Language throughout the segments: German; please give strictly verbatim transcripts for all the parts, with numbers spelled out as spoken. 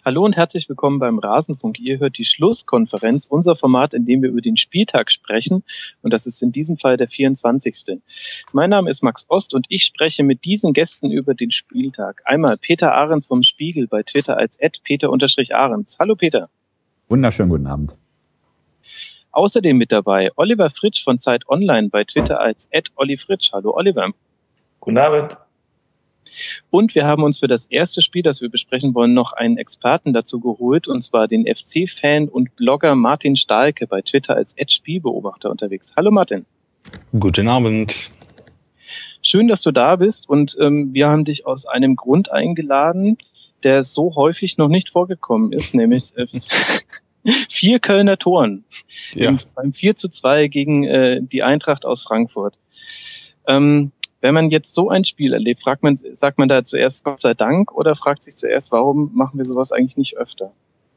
Hallo und herzlich willkommen beim Rasenfunk. Ihr hört die Schlusskonferenz, unser Format, in dem wir über den Spieltag sprechen. Und das ist in diesem Fall der vierundzwanzigste Mein Name ist Max Ost und ich spreche mit diesen Gästen über den Spieltag. Einmal Peter Ahrens vom Spiegel, bei Twitter als at peter-ahrens. Hallo Peter. Wunderschönen guten Abend. Außerdem mit dabei Oliver Fritsch von Zeit Online, bei Twitter als at olli fritsch. Hallo Oliver. Guten Abend. Und wir haben uns für das erste Spiel, das wir besprechen wollen, noch einen Experten dazu geholt, und zwar den F C-Fan und Blogger Martin Stahlke, bei Twitter als at spielbeobachter unterwegs. Hallo Martin. Guten Abend. Schön, dass du da bist, und ähm, wir haben dich aus einem Grund eingeladen, der so häufig noch nicht vorgekommen ist, nämlich äh, vier Kölner Toren ja. Im, beim vier zu zwei gegen äh, die Eintracht aus Frankfurt. Ähm, Wenn man jetzt so ein Spiel erlebt, fragt man, sagt man da zuerst Gott sei Dank oder fragt sich zuerst, warum machen wir sowas eigentlich nicht öfter?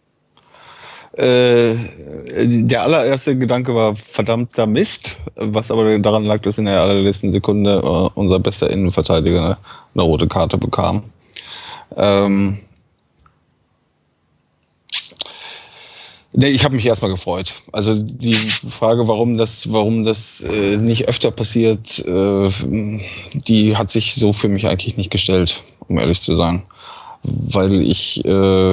Äh, der allererste Gedanke war verdammter Mist, was aber daran lag, dass in der allerletzten Sekunde äh, unser bester Innenverteidiger eine, eine rote Karte bekam. Ähm, Nee, ich habe mich erstmal gefreut. Also die Frage, warum das, warum das äh, nicht öfter passiert, äh, die hat sich so für mich eigentlich nicht gestellt, um ehrlich zu sein. Weil ich äh,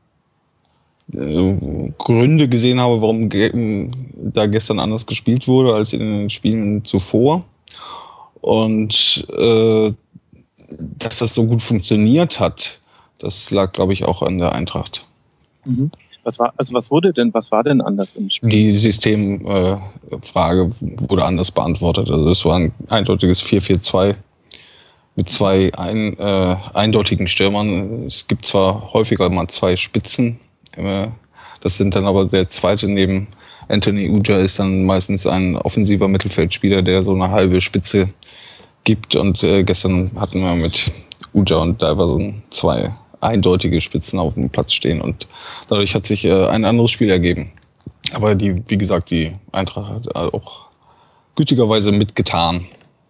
äh, Gründe gesehen habe, warum ge- da gestern anders gespielt wurde als in den Spielen zuvor. Und äh, dass das so gut funktioniert hat, das lag, glaube ich, auch an der Eintracht. Mhm. Was war, also was wurde denn, was war denn anders im Spiel? Die Systemfrage äh, wurde anders beantwortet. Also es war ein eindeutiges vier vier zwei mit zwei ein, äh, eindeutigen Stürmern. Es gibt zwar häufiger mal zwei Spitzen, äh, das sind dann aber der zweite neben Anthony Ujah ist dann meistens ein offensiver Mittelfeldspieler, der so eine halbe Spitze gibt. Und äh, gestern hatten wir mit Ujah und Diverson zwei eindeutige Spitzen auf dem Platz stehen, und dadurch hat sich äh, ein anderes Spiel ergeben. Aber die, wie gesagt, die Eintracht hat auch gütigerweise mitgetan.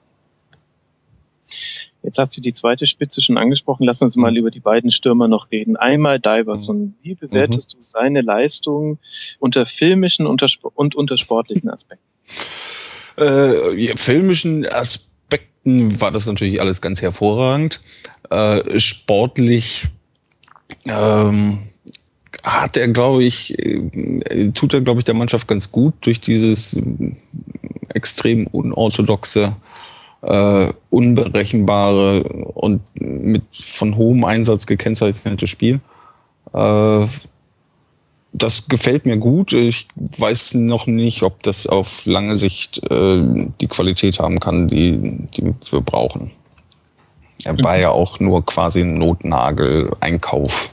Jetzt hast du die zweite Spitze schon angesprochen. Lass uns mal über die beiden Stürmer noch reden. Einmal Diverson. Wie bewertest mhm. du seine Leistung unter filmischen und unter sportlichen Aspekten? Äh, ja, filmischen Aspekten war das natürlich alles ganz hervorragend. Äh, sportlich Ähm, hat er, glaube ich, äh, tut er, glaube ich, der Mannschaft ganz gut durch dieses äh, extrem unorthodoxe, äh, unberechenbare und mit von hohem Einsatz gekennzeichnete Spiel. Äh, das gefällt mir gut. Ich weiß noch nicht, ob das auf lange Sicht äh, die Qualität haben kann, die, die wir brauchen. Er war ja auch nur quasi ein Notnagel-Einkauf.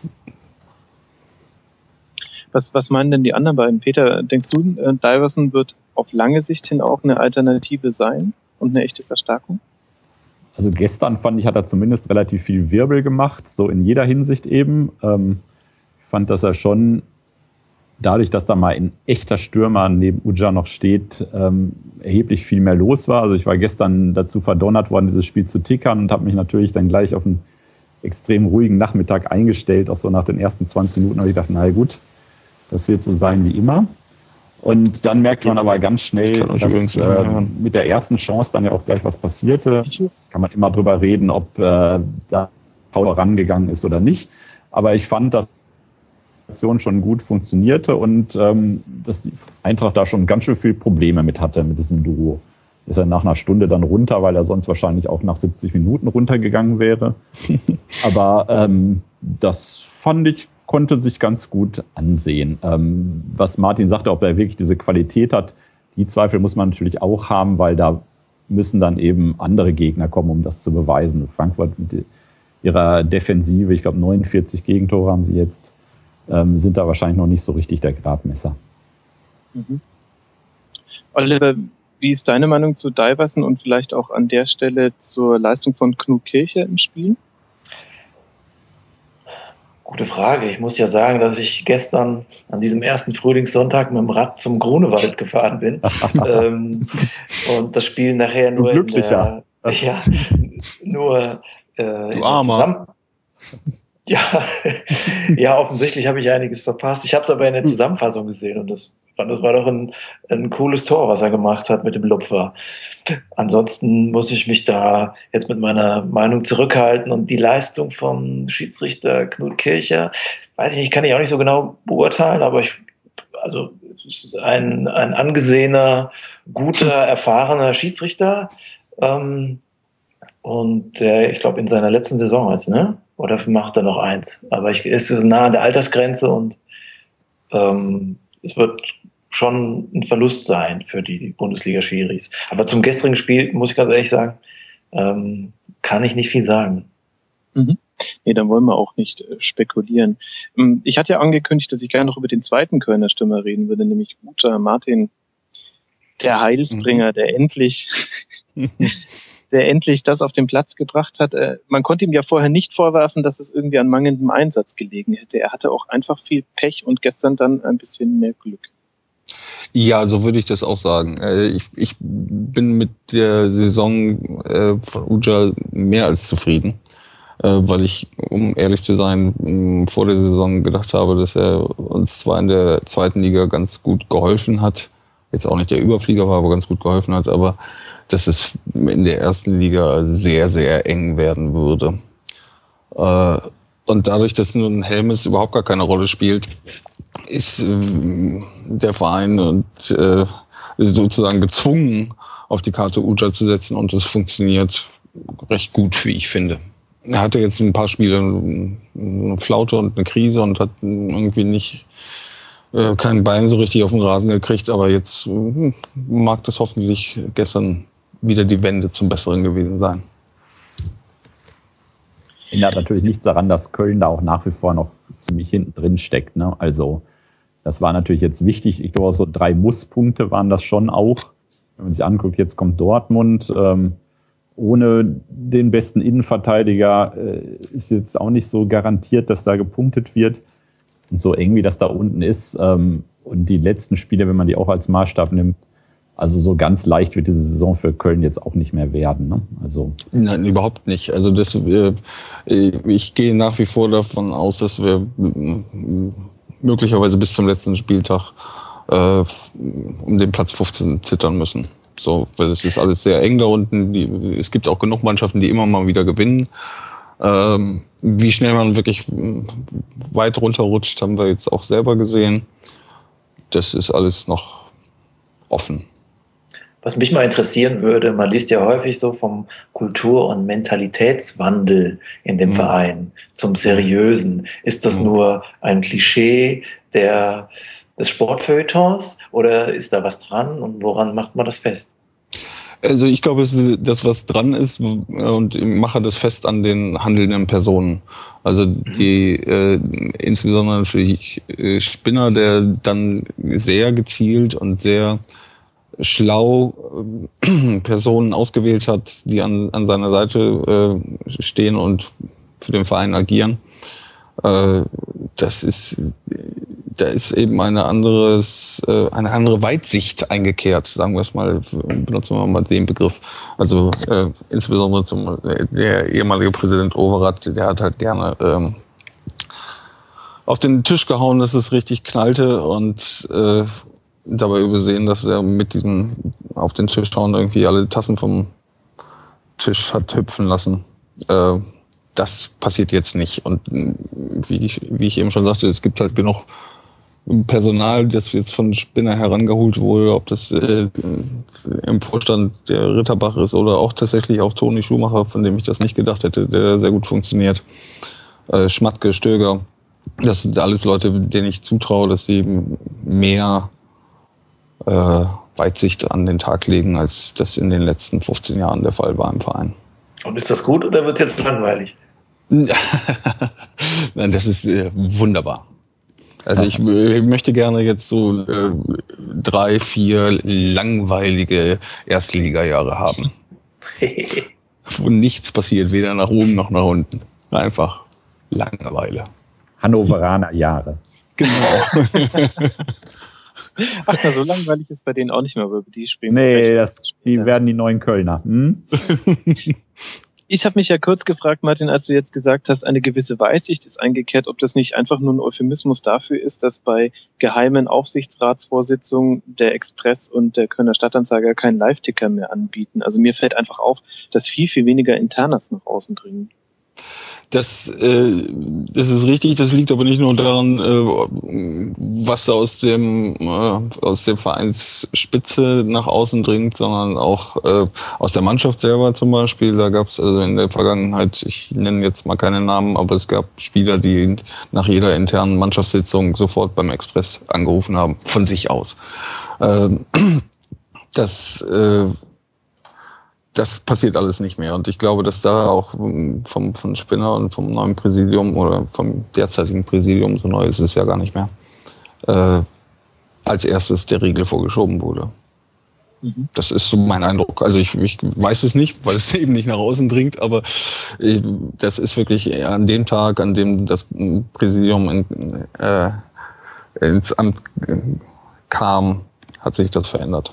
Was, was meinen denn die anderen beiden? Peter, denkst du, äh, Diverson wird auf lange Sicht hin auch eine Alternative sein und eine echte Verstärkung? Also gestern fand ich, hat er zumindest relativ viel Wirbel gemacht, so in jeder Hinsicht eben. Ähm, ich fand, dass er schon dadurch, dass da mal ein echter Stürmer neben Ujah noch steht, ähm, erheblich viel mehr los war. Also ich war gestern dazu verdonnert worden, dieses Spiel zu tickern, und habe mich natürlich dann gleich auf einen extrem ruhigen Nachmittag eingestellt. Auch so nach den ersten zwanzig Minuten habe ich gedacht, na gut, das wird so sein wie immer. Und dann merkt man aber ganz schnell, dass äh, mit der ersten Chance dann ja auch gleich was passierte. Kann man immer drüber reden, ob äh, da Paul rangegangen ist oder nicht. Aber ich fand, dass schon gut funktionierte und ähm, dass die Eintracht da schon ganz schön viel Probleme mit hatte, mit diesem Duo. Ist er nach einer Stunde dann runter, weil er sonst wahrscheinlich auch nach siebzig Minuten runtergegangen wäre. Aber ähm, das fand ich, konnte sich ganz gut ansehen. Ähm, was Martin sagte, ob er wirklich diese Qualität hat, die Zweifel muss man natürlich auch haben, weil da müssen dann eben andere Gegner kommen, um das zu beweisen. Frankfurt mit ihrer Defensive, ich glaube neunundvierzig Gegentore haben sie jetzt, Ähm, sind da wahrscheinlich noch nicht so richtig der Gradmesser. Mhm. Oliver, wie ist deine Meinung zu Diverson und vielleicht auch an der Stelle zur Leistung von Knut Kirche im Spiel? Gute Frage. Ich muss ja sagen, dass ich gestern an diesem ersten Frühlingssonntag mit dem Rad zum Grunewald gefahren bin ähm, und das Spiel nachher nur in der, ja, nur äh, du Armer. Ja, Ja, offensichtlich habe ich einiges verpasst. Ich habe es aber in der Zusammenfassung gesehen und das, das war doch ein, ein cooles Tor, was er gemacht hat mit dem Lupfer. Ansonsten muss ich mich da jetzt mit meiner Meinung zurückhalten und die Leistung vom Schiedsrichter Knut Kircher, weiß ich nicht, kann ich auch nicht so genau beurteilen, aber ich, also es ist ein, ein angesehener, guter, erfahrener Schiedsrichter. Ähm, und der, ich glaube, in seiner letzten Saison ist, ne? Oder macht er noch eins? Aber ich, es ist nah an der Altersgrenze und ähm, es wird schon ein Verlust sein für die Bundesliga-Schiris. Aber zum gestrigen Spiel, muss ich ganz ehrlich sagen, ähm, kann ich nicht viel sagen. Mhm. Nee, dann wollen wir auch nicht äh, spekulieren. Ähm, ich hatte ja angekündigt, dass ich gerne noch über den zweiten Kölner Stürmer reden würde, nämlich Uta Martin, der Heilsbringer, mhm. der endlich... der endlich das auf den Platz gebracht hat. Man konnte ihm ja vorher nicht vorwerfen, dass es irgendwie an mangelndem Einsatz gelegen hätte. Er hatte auch einfach viel Pech und gestern dann ein bisschen mehr Glück. Ja, so würde ich das auch sagen. Ich, ich bin mit der Saison von Uja mehr als zufrieden, weil ich, um ehrlich zu sein, vor der Saison gedacht habe, dass er uns zwar in der zweiten Liga ganz gut geholfen hat, jetzt auch nicht der Überflieger war, aber ganz gut geholfen hat, aber dass es in der ersten Liga sehr, sehr eng werden würde. Und dadurch, dass nun Helmes überhaupt gar keine Rolle spielt, ist der Verein und ist sozusagen gezwungen, auf die Karte Uja zu setzen und es funktioniert recht gut, wie ich finde. Er hatte jetzt ein paar Spiele eine Flaute und eine Krise und hat irgendwie nicht kein Bein so richtig auf den Rasen gekriegt, aber jetzt mag das hoffentlich gestern wieder die Wende zum Besseren gewesen sein. Ändert natürlich nichts daran, dass Köln da auch nach wie vor noch ziemlich hinten drin steckt. Ne? Also das war natürlich jetzt wichtig. Ich glaube, so drei Musspunkte waren das schon auch. Wenn man sich anguckt, jetzt kommt Dortmund. Ähm, ohne den besten Innenverteidiger äh, ist jetzt auch nicht so garantiert, dass da gepunktet wird. Und so eng wie das da unten ist. Ähm, und die letzten Spiele, wenn man die auch als Maßstab nimmt, also so ganz leicht wird diese Saison für Köln jetzt auch nicht mehr werden. Ne? Also Nein, überhaupt nicht. Also das, äh, ich gehe nach wie vor davon aus, dass wir möglicherweise bis zum letzten Spieltag äh, um den Platz fünfzehn zittern müssen. So, weil es ist alles sehr eng da unten. Die, es gibt auch genug Mannschaften, die immer mal wieder gewinnen. Ähm, wie schnell man wirklich weit runterrutscht, haben wir jetzt auch selber gesehen. Das ist alles noch offen. Was mich mal interessieren würde, man liest ja häufig so vom Kultur- und Mentalitätswandel in dem mhm. Verein zum Seriösen. Ist das mhm. nur ein Klischee der, des Sportfeuilletons oder ist da was dran und woran macht man das fest? Also ich glaube, das, was dran ist, und ich mache das fest an den handelnden Personen. Also die äh, insbesondere natürlich Spinner, der dann sehr gezielt und sehr schlau äh, Personen ausgewählt hat, die an, an seiner Seite äh, stehen und für den Verein agieren. Äh, das ist, da ist eben eine anderes, äh, eine andere Weitsicht eingekehrt, sagen wir es mal, benutzen wir mal den Begriff. Also äh, insbesondere zum, der ehemalige Präsident Overath, der hat halt gerne ähm, auf den Tisch gehauen, dass es richtig knallte und äh, dabei übersehen, dass er mit diesem auf den Tisch hauen irgendwie alle Tassen vom Tisch hat hüpfen lassen. Äh, das passiert jetzt nicht. Und wie ich, wie ich eben schon sagte, es gibt halt genug Personal, das jetzt von Spinner herangeholt wurde, ob das äh, im Vorstand der Ritterbach ist oder auch tatsächlich auch Toni Schumacher, von dem ich das nicht gedacht hätte, der sehr gut funktioniert. Äh, Schmatke, Stöger, das sind alles Leute, denen ich zutraue, dass sie mehr Äh, Weitsicht an den Tag legen, als das in den letzten fünfzehn Jahren der Fall war im Verein. Und ist das gut oder wird es jetzt langweilig? Nein, das ist äh, wunderbar. Also ich, ich möchte gerne jetzt so äh, drei, vier langweilige Erstligajahre haben. Wo nichts passiert, weder nach oben noch nach unten. Einfach Langeweile. Hannoveraner Jahre. Genau. Ach, na, so langweilig ist bei denen auch nicht mehr, über die spielen. Nee, das, die werden die neuen Kölner. Hm? Ich habe mich ja kurz gefragt, Martin, als du jetzt gesagt hast, eine gewisse Weitsicht ist eingekehrt, ob das nicht einfach nur ein Euphemismus dafür ist, dass bei geheimen Aufsichtsratsvorsitzungen der Express und der Kölner Stadtanzeiger keinen Live-Ticker mehr anbieten. Also mir fällt einfach auf, dass viel, viel weniger Internas nach außen dringen. Das, äh, das ist richtig, das liegt aber nicht nur daran, äh, was da aus dem äh, aus der Vereinsspitze nach außen dringt, sondern auch äh, aus der Mannschaft selber zum Beispiel. Da gab es also in der Vergangenheit, ich nenne jetzt mal keine Namen, aber es gab Spieler, die nach jeder internen Mannschaftssitzung sofort beim Express angerufen haben, von sich aus. Äh, das äh, Das passiert alles nicht mehr. Und ich glaube, dass da auch vom, von Spinner und vom neuen Präsidium oder vom derzeitigen Präsidium, so neu ist es ja gar nicht mehr, äh, als erstes der Riegel vorgeschoben wurde. Mhm. Das ist so mein Eindruck. Also ich, ich weiß es nicht, weil es eben nicht nach außen dringt, aber äh, das ist wirklich an dem Tag, an dem das Präsidium in, äh, ins Amt kam, hat sich das verändert.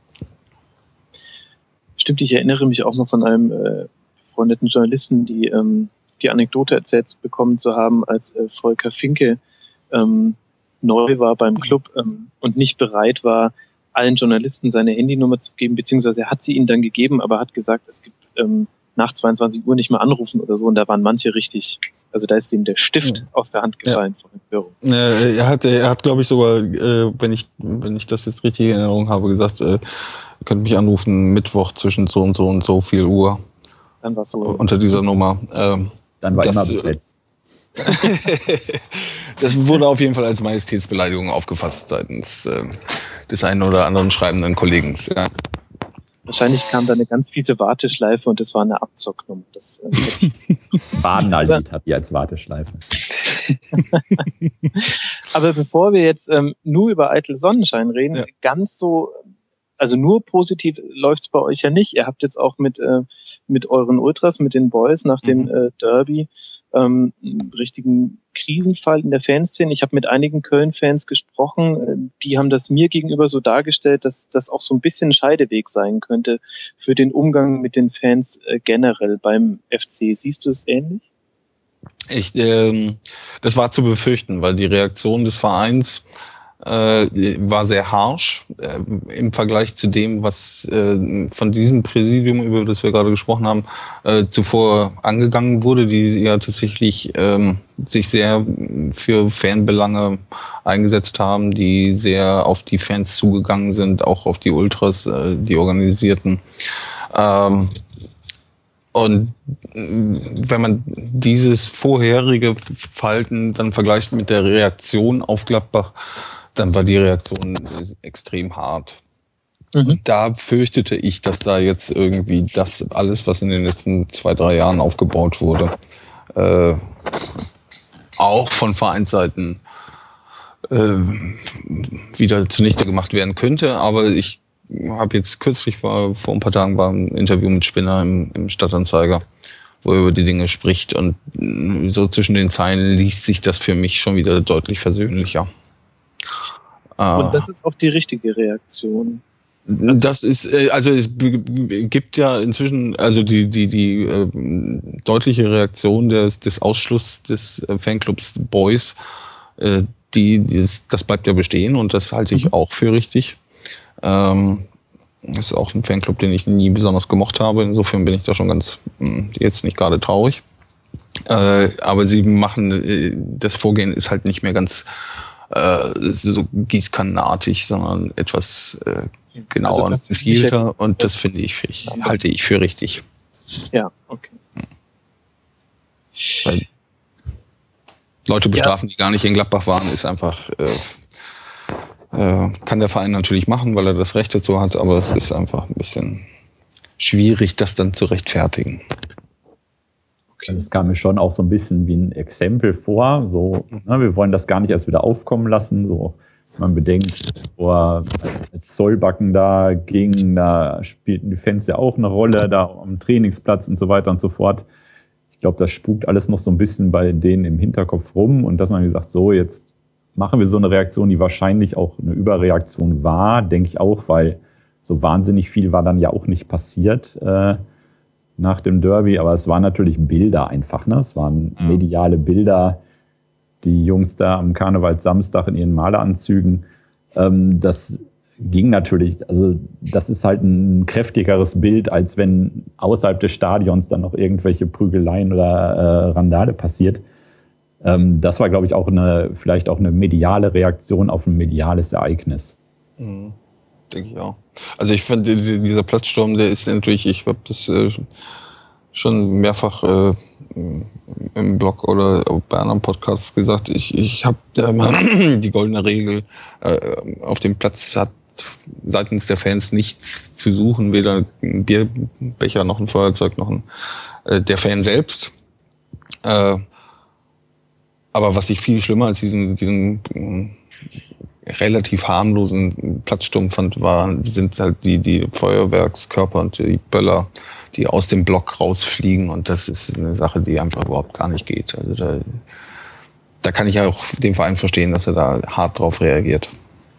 Stimmt, ich erinnere mich auch mal von einem äh, befreundeten Journalisten, die ähm, die Anekdote erzählt bekommen zu haben, als äh, Volker Finke ähm, neu war beim Club ähm, und nicht bereit war, allen Journalisten seine Handynummer zu geben, beziehungsweise er hat sie ihnen dann gegeben, aber hat gesagt, es gibt ähm, nach zweiundzwanzig Uhr nicht mehr anrufen oder so, und da waren manche richtig, also da ist ihm der Stift ja. aus der Hand gefallen ja. vor Empörung. Äh, er hat, er hat, glaube ich, sogar, äh, wenn ich wenn ich das jetzt richtig in Erinnerung habe, gesagt, äh, ihr könnt mich anrufen Mittwoch zwischen so und so und so viel Uhr. Dann war es so. Unter dieser Nummer. Ähm, Dann war das, immer besetzt. Das wurde auf jeden Fall als Majestätsbeleidigung aufgefasst seitens äh, des einen oder anderen schreibenden Kollegen. Ja. Wahrscheinlich kam da eine ganz fiese Warteschleife und das war eine Abzocknummer. Das, äh, das Badenallied hat die als Warteschleife. Aber bevor wir jetzt ähm, nur über eitel Sonnenschein reden, ja. ganz so, also nur positiv läuft's bei euch ja nicht. Ihr habt jetzt auch mit äh, mit euren Ultras, mit den Boys nach dem mhm. äh, Derby ähm, einen richtigen Krisenfall in der Fanszene. Ich habe mit einigen Köln-Fans gesprochen, die haben das mir gegenüber so dargestellt, dass das auch so ein bisschen ein Scheideweg sein könnte für den Umgang mit den Fans äh, generell beim F C. Siehst du es ähnlich? Ich, ähm, das war zu befürchten, weil die Reaktion des Vereins äh, war sehr harsch äh, im Vergleich zu dem, was äh, von diesem Präsidium, über das wir gerade gesprochen haben, äh, zuvor angegangen wurde, die ja tatsächlich äh, sich sehr für Fanbelange eingesetzt haben, die sehr auf die Fans zugegangen sind, auch auf die Ultras, äh, die organisierten. Ähm, Und wenn man dieses vorherige Verhalten dann vergleicht mit der Reaktion auf Gladbach, dann war die Reaktion extrem hart. Mhm. Und da fürchtete ich, dass da jetzt irgendwie das alles, was in den letzten zwei, drei Jahren aufgebaut wurde, äh, auch von Vereinsseiten äh, wieder zunichte gemacht werden könnte. Aber ich habe jetzt kürzlich, war, vor ein paar Tagen war ein Interview mit Spinner im, im Stadtanzeiger, wo er über die Dinge spricht, und so zwischen den Zeilen liest sich das für mich schon wieder deutlich versöhnlicher. Und das ist auch die richtige Reaktion. Das, das ist, also es gibt ja inzwischen, also die, die, die äh, deutliche Reaktion des, des Ausschlusses des Fanclubs Boys, äh, die, die, das bleibt ja bestehen, und das halte ich mhm. auch für richtig. Ähm, das ist auch ein Fanclub, den ich nie besonders gemocht habe. Insofern bin ich da schon ganz mh, jetzt nicht gerade traurig. Äh, aber sie machen, äh, das Vorgehen ist halt nicht mehr ganz äh, so gießkannenartig, sondern etwas äh, genauer und also gezielter, und das finde ich, ich halte ich für richtig. Ja, okay. Weil Leute bestrafen, ja. die gar nicht in Gladbach waren, ist einfach äh, Äh, kann der Verein natürlich machen, weil er das Recht dazu hat, aber es ist einfach ein bisschen schwierig, das dann zu rechtfertigen. Okay. Das kam mir schon auch so ein bisschen wie ein Exempel vor. So, ne, wir wollen das gar nicht erst wieder aufkommen lassen. So, man bedenkt, vor, als Zollbacken da ging, da spielten die Fans ja auch eine Rolle, da am Trainingsplatz und so weiter und so fort. Ich glaube, das spukt alles noch so ein bisschen bei denen im Hinterkopf rum, und dass man gesagt, so, jetzt machen wir so eine Reaktion, die wahrscheinlich auch eine Überreaktion war, denke ich auch, weil so wahnsinnig viel war dann ja auch nicht passiert. Äh, nach dem Derby, aber es waren natürlich Bilder einfach, ne? Es waren Ja. mediale Bilder, die Jungs da am Karnevalssamstag in ihren Maleranzügen. Ähm, das ging natürlich, also das ist halt ein kräftigeres Bild, als wenn außerhalb des Stadions dann noch irgendwelche Prügeleien oder äh, Randale passiert. Ähm, das war, glaube ich, auch eine, vielleicht auch eine mediale Reaktion auf ein mediales Ereignis. Mhm. Denke ich auch. Also ich finde, dieser Platzsturm, der ist natürlich, ich habe das äh, schon mehrfach äh, im Blog oder bei anderen Podcasts gesagt, ich, ich habe äh, die goldene Regel, äh, auf dem Platz hat seitens der Fans nichts zu suchen, weder ein Bierbecher noch ein Feuerzeug noch ein, äh, der Fan selbst. Äh, aber was ich viel schlimmer als diesen, diesen äh, relativ harmlosen Platzsturm fand, waren, sind halt die, die Feuerwerkskörper und die Böller, die aus dem Block rausfliegen, und das ist eine Sache, die einfach überhaupt gar nicht geht. Also da, da kann ich ja auch den Verein verstehen, dass er da hart drauf reagiert.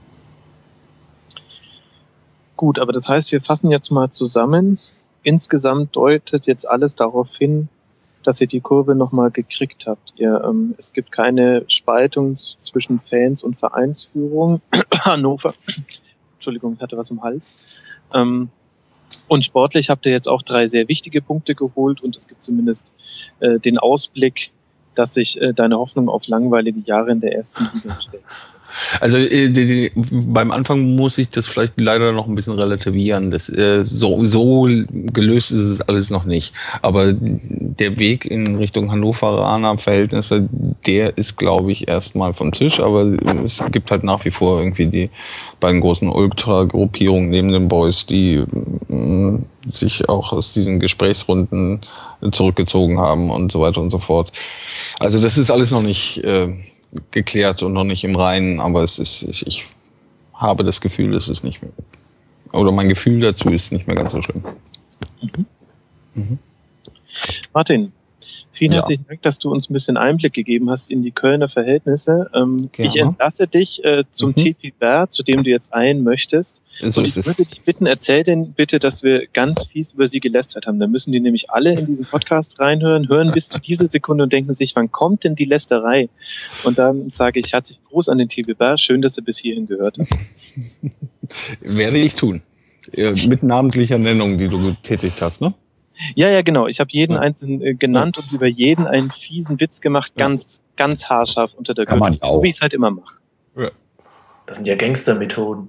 Gut, aber das heißt, wir fassen jetzt mal zusammen. Insgesamt deutet jetzt alles darauf hin, dass ihr die Kurve nochmal gekriegt habt. Ihr, ähm, es gibt keine Spaltung zwischen Fans und Vereinsführung. Hannover, Entschuldigung, ich hatte was im Hals. Ähm, und sportlich habt ihr jetzt auch drei sehr wichtige Punkte geholt, und es gibt zumindest äh, den Ausblick, dass sich äh, deine Hoffnung auf langweilige Jahre in der ersten Liga stellt. Also äh, die, die, beim Anfang muss ich das vielleicht leider noch ein bisschen relativieren. Das, äh, so, so gelöst ist es alles noch nicht. Aber der Weg in Richtung Hannoveraner Verhältnisse, der ist, glaube ich, erstmal vom Tisch. Aber es gibt halt nach wie vor irgendwie die beiden großen Ultra-Gruppierungen neben den Boys, die mh, sich auch aus diesen Gesprächsrunden zurückgezogen haben und so weiter und so fort. Also das ist alles noch nicht äh, geklärt und noch nicht im Reinen, aber es ist, ich, ich habe das Gefühl, es ist nicht mehr, oder mein Gefühl dazu ist nicht mehr ganz so schlimm. Mhm. Mhm. Martin, vielen Ja. herzlichen Dank, dass du uns ein bisschen Einblick gegeben hast in die Kölner Verhältnisse. Ähm, Gerne. ich entlasse dich äh, zum Mhm. T P Bär, zu dem du jetzt ein möchtest. So Und ist ich es. würde dich bitten, erzähl denn bitte, dass wir ganz fies über sie gelästert haben. Da müssen die nämlich alle in diesen Podcast reinhören, hören bis zu dieser Sekunde und denken sich, wann kommt denn die Lästerei? Und dann sage ich herzlichen Gruß an den T P Bär. Schön, dass ihr bis hierhin gehört habt. Werde ich tun. Äh, Mit namentlicher Nennung, die du getätigt hast, ne? Ja, ja, genau. Ich habe jeden Ja. einzelnen äh, genannt und über jeden einen fiesen Witz gemacht, Ja. ganz, ganz haarscharf unter der Kann man Gürtellinie. auch. So wie ich es halt immer mache. Das sind ja Gangstermethoden.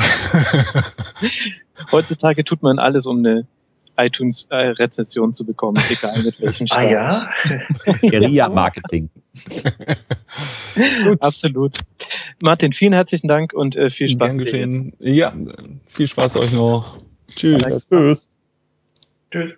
Heutzutage tut man alles, um eine iTunes-Rezession zu bekommen, egal mit welchem Ah Status. ja? Guerilla-Marketing. Absolut. Martin, vielen herzlichen Dank und äh, viel Spaß Gern dir jetzt. geschehen. Ja, viel Spaß euch noch. Tschüss. Tschüss. Tschüss.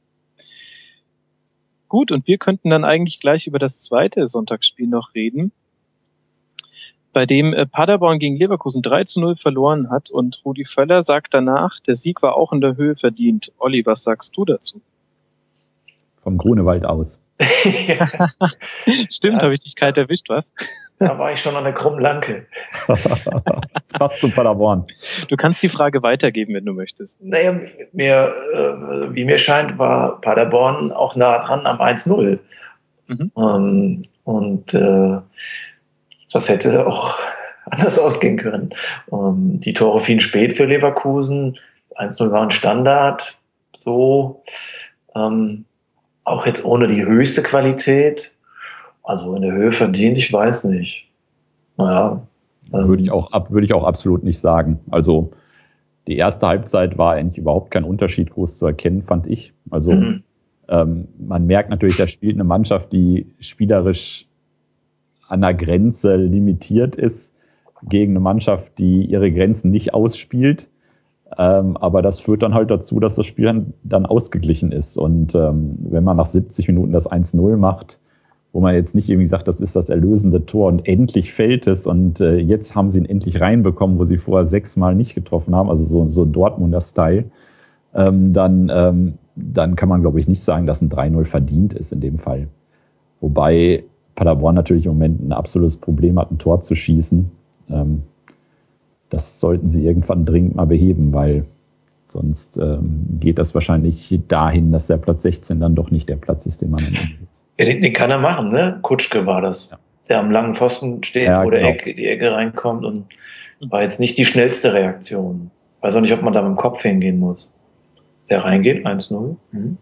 Gut, und wir könnten dann eigentlich gleich über das zweite Sonntagsspiel noch reden, bei dem äh, Paderborn gegen Leverkusen drei zu null verloren hat, und Rudi Völler sagt danach, der Sieg war auch in der Höhe verdient. Olli, was sagst du dazu? Vom Grunewald aus. Ja, Stimmt, Ja. habe ich dich kalt erwischt, was? da war ich schon an der krummen Lanke. Das passt zu Paderborn. Du kannst die Frage weitergeben, wenn du möchtest. Naja, mir, äh, wie mir scheint, war Paderborn auch nah dran am eins null. Mhm. Ähm, und äh, das hätte auch anders ausgehen können. Ähm, die Tore fielen spät für Leverkusen. eins null war ein Standard. So. Ähm, auch jetzt ohne die höchste Qualität. Also in der Höhe verdient, ich weiß nicht. Naja. ähm, Würde ich auch ab, würde ich auch absolut nicht sagen. Also die erste Halbzeit war eigentlich überhaupt kein Unterschied groß zu erkennen, fand ich. Also Mhm. ähm, man merkt natürlich, da spielt eine Mannschaft, die spielerisch an der Grenze limitiert ist, gegen eine Mannschaft, die ihre Grenzen nicht ausspielt. Ähm, aber das führt dann halt dazu, dass das Spiel dann, dann ausgeglichen ist. Und ähm, wenn man nach siebzig Minuten das eins null macht, wo man jetzt nicht irgendwie sagt, das ist das erlösende Tor und endlich fällt es und äh, jetzt haben sie ihn endlich reinbekommen, wo sie vorher sechsmal nicht getroffen haben, also so, so Dortmunder Style, ähm, dann, ähm, dann kann man, glaube ich, nicht sagen, dass ein drei null verdient ist in dem Fall. Wobei Paderborn natürlich im Moment ein absolutes Problem hat, ein Tor zu schießen. Ähm, das sollten sie irgendwann dringend mal beheben, weil Sonst ähm, geht das wahrscheinlich dahin, dass der Platz sechzehn dann doch nicht der Platz ist, den man dann ja, den, den kann er machen, ne? Kutschke war das, ja. Der am langen Pfosten steht, ja, wo der genau. Ecke, die Ecke reinkommt und war jetzt nicht die schnellste Reaktion. Weiß auch nicht, ob man da mit dem Kopf hingehen muss. Der reingeht, eins null. Mhm.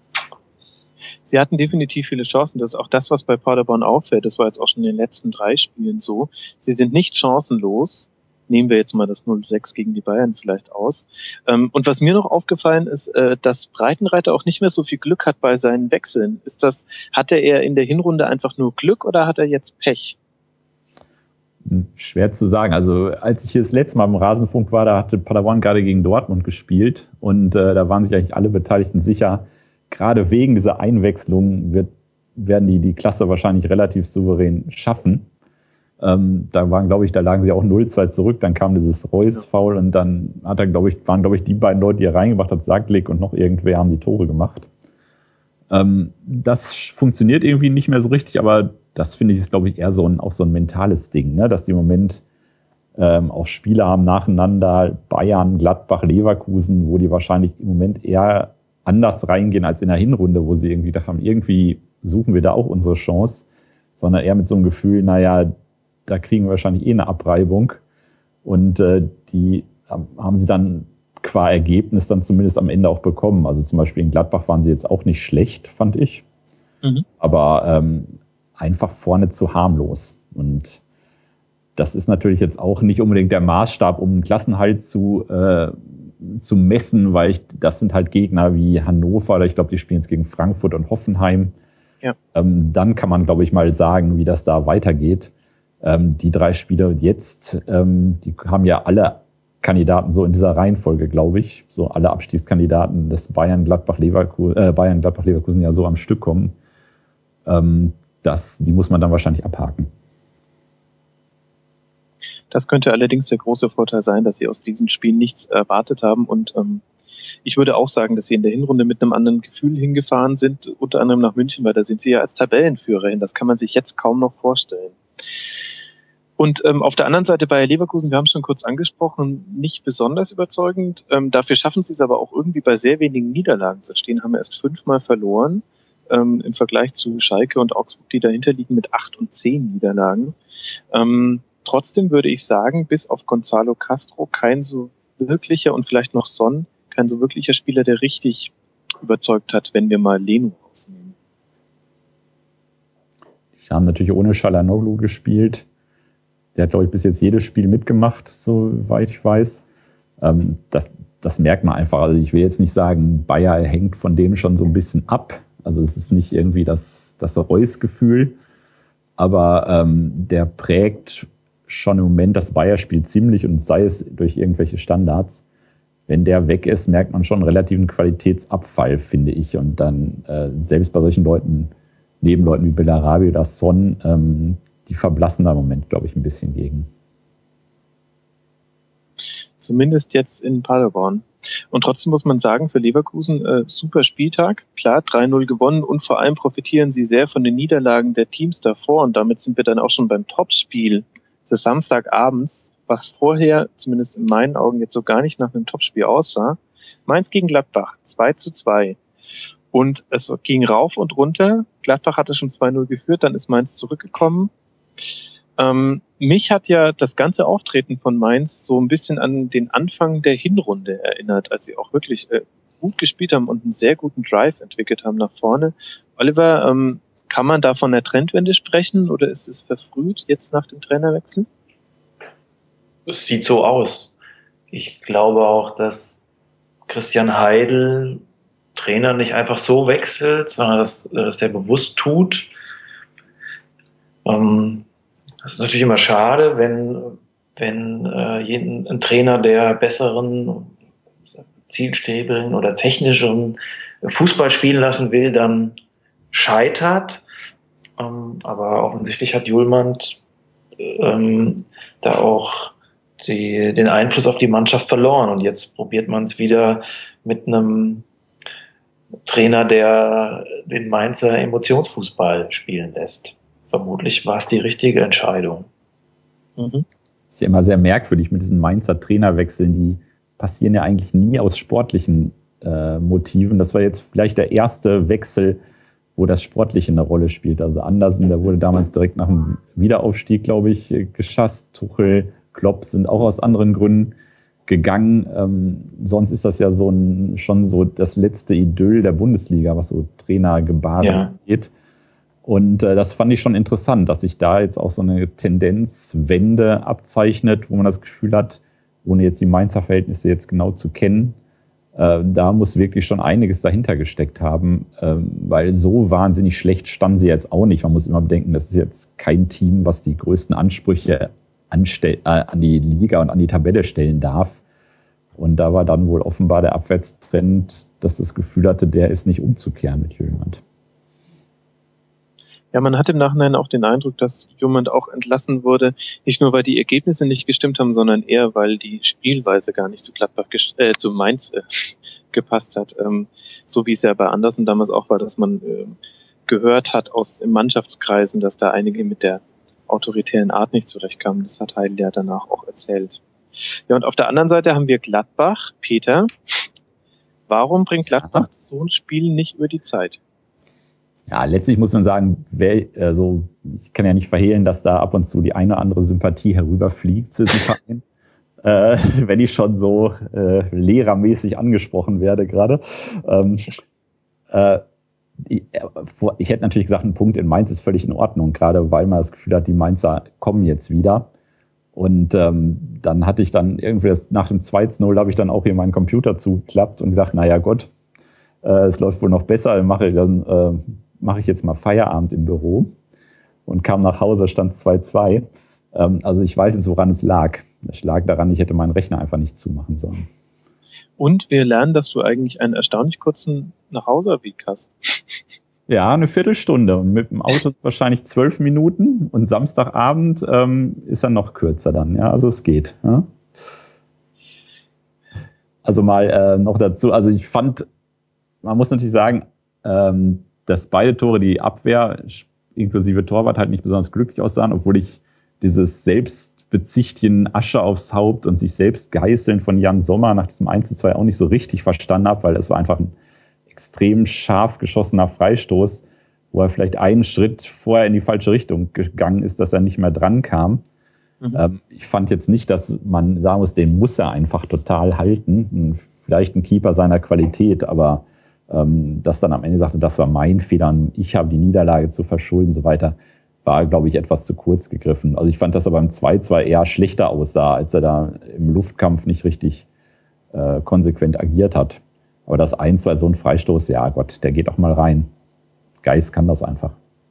Sie hatten definitiv viele Chancen. Das ist auch das, was bei Paderborn auffällt. Das war jetzt auch schon in den letzten drei Spielen so. Sie sind nicht chancenlos. Nehmen wir jetzt mal das null sechs gegen die Bayern vielleicht aus. Und was mir noch aufgefallen ist, dass Breitenreiter auch nicht mehr so viel Glück hat bei seinen Wechseln. Ist das, hatte er in der Hinrunde einfach nur Glück oder hat er jetzt Pech? Schwer zu sagen. Also als ich hier das letzte Mal im Rasenfunk war, da hatte Paderborn gerade gegen Dortmund gespielt und äh, da waren sich eigentlich alle Beteiligten sicher, gerade wegen dieser Einwechslung wird, werden die die Klasse wahrscheinlich relativ souverän schaffen. Ähm, da waren, glaube ich, da lagen sie auch null zwei zurück, dann kam dieses Reus-Foul und dann hat er, glaube ich, waren, glaube ich, die beiden Leute, die er reingebracht hat, Sacklick und noch irgendwer haben die Tore gemacht. Ähm, das funktioniert irgendwie nicht mehr so richtig, aber das finde ich ist, glaube ich, eher so ein, auch so ein mentales Ding, ne? Dass die im Moment ähm, auch Spiele haben nacheinander, Bayern, Gladbach, Leverkusen, wo die wahrscheinlich im Moment eher anders reingehen als in der Hinrunde, wo sie irgendwie gedacht haben, irgendwie suchen wir da auch unsere Chance, sondern eher mit so einem Gefühl, naja, da kriegen wir wahrscheinlich eh eine Abreibung. Und äh, die haben sie dann qua Ergebnis dann zumindest am Ende auch bekommen. Also zum Beispiel in Gladbach waren sie jetzt auch nicht schlecht, fand ich. Mhm. Aber ähm, einfach vorne zu harmlos. Und das ist natürlich jetzt auch nicht unbedingt der Maßstab, um einen Klassenhalt zu, äh, zu messen, weil ich, das sind halt Gegner wie Hannover, oder ich glaube, die spielen jetzt gegen Frankfurt und Hoffenheim. Ja. Ähm, dann kann man, glaube ich, mal sagen, wie das da weitergeht. Ähm, die drei Spieler jetzt, ähm, die haben ja alle Kandidaten so in dieser Reihenfolge, glaube ich, so alle Abstiegskandidaten, dass Bayern, Gladbach, Leverkusen, äh, Bayern, Gladbach, Leverkusen ja so am Stück kommen. Ähm, das, die muss man dann wahrscheinlich abhaken. Das könnte allerdings der große Vorteil sein, dass sie aus diesen Spielen nichts erwartet haben und ähm, ich würde auch sagen, dass sie in der Hinrunde mit einem anderen Gefühl hingefahren sind, unter anderem nach München, weil da sind sie ja als Tabellenführer hin. Das kann man sich jetzt kaum noch vorstellen. Und ähm, auf der anderen Seite bei Leverkusen, wir haben es schon kurz angesprochen, nicht besonders überzeugend. Ähm, dafür schaffen sie es aber auch irgendwie bei sehr wenigen Niederlagen zu stehen, haben wir erst fünfmal verloren ähm, im Vergleich zu Schalke und Augsburg, die dahinter liegen mit acht und zehn Niederlagen. Ähm, trotzdem würde ich sagen, bis auf Gonzalo Castro kein so wirklicher und vielleicht noch Son, kein so wirklicher Spieler, der richtig überzeugt hat, wenn wir mal Leno rausnehmen. Die haben natürlich ohne Çalhanoğlu gespielt. Der hat, glaube ich, bis jetzt jedes Spiel mitgemacht, soweit ich weiß. Ähm, das, das merkt man einfach. Also ich will jetzt nicht sagen, Bayer hängt von dem schon so ein bisschen ab. Also es ist nicht irgendwie das, das Reus-Gefühl. Aber ähm, der prägt schon im Moment das Bayer-Spiel ziemlich und sei es durch irgendwelche Standards. Wenn der weg ist, merkt man schon einen relativen Qualitätsabfall, finde ich. Und dann äh, selbst bei solchen Leuten, neben Leuten wie Bellarabi oder Son, ähm, die verblassen da im Moment, glaube ich, ein bisschen gegen. Zumindest jetzt in Paderborn. Und trotzdem muss man sagen, für Leverkusen äh, super Spieltag. Klar, drei null gewonnen und vor allem profitieren sie sehr von den Niederlagen der Teams davor. Und damit sind wir dann auch schon beim Topspiel des Samstagabends, was vorher, zumindest in meinen Augen, jetzt so gar nicht nach einem Topspiel aussah. Mainz gegen Gladbach, zwei zu zwei. Und es ging rauf und runter. Gladbach hatte schon zwei null geführt, dann ist Mainz zurückgekommen. Ähm, mich hat ja das ganze Auftreten von Mainz so ein bisschen an den Anfang der Hinrunde erinnert, als sie auch wirklich äh, gut gespielt haben und einen sehr guten Drive entwickelt haben nach vorne. Oliver, ähm, kann man da von der Trendwende sprechen oder ist es verfrüht jetzt nach dem Trainerwechsel? Es sieht so aus. Ich glaube auch, dass Christian Heidel Trainer nicht einfach so wechselt, sondern dass, dass er bewusst tut. Ähm, das ist natürlich immer schade, wenn, wenn äh, jeden, ein Trainer, der besseren, zielstrebigeren oder technischeren Fußball spielen lassen will, dann scheitert. Ähm, aber offensichtlich hat Hjulmand ähm, da auch die, den Einfluss auf die Mannschaft verloren. Und jetzt probiert man es wieder mit einem Trainer, der den Mainzer Emotionsfußball spielen lässt. Vermutlich war es die richtige Entscheidung. Mhm. Ist ja immer sehr merkwürdig mit diesen Mainzer Trainerwechseln, die passieren ja eigentlich nie aus sportlichen äh, Motiven. Das war jetzt vielleicht der erste Wechsel, wo das Sportliche eine Rolle spielt. Also Andersen, der wurde damals direkt nach dem Wiederaufstieg, glaube ich, geschasst. Tuchel, Klopp sind auch aus anderen Gründen gegangen. Ähm, sonst ist das ja so ein, schon so das letzte Idyll der Bundesliga, was so Trainergebaren Ja. geht. Und äh, das fand ich schon interessant, dass sich da jetzt auch so eine Tendenzwende abzeichnet, wo man das Gefühl hat, ohne jetzt die Mainzer Verhältnisse jetzt genau zu kennen, äh, da muss wirklich schon einiges dahinter gesteckt haben, ähm, weil so wahnsinnig schlecht standen sie jetzt auch nicht. Man muss immer bedenken, das ist jetzt kein Team, was die größten Ansprüche anstell- äh, an die Liga und an die Tabelle stellen darf. Und da war dann wohl offenbar der Abwärtstrend, dass das Gefühl hatte, der ist nicht umzukehren mit Jüngand. Ja, man hat im Nachhinein auch den Eindruck, dass jemand auch entlassen wurde, nicht nur weil die Ergebnisse nicht gestimmt haben, sondern eher weil die Spielweise gar nicht zu Gladbach, äh, zu Mainz äh, gepasst hat. Ähm, so wie es ja bei Andersen damals auch war, dass man äh, gehört hat aus Mannschaftskreisen, dass da einige mit der autoritären Art nicht zurechtkamen. Das hat Heidel ja danach auch erzählt. Ja, und auf der anderen Seite haben wir Gladbach. Peter, warum bringt Gladbach so ein Spiel nicht über die Zeit? Ja, letztlich muss man sagen, wer, also ich kann ja nicht verhehlen, dass da ab und zu die eine oder andere Sympathie herüberfliegt zu diesem Verein. äh, wenn ich schon so äh, lehrermäßig angesprochen werde gerade. Ähm, äh, ich, ich hätte natürlich gesagt, ein Punkt in Mainz ist völlig in Ordnung, gerade weil man das Gefühl hat, die Mainzer kommen jetzt wieder. Und ähm, dann hatte ich dann irgendwie das, nach dem zwei zu null habe ich dann auch hier meinen Computer zugeklappt und gedacht, naja Gott, äh, es läuft wohl noch besser, dann mache ich dann äh, mache ich jetzt mal Feierabend im Büro und kam nach Hause, stand es zwei zwei. Ähm, also ich weiß jetzt, woran es lag. Es lag daran, ich hätte meinen Rechner einfach nicht zumachen sollen. Und wir lernen, dass du eigentlich einen erstaunlich kurzen Nachhauseweg hast. Ja, eine Viertelstunde und mit dem Auto wahrscheinlich zwölf Minuten und Samstagabend ähm, ist dann noch kürzer dann. Ja, also es geht. Ja? Also mal äh, noch dazu, also ich fand, man muss natürlich sagen, ähm, dass beide Tore, die Abwehr inklusive Torwart, halt nicht besonders glücklich aussahen, obwohl ich dieses Selbstbezichtigen, Asche aufs Haupt und sich selbst geißeln von Jan Sommer nach diesem eins zu zwei auch nicht so richtig verstanden habe, weil das war einfach ein extrem scharf geschossener Freistoß, wo er vielleicht einen Schritt vorher in die falsche Richtung gegangen ist, dass er nicht mehr dran kam. Mhm. Ähm, ich fand jetzt nicht, dass man sagen muss, den muss er einfach total halten. Vielleicht ein Keeper seiner Qualität, aber ähm, dass dann am Ende sagte, das war mein Fehler, ich habe die Niederlage zu verschulden und so weiter, war, glaube ich, etwas zu kurz gegriffen. Also ich fand, dass er beim zwei zwei eher schlechter aussah, als er da im Luftkampf nicht richtig äh, konsequent agiert hat. Aber das eins zwei, so ein Freistoß, ja Gott, der geht auch mal rein. Geist kann das einfach.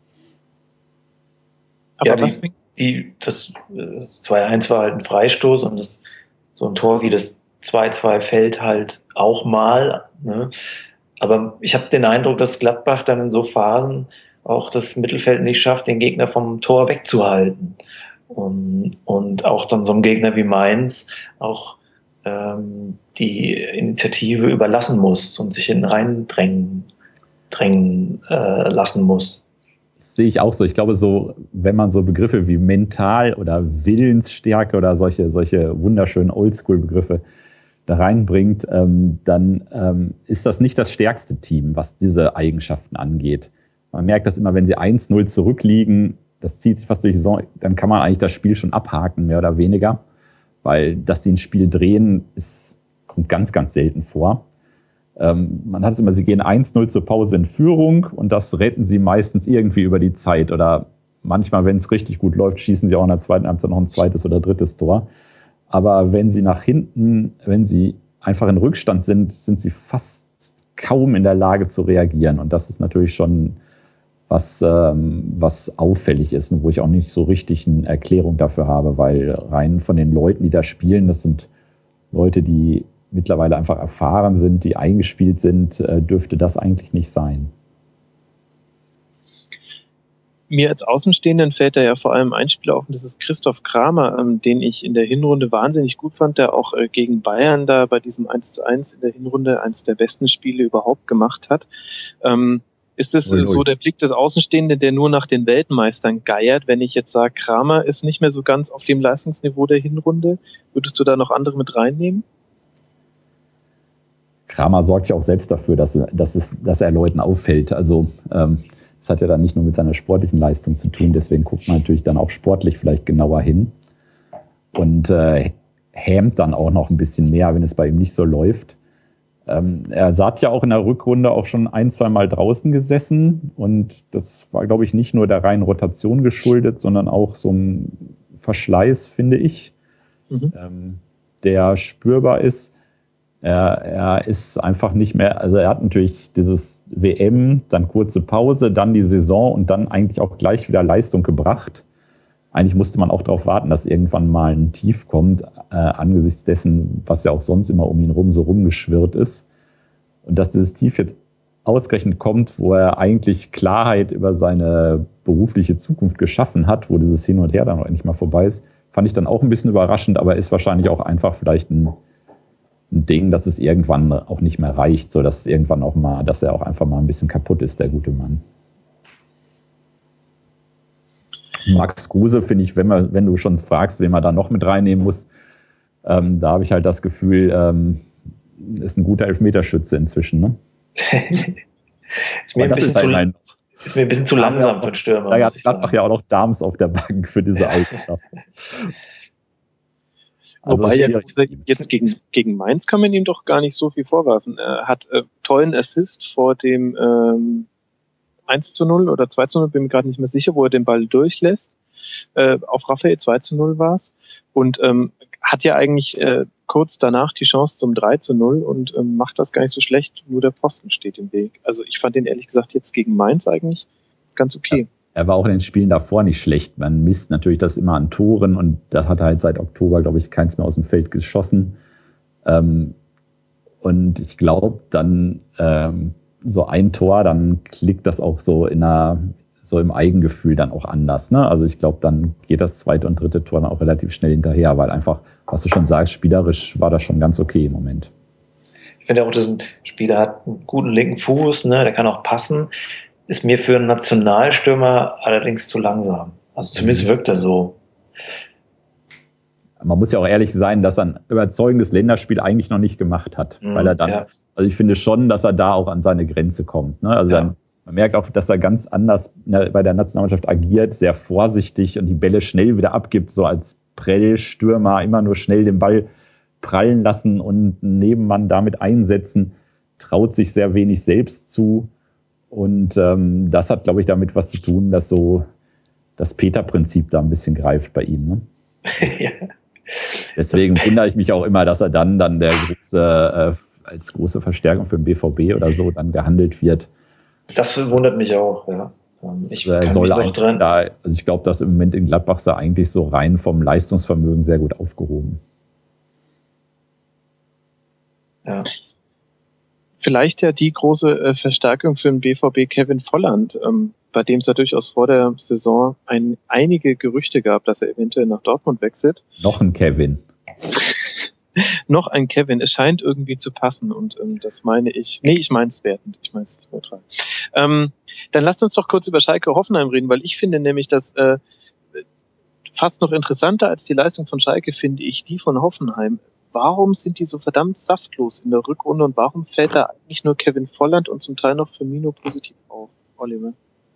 Aber ja, die, die, das, das zwei eins war halt ein Freistoß und das, so ein Tor wie das zwei zwei fällt halt auch mal, ne? Aber ich habe den Eindruck, dass Gladbach dann in so Phasen auch das Mittelfeld nicht schafft, den Gegner vom Tor wegzuhalten. Und, und auch dann so einem Gegner wie Mainz auch ähm, die Initiative überlassen muss und sich in rein drängen, drängen äh, lassen muss. Das sehe ich auch so. Ich glaube, so, wenn man so Begriffe wie mental oder Willensstärke oder solche, solche wunderschönen Oldschool-Begriffe da reinbringt, ähm, dann ähm, ist das nicht das stärkste Team, was diese Eigenschaften angeht. Man merkt das immer, wenn sie eins null zurückliegen, das zieht sich fast durch die Saison, dann kann man eigentlich das Spiel schon abhaken, mehr oder weniger. Weil, dass sie ein Spiel drehen, ist, kommt ganz, ganz selten vor. Ähm, man hat es immer, sie gehen eins null zur Pause in Führung und das retten sie meistens irgendwie über die Zeit. Oder manchmal, wenn es richtig gut läuft, schießen sie auch in der zweiten Halbzeit noch ein zweites oder drittes Tor. Aber wenn sie nach hinten, wenn sie einfach in Rückstand sind, sind sie fast kaum in der Lage zu reagieren. Und das ist natürlich schon was, ähm, was auffällig ist und wo ich auch nicht so richtig eine Erklärung dafür habe, weil rein von den Leuten, die da spielen, das sind Leute, die mittlerweile einfach erfahren sind, die eingespielt sind, äh, dürfte das eigentlich nicht sein. Mir als Außenstehenden fällt da ja vor allem ein Spieler auf, und das ist Christoph Kramer, ähm, den ich in der Hinrunde wahnsinnig gut fand, der auch äh, gegen Bayern da bei diesem eins zu eins in der Hinrunde eines der besten Spiele überhaupt gemacht hat. Ähm, ist das ui, ui. so der Blick des Außenstehenden, der nur nach den Weltmeistern geiert? Wenn ich jetzt sage, Kramer ist nicht mehr so ganz auf dem Leistungsniveau der Hinrunde, würdest du da noch andere mit reinnehmen? Kramer sorgt ja auch selbst dafür, dass, dass, es, dass er Leuten auffällt. Also ähm, das hat ja dann nicht nur mit seiner sportlichen Leistung zu tun, deswegen guckt man natürlich dann auch sportlich vielleicht genauer hin und äh, hämt dann auch noch ein bisschen mehr, wenn es bei ihm nicht so läuft. Ähm, er hat ja auch in der Rückrunde auch schon ein, zwei Mal draußen gesessen und das war, glaube ich, nicht nur der reinen Rotation geschuldet, sondern auch so ein Verschleiß, finde ich, mhm. ähm, der spürbar ist. Er, er ist einfach nicht mehr, also er hat natürlich dieses W M, dann kurze Pause, dann die Saison und dann eigentlich auch gleich wieder Leistung gebracht. Eigentlich musste man auch darauf warten, dass irgendwann mal ein Tief kommt, äh, angesichts dessen, was ja auch sonst immer um ihn rum so rumgeschwirrt ist. Und dass dieses Tief jetzt ausgerechnet kommt, wo er eigentlich Klarheit über seine berufliche Zukunft geschaffen hat, wo dieses Hin und Her dann auch endlich mal vorbei ist, fand ich dann auch ein bisschen überraschend, aber ist wahrscheinlich auch einfach vielleicht ein ein Ding, dass es irgendwann auch nicht mehr reicht, so dass es irgendwann auch mal, dass er auch einfach mal ein bisschen kaputt ist, der gute Mann. Max Kruse finde ich, wenn man, wenn du schon fragst, wen man da noch mit reinnehmen muss, ähm, da habe ich halt das Gefühl, ähm, ist ein guter Elfmeterschütze inzwischen. Ne? ist, mir ein bisschen ist, halt zu, ein, ist mir ein bisschen zu langsam für den Stürmer. Da hat Gladbach ja auch noch Dams auf der Bank für diese Eigenschaft. Also Wobei ja jetzt gegen, gegen Mainz kann man ihm doch gar nicht so viel vorwerfen. Er hat äh, tollen Assist vor dem ähm, eins zu null oder zwei zu null, bin mir gerade nicht mehr sicher, wo er den Ball durchlässt. Äh, auf Raphael zwei zu null war es. Und ähm, hat ja eigentlich äh, kurz danach die Chance zum drei zu null und ähm, macht das gar nicht so schlecht, nur der Pfosten steht im Weg. Also ich fand den ehrlich gesagt jetzt gegen Mainz eigentlich ganz okay. Ja. Er war auch in den Spielen davor nicht schlecht. Man misst natürlich das immer an Toren und das hat er halt seit Oktober, glaube ich, keins mehr aus dem Feld geschossen. Ähm, und ich glaube, dann ähm, so ein Tor, dann klickt das auch so in einer, so im Eigengefühl dann auch anders. Ne? Also ich glaube, dann geht das zweite und dritte Tor dann auch relativ schnell hinterher, weil einfach, was du schon sagst, spielerisch war das schon ganz okay im Moment. Ich finde auch, dass ein Spieler hat einen guten linken Fuß, ne? Der kann auch passen. Ist mir für einen Nationalstürmer allerdings zu langsam. Also zumindest wirkt er so. Man muss ja auch ehrlich sein, dass er ein überzeugendes Länderspiel eigentlich noch nicht gemacht hat. Mhm, weil er dann, ja. Also ich finde schon, dass er da auch an seine Grenze kommt. Ne? Also ja. dann, man merkt auch, dass er ganz anders bei der Nationalmannschaft agiert, sehr vorsichtig und die Bälle schnell wieder abgibt, so als Prellstürmer, immer nur schnell den Ball prallen lassen und einen Nebenmann damit einsetzen, traut sich sehr wenig selbst zu. Und ähm, das hat, glaube ich, damit was zu tun, dass so das Peter-Prinzip da ein bisschen greift bei ihm. Ne? ja. Deswegen wundere ich mich auch immer, dass er dann, dann der große, äh, als große Verstärkung für den B V B oder so dann gehandelt wird. Das wundert mich auch, ja. Ich also soll mich noch dran. Da, also ich glaube, dass im Moment in Gladbach ist er eigentlich so rein vom Leistungsvermögen sehr gut aufgehoben. Ja. Vielleicht ja die große äh, Verstärkung für den B V B Kevin Volland, ähm, bei dem es ja durchaus vor der Saison ein, einige Gerüchte gab, dass er eventuell nach Dortmund wechselt. Noch ein Kevin. Noch ein Kevin. Es scheint irgendwie zu passen und ähm, das meine ich, nee, ich meine es wertend, ich meine es nicht neutral. Ähm, dann lasst uns doch kurz über Schalke Hoffenheim reden, weil ich finde nämlich, dass äh, fast noch interessanter als die Leistung von Schalke finde ich die von Hoffenheim. Warum sind die so verdammt saftlos in der Rückrunde und warum fällt da eigentlich nur Kevin Volland und zum Teil noch Firmino positiv auf, Oliver?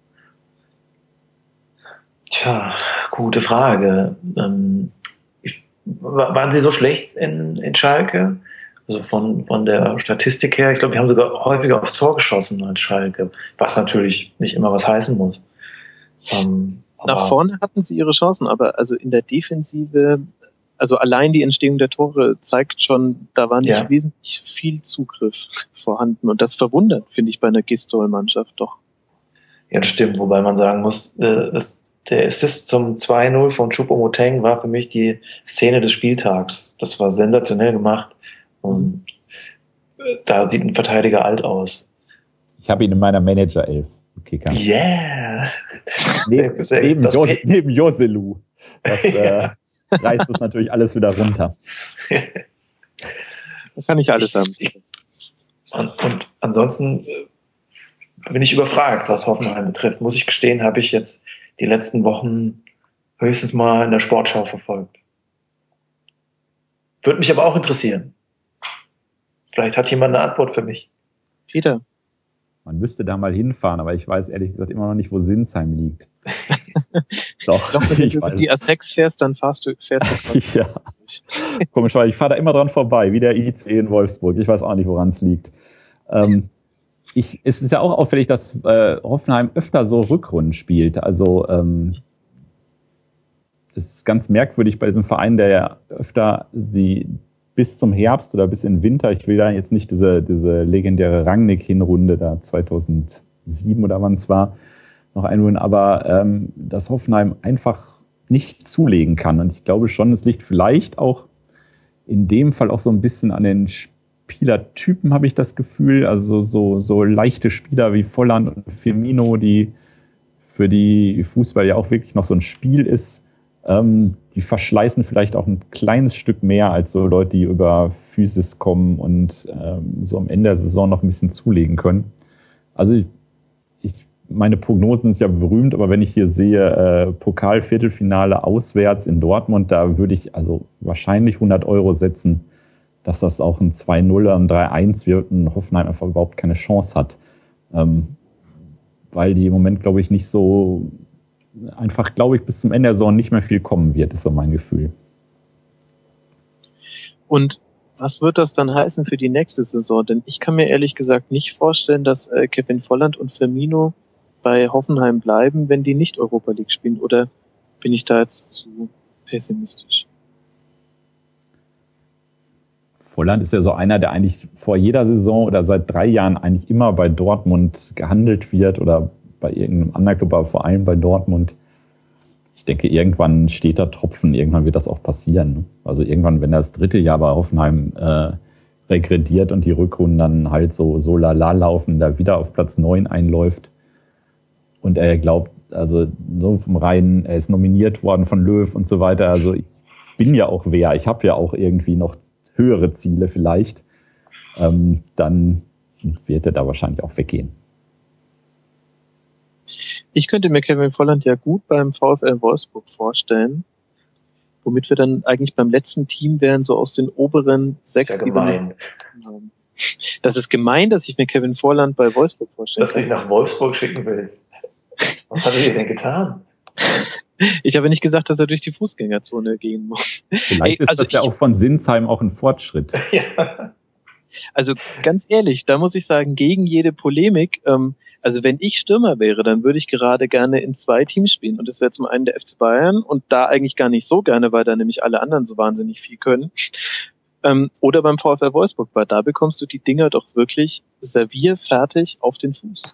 Tja, gute Frage. Ähm, ich, waren sie so schlecht in, in Schalke? Also von, von der Statistik her, ich glaube, die haben sogar häufiger aufs Tor geschossen als Schalke, was natürlich nicht immer was heißen muss. Ähm, Nach vorne hatten sie ihre Chancen, aber also in der Defensive... Also allein die Entstehung der Tore zeigt schon, da war nicht ja. wesentlich viel Zugriff vorhanden. Und das verwundert, finde ich, bei einer Gistol-Mannschaft doch. Ja, das stimmt. Wobei man sagen muss, dass der Assist zum zwei null von Choupo-Moting war für mich die Szene des Spieltags. Das war sensationell gemacht. Und da sieht ein Verteidiger alt aus. Ich habe ihn in meiner Manager-Elf. Okay, kann ich. Yeah! neben, neben, Jos, neben Joselu. Das, äh, reißt das natürlich alles wieder runter. Da kann ich alles haben. Und, und ansonsten bin ich überfragt, was Hoffenheim betrifft. Muss ich gestehen, habe ich jetzt die letzten Wochen höchstens mal in der Sportschau verfolgt. Würde mich aber auch interessieren. Vielleicht hat jemand eine Antwort für mich. Peter. Man müsste da mal hinfahren, aber ich weiß ehrlich gesagt immer noch nicht, wo Sinsheim liegt. Doch, ich glaube, wenn ich du weiß. die A sechs fährst, dann fahrst du, fährst du ja. Komisch, weil ich fahre da immer dran vorbei, wie der I C E in Wolfsburg. Ich weiß auch nicht, woran es liegt. Ähm, ich, es ist ja auch auffällig, dass äh, Hoffenheim öfter so Rückrunden spielt. Also ähm, es ist ganz merkwürdig bei diesem Verein, der ja öfter die bis zum Herbst oder bis in den Winter, ich will da jetzt nicht diese, diese legendäre Rangnick-Hinrunde da zweitausendsieben oder wann es war, noch einholen, aber ähm, dass Hoffenheim einfach nicht zulegen kann. Und ich glaube schon, es liegt vielleicht auch in dem Fall auch so ein bisschen an den Spielertypen, habe ich das Gefühl. Also so, so leichte Spieler wie Volland und Firmino, die für die Fußball ja auch wirklich noch so ein Spiel ist, ähm, die verschleißen vielleicht auch ein kleines Stück mehr als so Leute, die über Physis kommen und ähm, so am Ende der Saison noch ein bisschen zulegen können. Also ich, ich meine Prognosen sind ja berühmt, aber wenn ich hier sehe, äh, Pokal-Viertelfinale auswärts in Dortmund, da würde ich also wahrscheinlich hundert Euro setzen, dass das auch ein zwei null oder ein drei eins wird und Hoffenheim einfach überhaupt keine Chance hat. Ähm, weil die im Moment, glaube ich, nicht so einfach, glaube ich, bis zum Ende der Saison nicht mehr viel kommen wird, ist so mein Gefühl. Und was wird das dann heißen für die nächste Saison? Denn ich kann mir ehrlich gesagt nicht vorstellen, dass äh, Kevin Volland und Firmino bei Hoffenheim bleiben, wenn die nicht Europa League spielen. Oder bin ich da jetzt zu pessimistisch? Volland ist ja so einer, der eigentlich vor jeder Saison oder seit drei Jahren eigentlich immer bei Dortmund gehandelt wird oder bei irgendeinem anderen Club, aber vor allem bei Dortmund. Ich denke, irgendwann steht da Tropfen, irgendwann wird das auch passieren. Also irgendwann, wenn das dritte Jahr bei Hoffenheim äh, regrediert und die Rückrunden dann halt so, so lala laufen, da wieder auf Platz neun einläuft und er glaubt, also so vom Reinen, er ist nominiert worden von Löw und so weiter. Also ich bin ja auch wer, ich habe ja auch irgendwie noch höhere Ziele vielleicht, ähm, dann wird er da wahrscheinlich auch weggehen. Ich könnte mir Kevin Volland ja gut beim VfL Wolfsburg vorstellen, womit wir dann eigentlich beim letzten Team wären, so aus den oberen sechs. Das ist ja gemein. Das ist gemein, dass ich mir Kevin Volland bei Wolfsburg vorstelle. Dass du dich nach Wolfsburg schicken willst. Was hat er dir denn getan? Ich habe nicht gesagt, dass er durch die Fußgängerzone gehen muss. Vielleicht Ey, ist also das ja ich, auch von Sinsheim auch ein Fortschritt. Ja. Also ganz ehrlich, da muss ich sagen, gegen jede Polemik, ähm, also wenn ich Stürmer wäre, dann würde ich gerade gerne in zwei Teams spielen. Und das wäre zum einen der F C Bayern und da eigentlich gar nicht so gerne, weil da nämlich alle anderen so wahnsinnig viel können. Ähm, oder beim VfL Wolfsburg, weil da bekommst du die Dinger doch wirklich servierfertig auf den Fuß.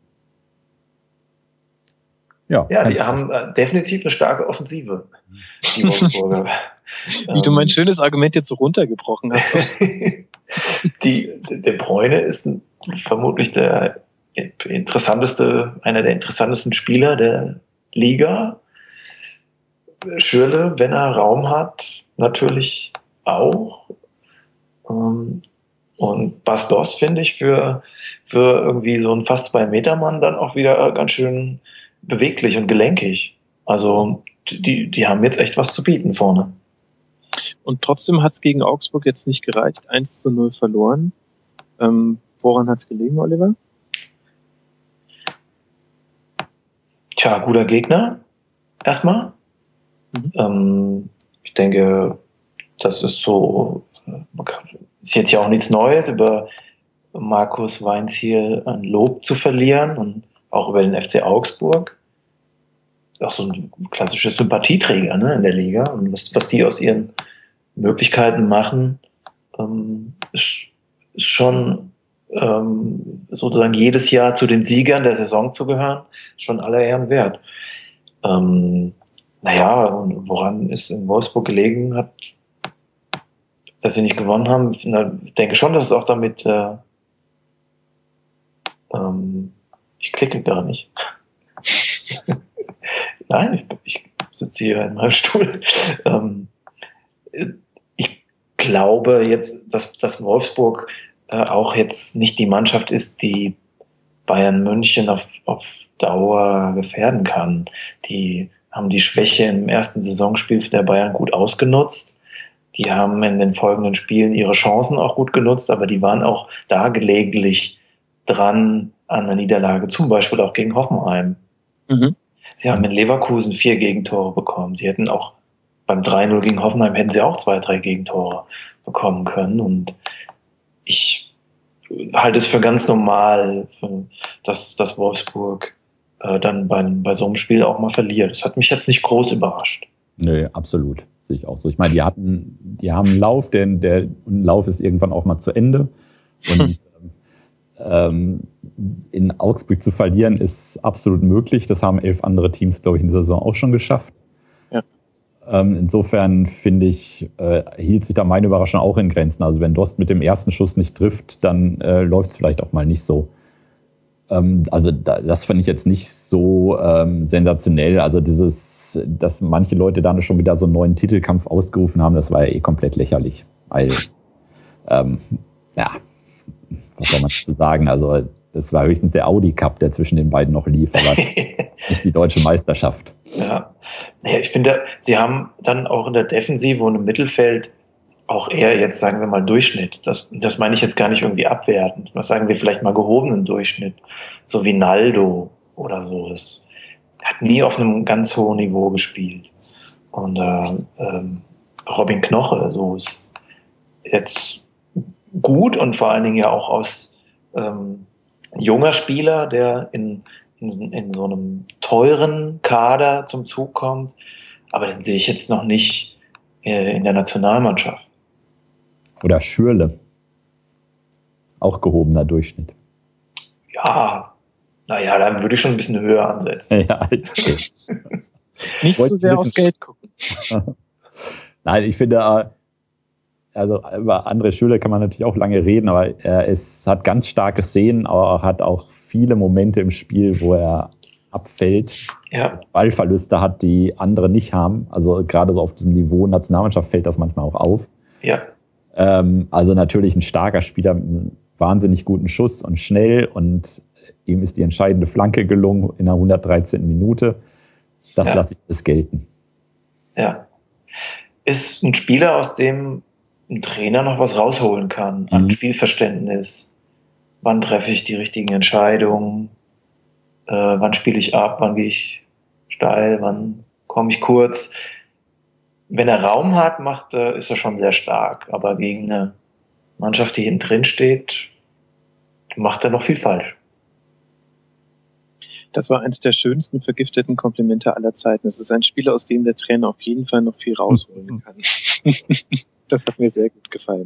Ja, ja, die haben äh, definitiv eine starke Offensive, die Wolfsburger. Wie ähm, du mein schönes Argument jetzt so runtergebrochen hast. die, der Bräune ist ein, vermutlich der interessanteste, einer der interessantesten Spieler der Liga. Schürrle, wenn er Raum hat, natürlich auch. Ähm, und Bastos finde ich für, für irgendwie so einen fast zwei Meter Mann dann auch wieder ganz schön beweglich und gelenkig. Also die, die haben jetzt echt was zu bieten vorne. Und trotzdem hat es gegen Augsburg jetzt nicht gereicht. eins zu null verloren. Ähm, woran hat es gelegen, Oliver? Tja, guter Gegner. Erstmal. Mhm. Ähm, ich denke, das ist so, ist jetzt ja auch nichts Neues, über Markus Weinzierl ein Lob zu verlieren und auch über den F C Augsburg. Auch so ein klassischer Sympathieträger, ne, in der Liga. Und was, was die aus ihren Möglichkeiten machen, ähm, ist, ist schon ähm, sozusagen jedes Jahr zu den Siegern der Saison zu gehören, schon aller Ehren wert. Ähm, naja, und woran ist in Wolfsburg gelegen hat, dass sie nicht gewonnen haben? Ich denke schon, dass es auch damit äh, ähm, ich klicke gar nicht. Nein, ich, ich sitze hier in meinem Stuhl. Ähm, ich glaube jetzt, dass, dass Wolfsburg äh, auch jetzt nicht die Mannschaft ist, die Bayern München auf, auf Dauer gefährden kann. Die haben die Schwäche im ersten Saisonspiel der Bayern gut ausgenutzt. Die haben in den folgenden Spielen ihre Chancen auch gut genutzt, aber die waren auch da gelegentlich dran an der Niederlage, zum Beispiel auch gegen Hoffenheim. Mhm. Sie haben in Leverkusen vier Gegentore bekommen. Sie hätten auch beim drei null gegen Hoffenheim hätten sie auch zwei, drei Gegentore bekommen können. Und ich halte es für ganz normal, für, dass, dass Wolfsburg äh, dann bei, bei so einem Spiel auch mal verliert. Das hat mich jetzt nicht groß überrascht. Nö, absolut. Sehe ich auch so. Ich meine, die hatten, die haben einen Lauf, denn der Lauf ist irgendwann auch mal zu Ende. Und ähm, in Augsburg zu verlieren ist absolut möglich. Das haben elf andere Teams, glaube ich, in dieser Saison auch schon geschafft. Ja. Ähm, insofern finde ich, äh, hielt sich da meine Überraschung auch in Grenzen. Also wenn Dost mit dem ersten Schuss nicht trifft, dann äh, läuft es vielleicht auch mal nicht so. Ähm, also da, das fand ich jetzt nicht so ähm, sensationell. Also dieses, dass manche Leute da schon wieder so einen neuen Titelkampf ausgerufen haben, das war ja eh komplett lächerlich. Weil, ähm, ja, was soll man dazu sagen? Also das war höchstens der Audi Cup, der zwischen den beiden noch lief, aber nicht die deutsche Meisterschaft. Ja. Ja, ich finde, sie haben dann auch in der Defensive und im Mittelfeld auch eher jetzt, sagen wir mal, Durchschnitt. Das, das meine ich jetzt gar nicht irgendwie abwertend. Das sagen wir vielleicht mal gehobenen Durchschnitt. So wie Naldo oder so. Das hat nie auf einem ganz hohen Niveau gespielt. Und äh, ähm, Robin Knoche, so ist jetzt gut und vor allen Dingen ja auch aus ähm, junger Spieler, der in, in, in so einem teuren Kader zum Zug kommt. Aber den sehe ich jetzt noch nicht äh, in der Nationalmannschaft. Oder Schürrle. Auch gehobener Durchschnitt. Ja, naja, dann würde ich schon ein bisschen höher ansetzen. Ja, okay. Nicht zu so sehr aufs Geld gucken. Nein, ich finde, also über André Schürrle kann man natürlich auch lange reden, aber er ist, hat ganz starke Szenen, aber hat auch viele Momente im Spiel, wo er abfällt, ja. Ballverluste hat, die andere nicht haben. Also gerade so auf diesem Niveau Nationalmannschaft fällt das manchmal auch auf. Ja. Ähm, also natürlich ein starker Spieler mit einem wahnsinnig guten Schuss und schnell, und ihm ist die entscheidende Flanke gelungen in der hundertdreizehnten Minute. Das ja. lasse ich das gelten. Ja. Ist ein Spieler, aus dem ein Trainer noch was rausholen kann, an mhm. Spielverständnis. Wann treffe ich die richtigen Entscheidungen? Äh, wann spiele ich ab? Wann gehe ich steil? Wann komme ich kurz? Wenn er Raum hat, macht, äh, ist er schon sehr stark. Aber gegen eine Mannschaft, die hinten drin steht, macht er noch viel falsch. Das war eines der schönsten vergifteten Komplimente aller Zeiten. Es ist ein Spieler, aus dem der Trainer auf jeden Fall noch viel rausholen kann. Das hat mir sehr gut gefallen.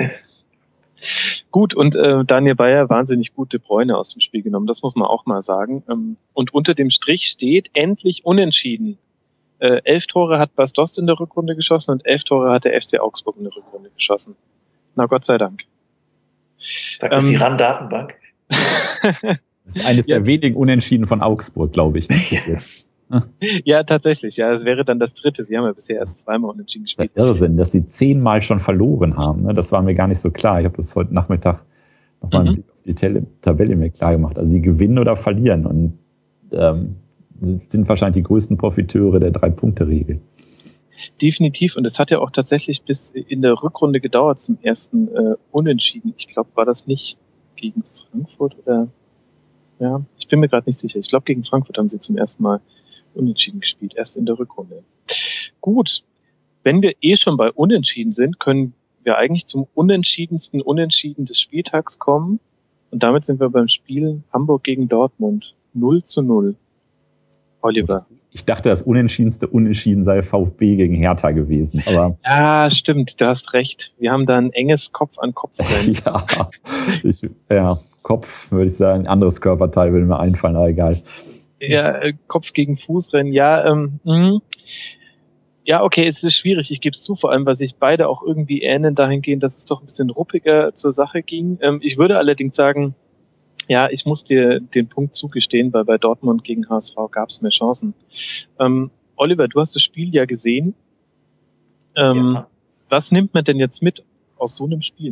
Gut, und äh, Daniel Bayer wahnsinnig gute Bräune aus dem Spiel genommen, das muss man auch mal sagen. Ähm, und unter dem Strich steht endlich unentschieden. Äh, elf Tore hat Bas Dost in der Rückrunde geschossen und elf Tore hat der F C Augsburg in der Rückrunde geschossen. Na Gott sei Dank. Sagt das ähm, die R A N-Datenbank? Das ist eines ja. der wenigen Unentschieden von Augsburg, glaube ich. Ne? Ja, tatsächlich. Ja, es wäre dann das dritte. Sie haben ja bisher erst zweimal unentschieden gespielt. Das ist der Irrsinn, dass sie zehnmal schon verloren haben. Ne? Das war mir gar nicht so klar. Ich habe das heute Nachmittag nochmal mhm. auf die Tabelle mir klar gemacht. Also sie gewinnen oder verlieren und ähm, sind wahrscheinlich die größten Profiteure der Drei-Punkte-Regel. Definitiv. Und es hat ja auch tatsächlich bis in der Rückrunde gedauert zum ersten äh, Unentschieden. Ich glaube, war das nicht gegen Frankfurt oder... Ja, ich bin mir gerade nicht sicher. Ich glaube, gegen Frankfurt haben sie zum ersten Mal unentschieden gespielt, erst in der Rückrunde. Gut, wenn wir eh schon bei Unentschieden sind, können wir eigentlich zum unentschiedensten Unentschieden des Spieltags kommen. Und damit sind wir beim Spiel Hamburg gegen Dortmund. null zu null. Oliver. Ich dachte, das unentschiedenste Unentschieden sei VfB gegen Hertha gewesen. Aber ja, stimmt, du hast recht. Wir haben da ein enges Kopf-an-Kopf-Rennen. ja, ich, ja. Kopf, würde ich sagen, ein anderes Körperteil würde mir einfallen, aber egal. Ja, äh, Kopf gegen Fußrennen, ja, ähm, mh. ja, okay, es ist schwierig, ich gebe es zu, vor allem, weil sich beide auch irgendwie ähneln dahingehend, dass es doch ein bisschen ruppiger zur Sache ging. Ähm, ich würde allerdings sagen, ja, ich muss dir den Punkt zugestehen, weil bei Dortmund gegen H S V gab es mehr Chancen. Ähm, Oliver, du hast das Spiel ja gesehen. Ähm, ja. Was nimmt man denn jetzt mit aus so einem Spiel?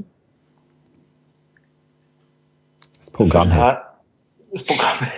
Das Programm. Das Programm.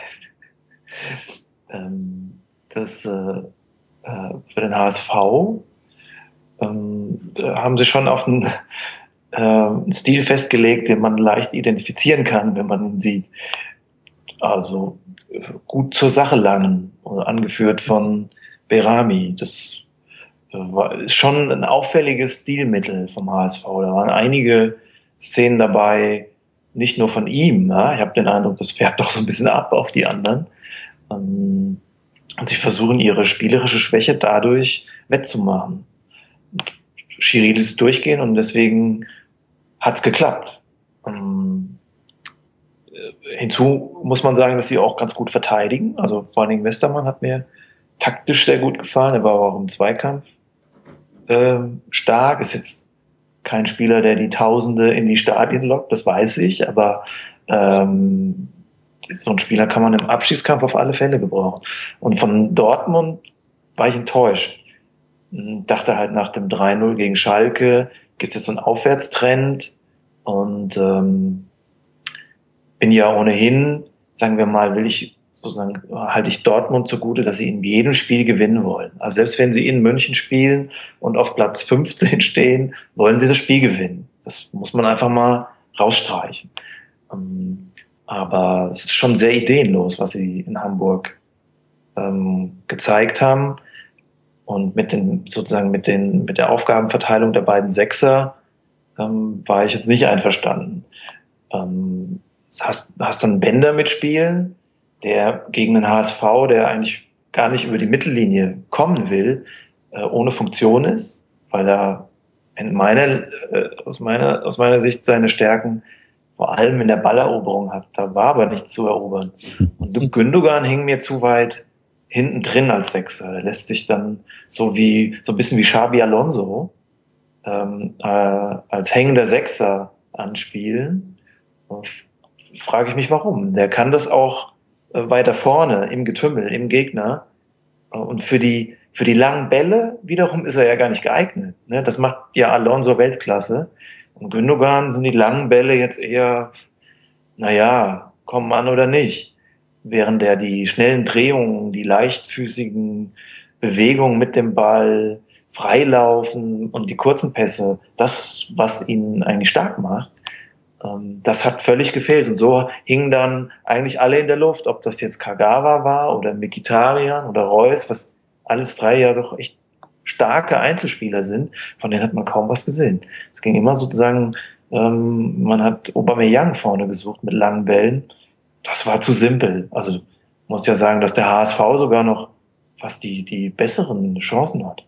ähm, das äh, für den H S V ähm, haben sie schon auf einen, äh, einen Stil festgelegt, den man leicht identifizieren kann, wenn man ihn sieht. Also gut zur Sache langen, angeführt von Berami. Das war, ist schon ein auffälliges Stilmittel vom H S V. Da waren einige Szenen dabei, nicht nur von ihm. Ja? Ich habe den Eindruck, das färbt doch so ein bisschen ab auf die anderen. Und sie versuchen, ihre spielerische Schwäche dadurch wettzumachen. Schiri ließ es durchgehen und deswegen hat es geklappt. Ähm, hinzu muss man sagen, dass sie auch ganz gut verteidigen. Also vor allen Dingen Westermann hat mir taktisch sehr gut gefallen. Er war aber auch im Zweikampf äh, stark. Ist jetzt kein Spieler, der die Tausende in die Stadien lockt, das weiß ich. Aber ähm, so einen Spieler kann man im Abstiegskampf auf alle Fälle gebrauchen. Und von Dortmund war ich enttäuscht. Dachte halt nach dem drei null gegen Schalke gibt es jetzt so einen Aufwärtstrend und ähm, bin ja ohnehin, sagen wir mal, will ich sozusagen, halte ich Dortmund zugute, dass sie in jedem Spiel gewinnen wollen. Also selbst wenn sie in München spielen und auf Platz fünfzehn stehen, wollen sie das Spiel gewinnen. Das muss man einfach mal rausstreichen. Ähm, aber es ist schon sehr ideenlos, was sie in Hamburg ähm, gezeigt haben. Und mit den, sozusagen mit den, mit der Aufgabenverteilung der beiden Sechser ähm, war ich jetzt nicht einverstanden. Ähm, hast, hast dann Bender mitspielen, der gegen den H S V, der eigentlich gar nicht über die Mittellinie kommen will, äh, ohne Funktion ist, weil er in meiner, äh, aus meiner, aus meiner Sicht seine Stärken vor allem in der Balleroberung hat. Da war aber nichts zu erobern. Und Gündogan hing mir zu weit hinten drin als Sechser. Der lässt sich dann so wie, so ein bisschen wie Xabi Alonso, ähm, äh, als hängender Sechser anspielen. Frage ich mich, warum. Der kann das auch äh, weiter vorne, im Getümmel, im Gegner. Und für die, für die langen Bälle wiederum ist er ja gar nicht geeignet. Ne? Das macht ja Alonso Weltklasse. Und Gündogan sind die langen Bälle jetzt eher, naja, kommen an oder nicht. Während er die schnellen Drehungen, die leichtfüßigen Bewegungen mit dem Ball, Freilaufen und die kurzen Pässe, das, was ihn eigentlich stark macht, ähm, das hat völlig gefehlt. Und so hingen dann eigentlich alle in der Luft, ob das jetzt Kagawa war oder Mkhitaryan oder Reus, was alles drei ja doch echt starke Einzelspieler sind, von denen hat man kaum was gesehen. Es ging immer sozusagen, ähm, man hat Aubameyang vorne gesucht mit langen Bällen. Das war zu simpel. Also ich muss ja sagen, dass der H S V sogar noch fast die, die besseren Chancen hat.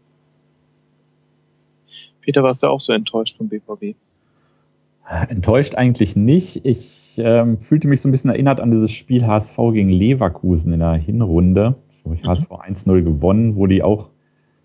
Peter, warst du auch so enttäuscht vom B V B? Enttäuscht eigentlich nicht. Ich ähm, fühlte mich so ein bisschen erinnert an dieses Spiel H S V gegen Leverkusen in der Hinrunde. So, ich mhm. H S V eins null gewonnen, wo die auch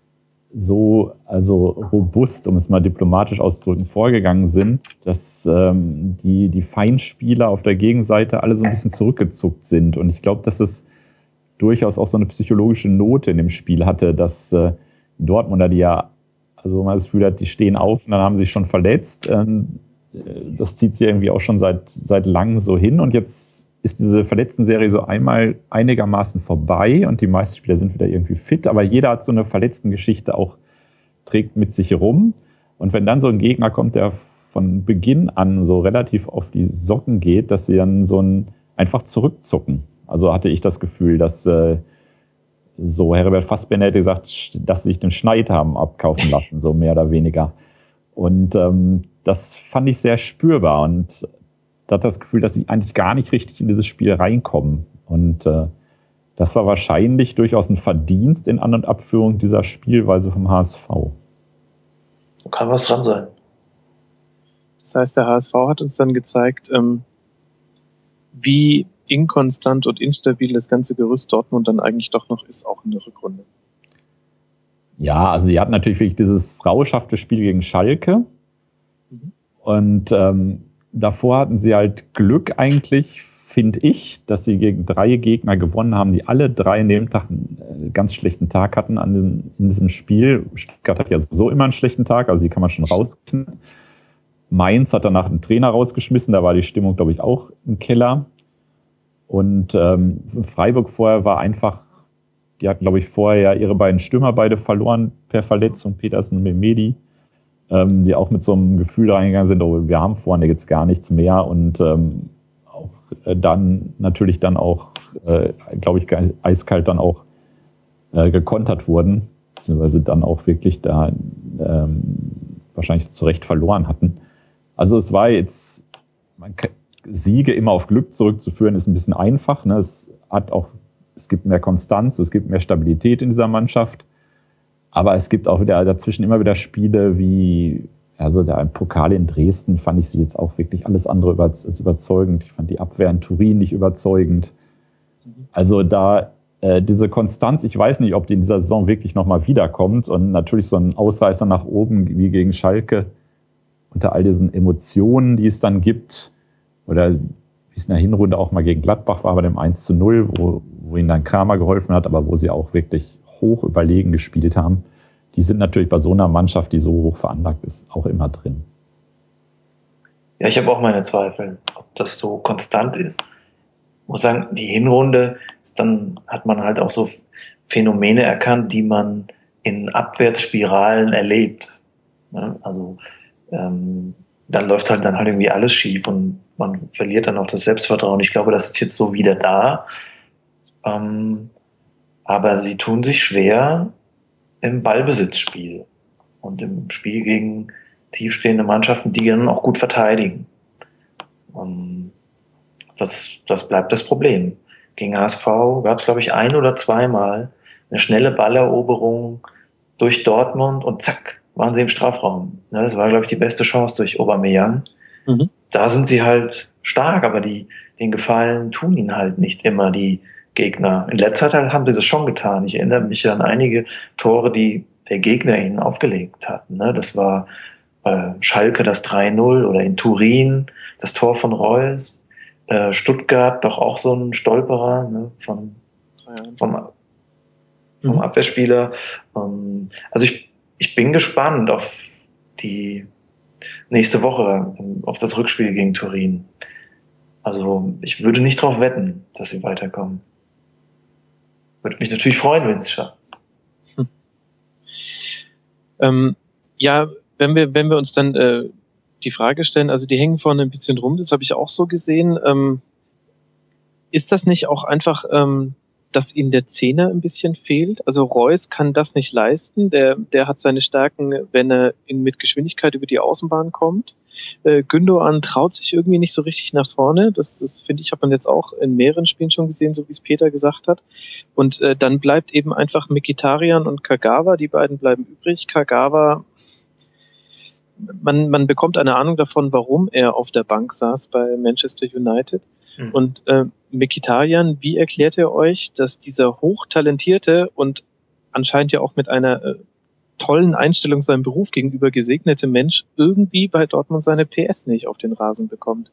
so also robust, um es mal diplomatisch auszudrücken, vorgegangen sind, dass ähm, die, die Feinspieler auf der Gegenseite alle so ein bisschen zurückgezuckt sind. Und ich glaube, dass es durchaus auch so eine psychologische Note in dem Spiel hatte, dass äh, Dortmunder, die ja, also man das Gefühl hat, die stehen auf und dann haben sie sich schon verletzt. Ähm, das zieht sie irgendwie auch schon seit, seit langem so hin. Und jetzt ist diese Verletzten-Serie so einmal einigermaßen vorbei und die meisten Spieler sind wieder irgendwie fit, aber jeder hat so eine Verletzten-Geschichte auch, trägt mit sich rum. Und wenn dann so ein Gegner kommt, der von Beginn an so relativ auf die Socken geht, dass sie dann so ein einfach zurückzucken. Also hatte ich das Gefühl, dass äh, so Herbert Fassbender hätte gesagt, dass sie sich den Schneid haben abkaufen lassen, so mehr oder weniger. Und ähm, das fand ich sehr spürbar und da hat das Gefühl, dass sie eigentlich gar nicht richtig in dieses Spiel reinkommen. Und äh, das war wahrscheinlich durchaus ein Verdienst in An- und Abführung dieser Spielweise vom H S V. Kann was dran sein. Das heißt, der H S V hat uns dann gezeigt, ähm, wie inkonstant und instabil das ganze Gerüst Dortmund dann eigentlich doch noch ist, auch in der Rückrunde. Ja, also sie hatten natürlich wirklich dieses rauschhafte Spiel gegen Schalke. Mhm. Und ähm, davor hatten sie halt Glück eigentlich, finde ich, dass sie gegen drei Gegner gewonnen haben, die alle drei an dem Tag einen ganz schlechten Tag hatten an dem, in diesem Spiel. Stuttgart hat ja sowieso immer einen schlechten Tag, also die kann man schon rauskriegen. Mainz hat danach einen Trainer rausgeschmissen, da war die Stimmung, glaube ich, auch im Keller. Und ähm, Freiburg vorher war einfach, die hatten, glaube ich, vorher ja ihre beiden Stürmer beide verloren per Verletzung, Petersen und Mehmedi. ähm, die auch mit so einem Gefühl reingegangen sind, oh, wir haben vorne jetzt gar nichts mehr und ähm, auch äh, dann natürlich dann auch, äh, glaube ich, eiskalt dann auch äh, gekontert wurden, beziehungsweise dann auch wirklich da ähm, wahrscheinlich zu Recht verloren hatten. Also es war jetzt, man kann, Siege immer auf Glück zurückzuführen, ist ein bisschen einfach. Ne? Es hat auch, es gibt mehr Konstanz, es gibt mehr Stabilität in dieser Mannschaft. Aber es gibt auch wieder dazwischen immer wieder Spiele wie, also der Pokal in Dresden fand ich sie jetzt auch wirklich alles andere als überzeugend. Ich fand die Abwehr in Turin nicht überzeugend. Also da äh, diese Konstanz, ich weiß nicht, ob die in dieser Saison wirklich nochmal wiederkommt. Und natürlich so ein Ausreißer nach oben wie gegen Schalke unter all diesen Emotionen, die es dann gibt. Oder wie es in der Hinrunde auch mal gegen Gladbach war bei dem eins zu null, wo, wo ihnen dann Kramer geholfen hat, aber wo sie auch wirklich hoch überlegen gespielt haben. Die sind natürlich bei so einer Mannschaft, die so hoch veranlagt ist, auch immer drin. Ja, ich habe auch meine Zweifel, ob das so konstant ist. Ich muss sagen, die Hinrunde, ist dann hat man halt auch so Phänomene erkannt, die man in Abwärtsspiralen erlebt. Also ähm, dann läuft halt dann halt irgendwie alles schief und man verliert dann auch das Selbstvertrauen. Ich glaube, das ist jetzt so wieder da. Ähm, aber sie tun sich schwer im Ballbesitzspiel und im Spiel gegen tiefstehende Mannschaften, die dann auch gut verteidigen. Um, das, das bleibt das Problem. Gegen H S V gab es, glaube ich, ein oder zweimal eine schnelle Balleroberung durch Dortmund und zack, waren sie im Strafraum. Das war, glaube ich, die beste Chance durch Aubameyang. Mhm. Da sind sie halt stark, aber die, den Gefallen tun ihnen halt nicht immer die Gegner. In letzter Zeit haben sie das schon getan. Ich erinnere mich an einige Tore, die der Gegner ihnen aufgelegt hat. Das war äh, Schalke das drei null oder in Turin das Tor von Reus. Äh, Stuttgart doch auch so ein Stolperer, ne, von, vom, vom mhm. Abwehrspieler. Ähm, also ich, ich bin gespannt auf die nächste Woche, auf das Rückspiel gegen Turin. Also ich würde nicht drauf wetten, dass sie weiterkommen. Würde mich natürlich freuen, wenn sie es schaffen. Hm. Ähm, ja, wenn wir, wenn wir uns dann äh, die Frage stellen, also die hängen vorne ein bisschen rum, das habe ich auch so gesehen. Ähm, ist das nicht auch einfach, ähm, dass ihnen der Zehner ein bisschen fehlt? Also Reus kann das nicht leisten. Der, der hat seine Stärken, wenn er in, mit Geschwindigkeit über die Außenbahn kommt. Äh, Gündoğan traut sich irgendwie nicht so richtig nach vorne. Das, das finde ich, hat man jetzt auch in mehreren Spielen schon gesehen, so wie es Peter gesagt hat. Und äh, dann bleibt eben einfach Mkhitaryan und Kagawa. Die beiden bleiben übrig. Kagawa, man, man bekommt eine Ahnung davon, warum er auf der Bank saß bei Manchester United. Mhm. Und äh, Mkhitaryan, wie erklärt ihr euch, dass dieser hochtalentierte und anscheinend ja auch mit einer äh, tollen Einstellung seinem Beruf gegenüber gesegnete Mensch irgendwie bei Dortmund seine P S nicht auf den Rasen bekommt?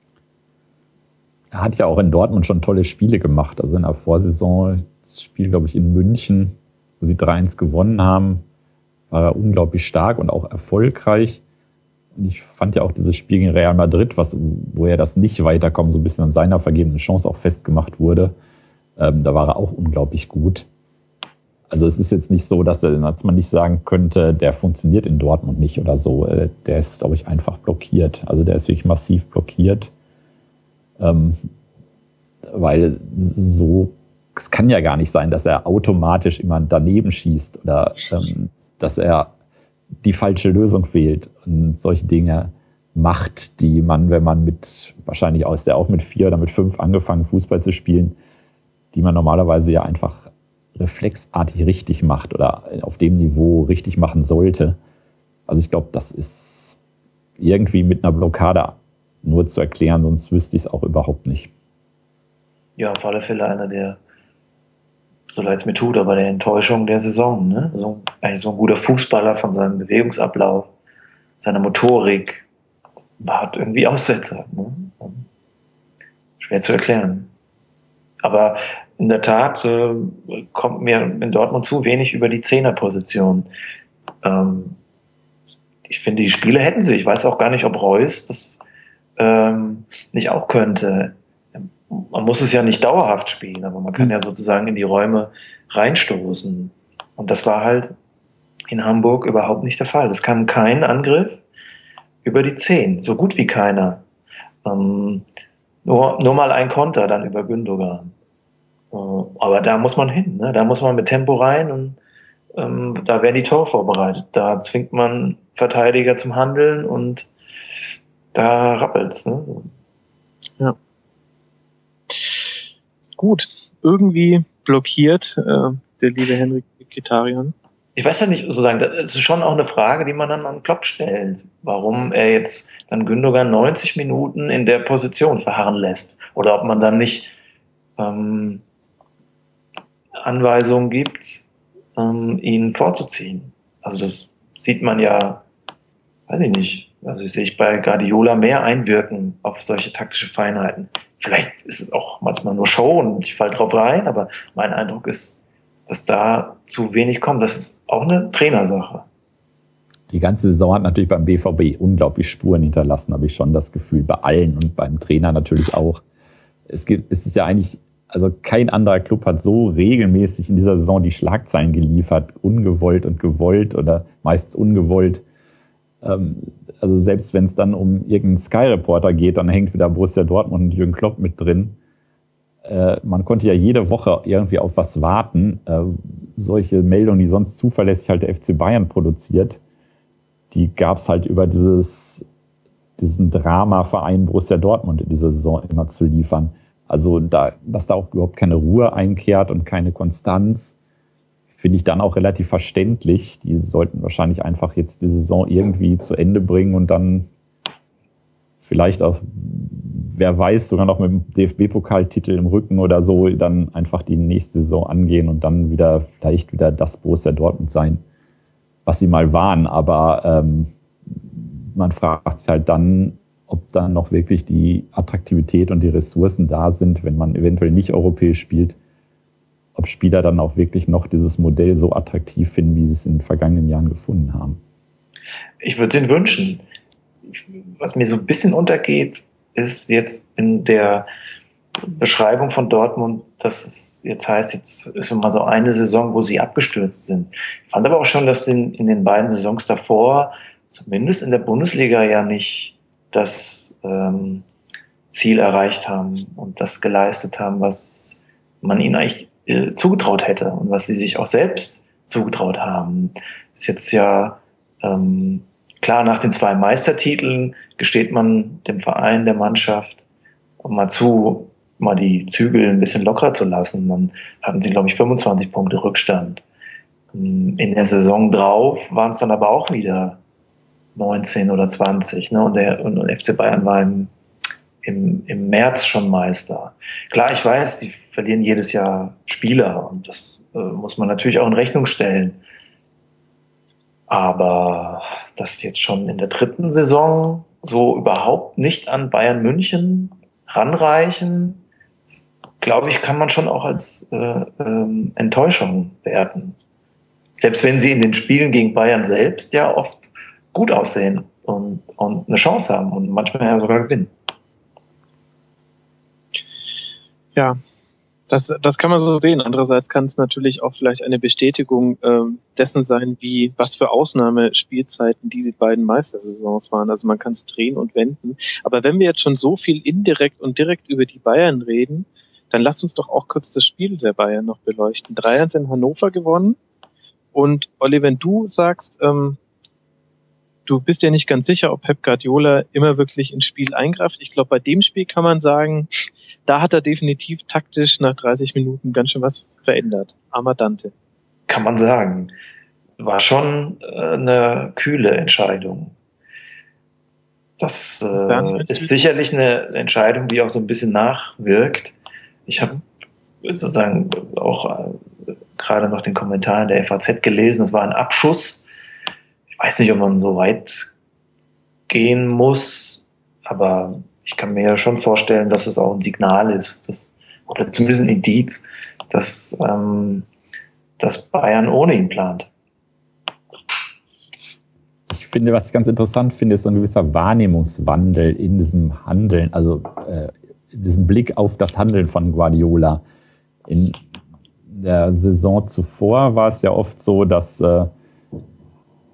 Er hat ja auch in Dortmund schon tolle Spiele gemacht. Also in der Vorsaison, das Spiel, glaube ich, in München, wo sie drei eins gewonnen haben, war er unglaublich stark und auch erfolgreich. Und ich fand ja auch dieses Spiel gegen Real Madrid, was, wo er das nicht weiterkommen, so ein bisschen an seiner vergebenen Chance auch festgemacht wurde. Ähm, da war er auch unglaublich gut. Also es ist jetzt nicht so, dass, er, dass man nicht sagen könnte, der funktioniert in Dortmund nicht oder so. Der ist, glaube ich, einfach blockiert. Also der ist wirklich massiv blockiert. Ähm, weil so, es kann ja gar nicht sein, dass er automatisch immer daneben schießt oder ähm, dass er die falsche Lösung wählt und solche Dinge macht, die man, wenn man mit, wahrscheinlich aus der auch mit vier oder mit fünf angefangen Fußball zu spielen, die man normalerweise ja einfach reflexartig richtig macht oder auf dem Niveau richtig machen sollte. Also ich glaube, das ist irgendwie mit einer Blockade nur zu erklären, sonst wüsste ich es auch überhaupt nicht. Ja, auf alle Fälle einer der, so leid es mir tut, aber der Enttäuschung der Saison. Ne? So, eigentlich so ein guter Fußballer von seinem Bewegungsablauf, seiner Motorik, hat irgendwie Aussetzer. Ne? Schwer zu erklären. Aber in der Tat äh, kommt mir in Dortmund zu wenig über die Zehnerposition. Ähm, ich finde, die Spiele hätten sie. Ich weiß auch gar nicht, ob Reus das ähm, nicht auch könnte. Man muss es ja nicht dauerhaft spielen, aber man kann ja sozusagen in die Räume reinstoßen. Und das war halt in Hamburg überhaupt nicht der Fall. Es kam kein Angriff über die zehn, so gut wie keiner. Ähm, nur, nur mal ein Konter dann über Gündogan. Äh, aber da muss man hin, ne? Da muss man mit Tempo rein und ähm, da werden die Tore vorbereitet. Da zwingt man Verteidiger zum Handeln und da rappelt's. Ne? Ja. Gut, irgendwie blockiert äh, der liebe Henrik Mkhitaryan. Ich weiß ja nicht, sozusagen, das ist schon auch eine Frage, die man dann an Klopp stellt, warum er jetzt dann Gündogan neunzig Minuten in der Position verharren lässt oder ob man dann nicht ähm, Anweisungen gibt, ähm, ihn vorzuziehen. Also das sieht man ja, weiß ich nicht, also ich sehe ich bei Guardiola mehr einwirken auf solche taktische Feinheiten. Vielleicht ist es auch manchmal nur Show und ich falle drauf rein, aber mein Eindruck ist, dass da zu wenig kommt. Das ist auch eine Trainersache. Die ganze Saison hat natürlich beim B V B unglaublich Spuren hinterlassen, habe ich schon das Gefühl, bei allen und beim Trainer natürlich auch. Es gibt, es ist ja eigentlich, also kein anderer Club hat so regelmäßig in dieser Saison die Schlagzeilen geliefert, ungewollt und gewollt oder meist ungewollt. Also selbst wenn es dann um irgendeinen Sky-Reporter geht, dann hängt wieder Borussia Dortmund und Jürgen Klopp mit drin. Äh, man konnte ja jede Woche irgendwie auf was warten. Äh, solche Meldungen, die sonst zuverlässig halt der F C Bayern produziert, die gab es halt über dieses, diesen Drama-Verein Borussia Dortmund in dieser Saison immer zu liefern. Also da, dass da auch überhaupt keine Ruhe einkehrt und keine Konstanz, finde ich dann auch relativ verständlich. Die sollten wahrscheinlich einfach jetzt die Saison irgendwie zu Ende bringen und dann vielleicht auch, wer weiß, sogar noch mit dem D F B-Pokaltitel im Rücken oder so, dann einfach die nächste Saison angehen und dann wieder vielleicht wieder das Borussia Dortmund sein, was sie mal waren. Aber ähm, man fragt sich halt dann, ob dann noch wirklich die Attraktivität und die Ressourcen da sind, wenn man eventuell nicht europäisch spielt, ob Spieler dann auch wirklich noch dieses Modell so attraktiv finden, wie sie es in den vergangenen Jahren gefunden haben. Ich würde es ihnen wünschen. Was mir so ein bisschen untergeht, ist jetzt in der Beschreibung von Dortmund, dass es jetzt heißt, jetzt ist mal so eine Saison, wo sie abgestürzt sind. Ich fand aber auch schon, dass in, in den beiden Saisons davor, zumindest in der Bundesliga, ja nicht das ähm, Ziel erreicht haben und das geleistet haben, was man ihnen eigentlich äh, zugetraut hätte und was sie sich auch selbst zugetraut haben. Das ist jetzt ja ähm, klar, nach den zwei Meistertiteln gesteht man dem Verein, der Mannschaft, um mal zu, mal die Zügel ein bisschen lockerer zu lassen. Dann hatten sie, glaube ich, fünfundzwanzig Punkte Rückstand. In der Saison drauf waren es dann aber auch wieder neunzehn oder zwanzig. Ne? Und, der, und der F C Bayern war im, im, im März schon Meister. Klar, ich weiß, die verlieren jedes Jahr Spieler und das äh, muss man natürlich auch in Rechnung stellen. Aber das jetzt schon in der dritten Saison so überhaupt nicht an Bayern München ranreichen, glaube ich, kann man schon auch als äh, ähm, Enttäuschung werten. Selbst wenn sie in den Spielen gegen Bayern selbst ja oft gut aussehen und, und eine Chance haben und manchmal ja sogar gewinnen. Ja, das, das kann man so sehen. Andererseits kann es natürlich auch vielleicht eine Bestätigung äh, dessen sein, wie was für Ausnahmespielzeiten diese beiden Meistersaisons waren. Also man kann es drehen und wenden. Aber wenn wir jetzt schon so viel indirekt und direkt über die Bayern reden, dann lasst uns doch auch kurz das Spiel der Bayern noch beleuchten. drei eins in Hannover gewonnen. Und Olli, wenn du sagst, ähm, du bist ja nicht ganz sicher, ob Pep Guardiola immer wirklich ins Spiel eingreift. Ich glaube, bei dem Spiel kann man sagen, da hat er definitiv taktisch nach dreißig Minuten ganz schön was verändert. Armer Dante. Kann man sagen. War schon eine kühle Entscheidung. Das äh, ist sicherlich eine Entscheidung, die auch so ein bisschen nachwirkt. Ich habe sozusagen auch äh, gerade noch den Kommentar in der F A Z gelesen. Es war ein Abschuss. Ich weiß nicht, ob man so weit gehen muss, aber ich kann mir ja schon vorstellen, dass es auch ein Signal ist, dass, oder zumindest ein Indiz, dass, ähm, dass Bayern ohne ihn plant. Ich finde, was ich ganz interessant finde, ist so ein gewisser Wahrnehmungswandel in diesem Handeln, also äh, in diesem Blick auf das Handeln von Guardiola. In der Saison zuvor war es ja oft so, dass äh,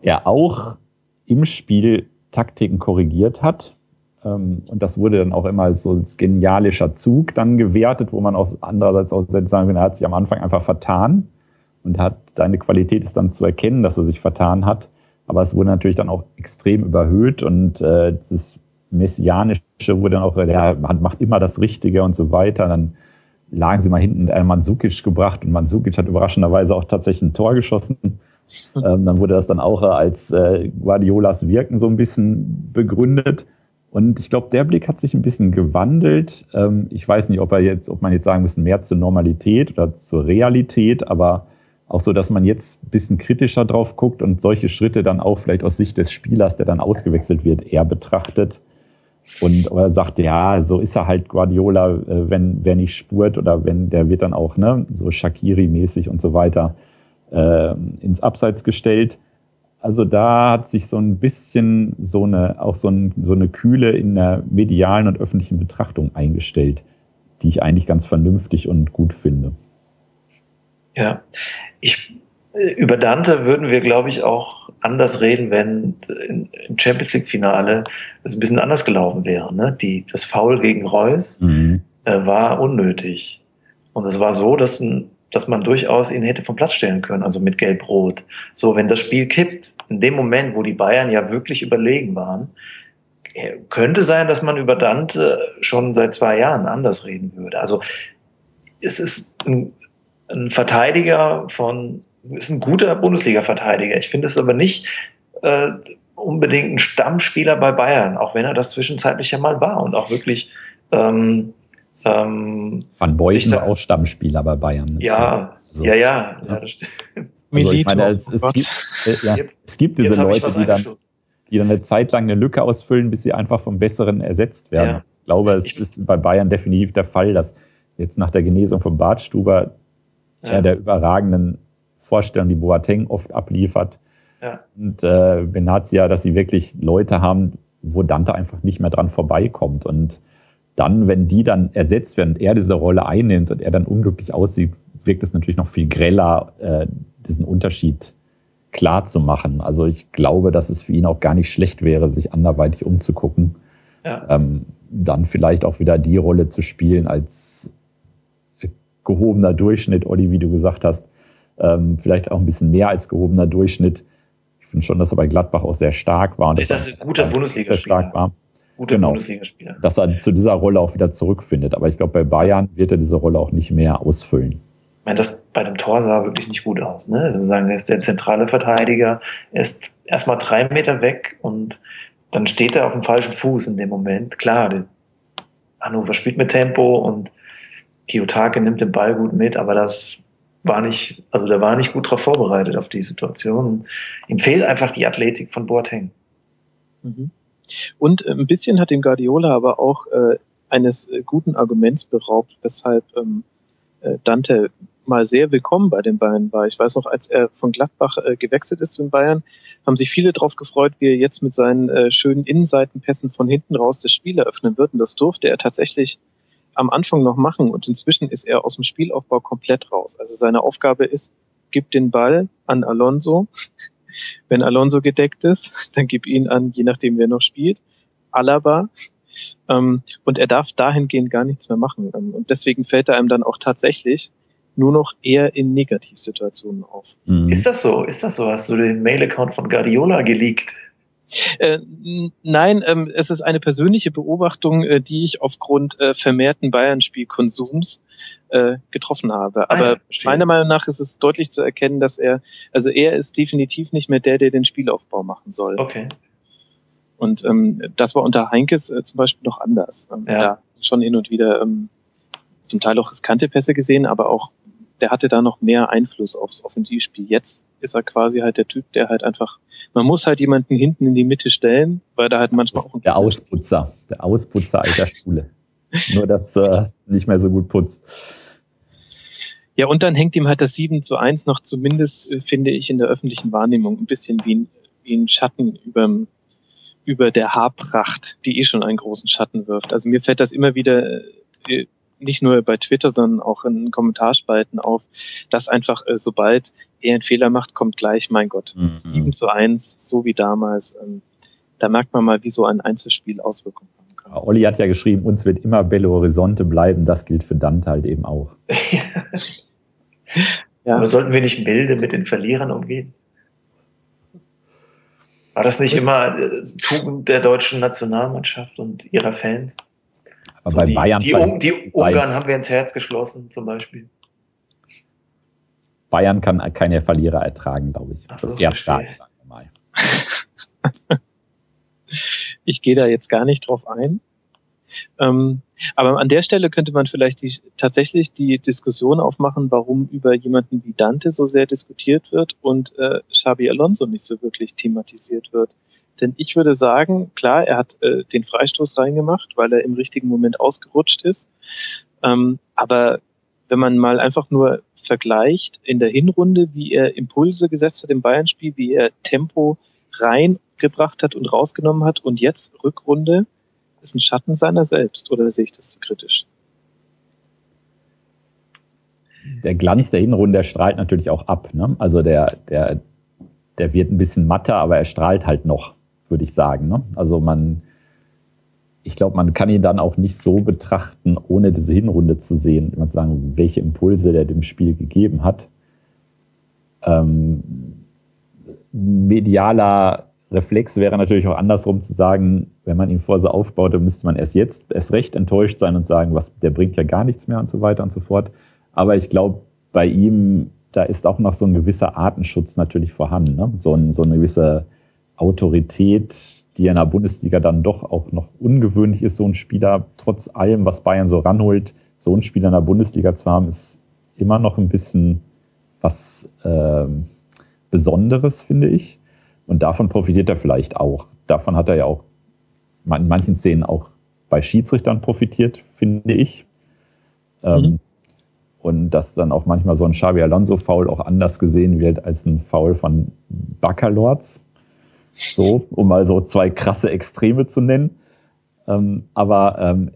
er auch im Spiel Taktiken korrigiert hat. Ähm, und das wurde dann auch immer als so ein genialischer Zug dann gewertet, wo man auch andererseits auch sagen kann, er hat sich am Anfang einfach vertan und hat seine Qualität ist dann zu erkennen, dass er sich vertan hat. Aber es wurde natürlich dann auch extrem überhöht und äh, das Messianische wurde dann auch, der macht immer das Richtige und so weiter. Dann lagen sie mal hinten äh, Mandzukic gebracht und Mandzukic hat überraschenderweise auch tatsächlich ein Tor geschossen. Mhm. Ähm, dann wurde das dann auch als äh, Guardiolas Wirken so ein bisschen begründet. Und ich glaube, der Blick hat sich ein bisschen gewandelt. Ähm, ich weiß nicht, ob er jetzt, ob man jetzt sagen müssen, mehr zur Normalität oder zur Realität, aber auch so, dass man jetzt ein bisschen kritischer drauf guckt und solche Schritte dann auch vielleicht aus Sicht des Spielers, der dann ausgewechselt wird, eher betrachtet. Und er sagt, ja, so ist er halt Guardiola, wenn wer nicht spurt oder wenn der wird dann auch ne so Shaqiri-mäßig und so weiter äh, ins Abseits gestellt. Also da hat sich so ein bisschen so eine auch so, ein, so eine Kühle in der medialen und öffentlichen Betrachtung eingestellt, die ich eigentlich ganz vernünftig und gut finde. Ja, ich, über Dante würden wir, glaube ich, auch anders reden, wenn im Champions-League-Finale es ein bisschen anders gelaufen wäre. Ne? Die, das Foul gegen Reus mhm. äh, war unnötig. Und es war so, dass, ein, dass man durchaus ihn hätte vom Platz stellen können, also mit Gelb-Rot. So, wenn das Spiel kippt, in dem Moment, wo die Bayern ja wirklich überlegen waren, könnte sein, dass man über Dante schon seit zwei Jahren anders reden würde. Also es ist ein ein Verteidiger von, ist ein guter Bundesliga-Verteidiger. Ich finde es aber nicht äh, unbedingt ein Stammspieler bei Bayern, auch wenn er das zwischenzeitlich ja mal war und auch wirklich ähm, ähm, Van Beuten war auch Stammspieler bei Bayern. Ja, so. ja, ja, ja, das stimmt. Also ich meine, es, es, gibt, äh, ja, jetzt, es gibt diese Leute, die dann, die dann eine Zeit lang eine Lücke ausfüllen, bis sie einfach vom Besseren ersetzt werden. Ja. Ich glaube, es ich, ist bei Bayern definitiv der Fall, dass jetzt nach der Genesung von Badstuber ja. der überragenden Vorstellung, die Boateng oft abliefert. Ja. Und äh, Benazia, dass sie wirklich Leute haben, wo Dante einfach nicht mehr dran vorbeikommt. Und dann, wenn die dann ersetzt werden und er diese Rolle einnimmt und er dann unglücklich aussieht, wirkt es natürlich noch viel greller, äh, diesen Unterschied klar zu machen. Also ich glaube, dass es für ihn auch gar nicht schlecht wäre, sich anderweitig umzugucken. Ja. Ähm, dann vielleicht auch wieder die Rolle zu spielen als gehobener Durchschnitt, Olli, wie du gesagt hast, ähm, vielleicht auch ein bisschen mehr als gehobener Durchschnitt. Ich finde schon, dass er bei Gladbach auch sehr stark war. Und ich dachte, guter Bundesligaspieler. Sehr stark war. Guter genau, Bundesligaspieler. Dass er zu dieser Rolle auch wieder zurückfindet. Aber ich glaube, bei Bayern wird er diese Rolle auch nicht mehr ausfüllen. Ich meine, das bei dem Tor sah wirklich nicht gut aus. Ne? Wir sagen, er ist der zentrale Verteidiger, er ist erstmal drei Meter weg und dann steht er auf dem falschen Fuß in dem Moment. Klar, der Hannover spielt mit Tempo und Kiyotake nimmt den Ball gut mit, aber das war nicht, also der war nicht gut darauf vorbereitet auf die Situation. Ihm fehlt einfach die Athletik von Boateng. Und ein bisschen hat dem Guardiola aber auch äh, eines äh, guten Arguments beraubt, weshalb ähm, äh, Dante mal sehr willkommen bei den Bayern war. Ich weiß noch, als er von Gladbach äh, gewechselt ist zu den Bayern, haben sich viele darauf gefreut, wie er jetzt mit seinen äh, schönen Innenseitenpässen von hinten raus das Spiel eröffnen wird. Und das durfte er tatsächlich am Anfang noch machen und inzwischen ist er aus dem Spielaufbau komplett raus. Also seine Aufgabe ist, gib den Ball an Alonso. Wenn Alonso gedeckt ist, dann gib ihn an, je nachdem wer noch spielt, Alaba. Ähm, und er darf dahingehend gar nichts mehr machen. Und deswegen fällt er einem dann auch tatsächlich nur noch eher in Negativsituationen auf. Mhm. Ist das so? Ist das so? Hast du den Mail-Account von Guardiola geleakt? Äh, nein, ähm, es ist eine persönliche Beobachtung, äh, die ich aufgrund äh, vermehrten Bayern-Spielkonsums äh, getroffen habe. Aber ah, ja, meiner Meinung nach ist es deutlich zu erkennen, dass er, also er ist definitiv nicht mehr der, der den Spielaufbau machen soll. Okay. Und ähm, das war unter Heinkes äh, zum Beispiel noch anders. Ähm, ja. Da schon hin und wieder ähm, zum Teil auch riskante Pässe gesehen, aber auch der hatte da noch mehr Einfluss aufs Offensivspiel. Jetzt ist er quasi halt der Typ, der halt einfach, man muss halt jemanden hinten in die Mitte stellen, weil da halt manchmal auch ein der Ausputzer, der Ausputzer alter Schule. Nur, dass er äh, nicht mehr so gut putzt. Ja, und dann hängt ihm halt das sieben zu eins noch zumindest, äh, finde ich, in der öffentlichen Wahrnehmung ein bisschen wie ein, wie ein Schatten überm, über der Haarpracht, die eh schon einen großen Schatten wirft. Also mir fällt das immer wieder äh, nicht nur bei Twitter, sondern auch in Kommentarspalten auf, dass einfach, äh, sobald er einen Fehler macht, kommt gleich, mein Gott, Mhm. sieben zu eins, so wie damals. Ähm, da merkt man mal, wie so ein Einzelspiel Auswirkungen haben kann. Olli hat ja geschrieben, uns wird immer Belo Horizonte bleiben. Das gilt für Dante halt eben auch. Ja. Aber sollten wir nicht milde mit den Verlierern umgehen? War das nicht immer äh, Tugend der deutschen Nationalmannschaft und ihrer Fans? Aber So bei die, Bayern, die, Un- die Ungarn haben wir ins Herz geschlossen, zum Beispiel. Bayern kann keine Verlierer ertragen, glaube ich. Ach so, Sehr verstehe. stark, sagen wir mal. Ich gehe da jetzt gar nicht drauf ein. Ähm, aber an der Stelle könnte man vielleicht die, tatsächlich die Diskussion aufmachen, warum über jemanden wie Dante so sehr diskutiert wird und äh, Xabi Alonso nicht so wirklich thematisiert wird. Denn ich würde sagen, klar, er hat äh, den Freistoß reingemacht, weil er im richtigen Moment ausgerutscht ist. Ähm, aber wenn man mal einfach nur vergleicht in der Hinrunde, wie er Impulse gesetzt hat im Bayern-Spiel, wie er Tempo reingebracht hat und rausgenommen hat und jetzt Rückrunde, ist ein Schatten seiner selbst, oder sehe ich das zu kritisch? Der Glanz der Hinrunde, der strahlt natürlich auch ab. Ne? Also der, der, der wird ein bisschen matter, aber er strahlt halt noch, würde ich sagen. Ne? Also man, ich glaube, man kann ihn dann auch nicht so betrachten, ohne diese Hinrunde zu sehen, man sagen, welche Impulse der dem Spiel gegeben hat. Ähm, medialer Reflex wäre natürlich auch andersrum zu sagen, wenn man ihn vorher so aufbaute, müsste man erst jetzt erst recht enttäuscht sein und sagen, was, der bringt ja gar nichts mehr und so weiter und so fort. Aber ich glaube, bei ihm, da ist auch noch so ein gewisser Artenschutz natürlich vorhanden. Ne? So, ein, so eine gewisse Autorität, die in der Bundesliga dann doch auch noch ungewöhnlich ist, so ein Spieler, trotz allem, was Bayern so ranholt, so ein Spieler in der Bundesliga zu haben, ist immer noch ein bisschen was äh, Besonderes, finde ich. Und davon profitiert er vielleicht auch. Davon hat er ja auch in manchen Szenen auch bei Schiedsrichtern profitiert, finde ich. Mhm. Ähm, und dass dann auch manchmal so ein Xabi Alonso-Foul auch anders gesehen wird als ein Foul von Baccalords. So, um mal so zwei krasse Extreme zu nennen. Ähm, aber ähm,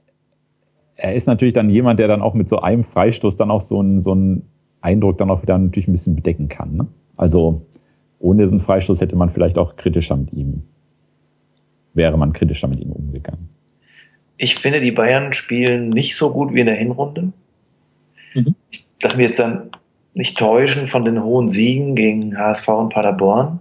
er ist natürlich dann jemand, der dann auch mit so einem Freistoß dann auch so einen, so einen Eindruck dann auch wieder natürlich ein bisschen bedecken kann. Ne? Also ohne diesen Freistoß hätte man vielleicht auch kritischer mit ihm, wäre man kritischer mit ihm umgegangen. Ich finde, die Bayern spielen nicht so gut wie in der Hinrunde. Mhm. Ich lasse mich jetzt dann nicht täuschen von den hohen Siegen gegen H S V und Paderborn.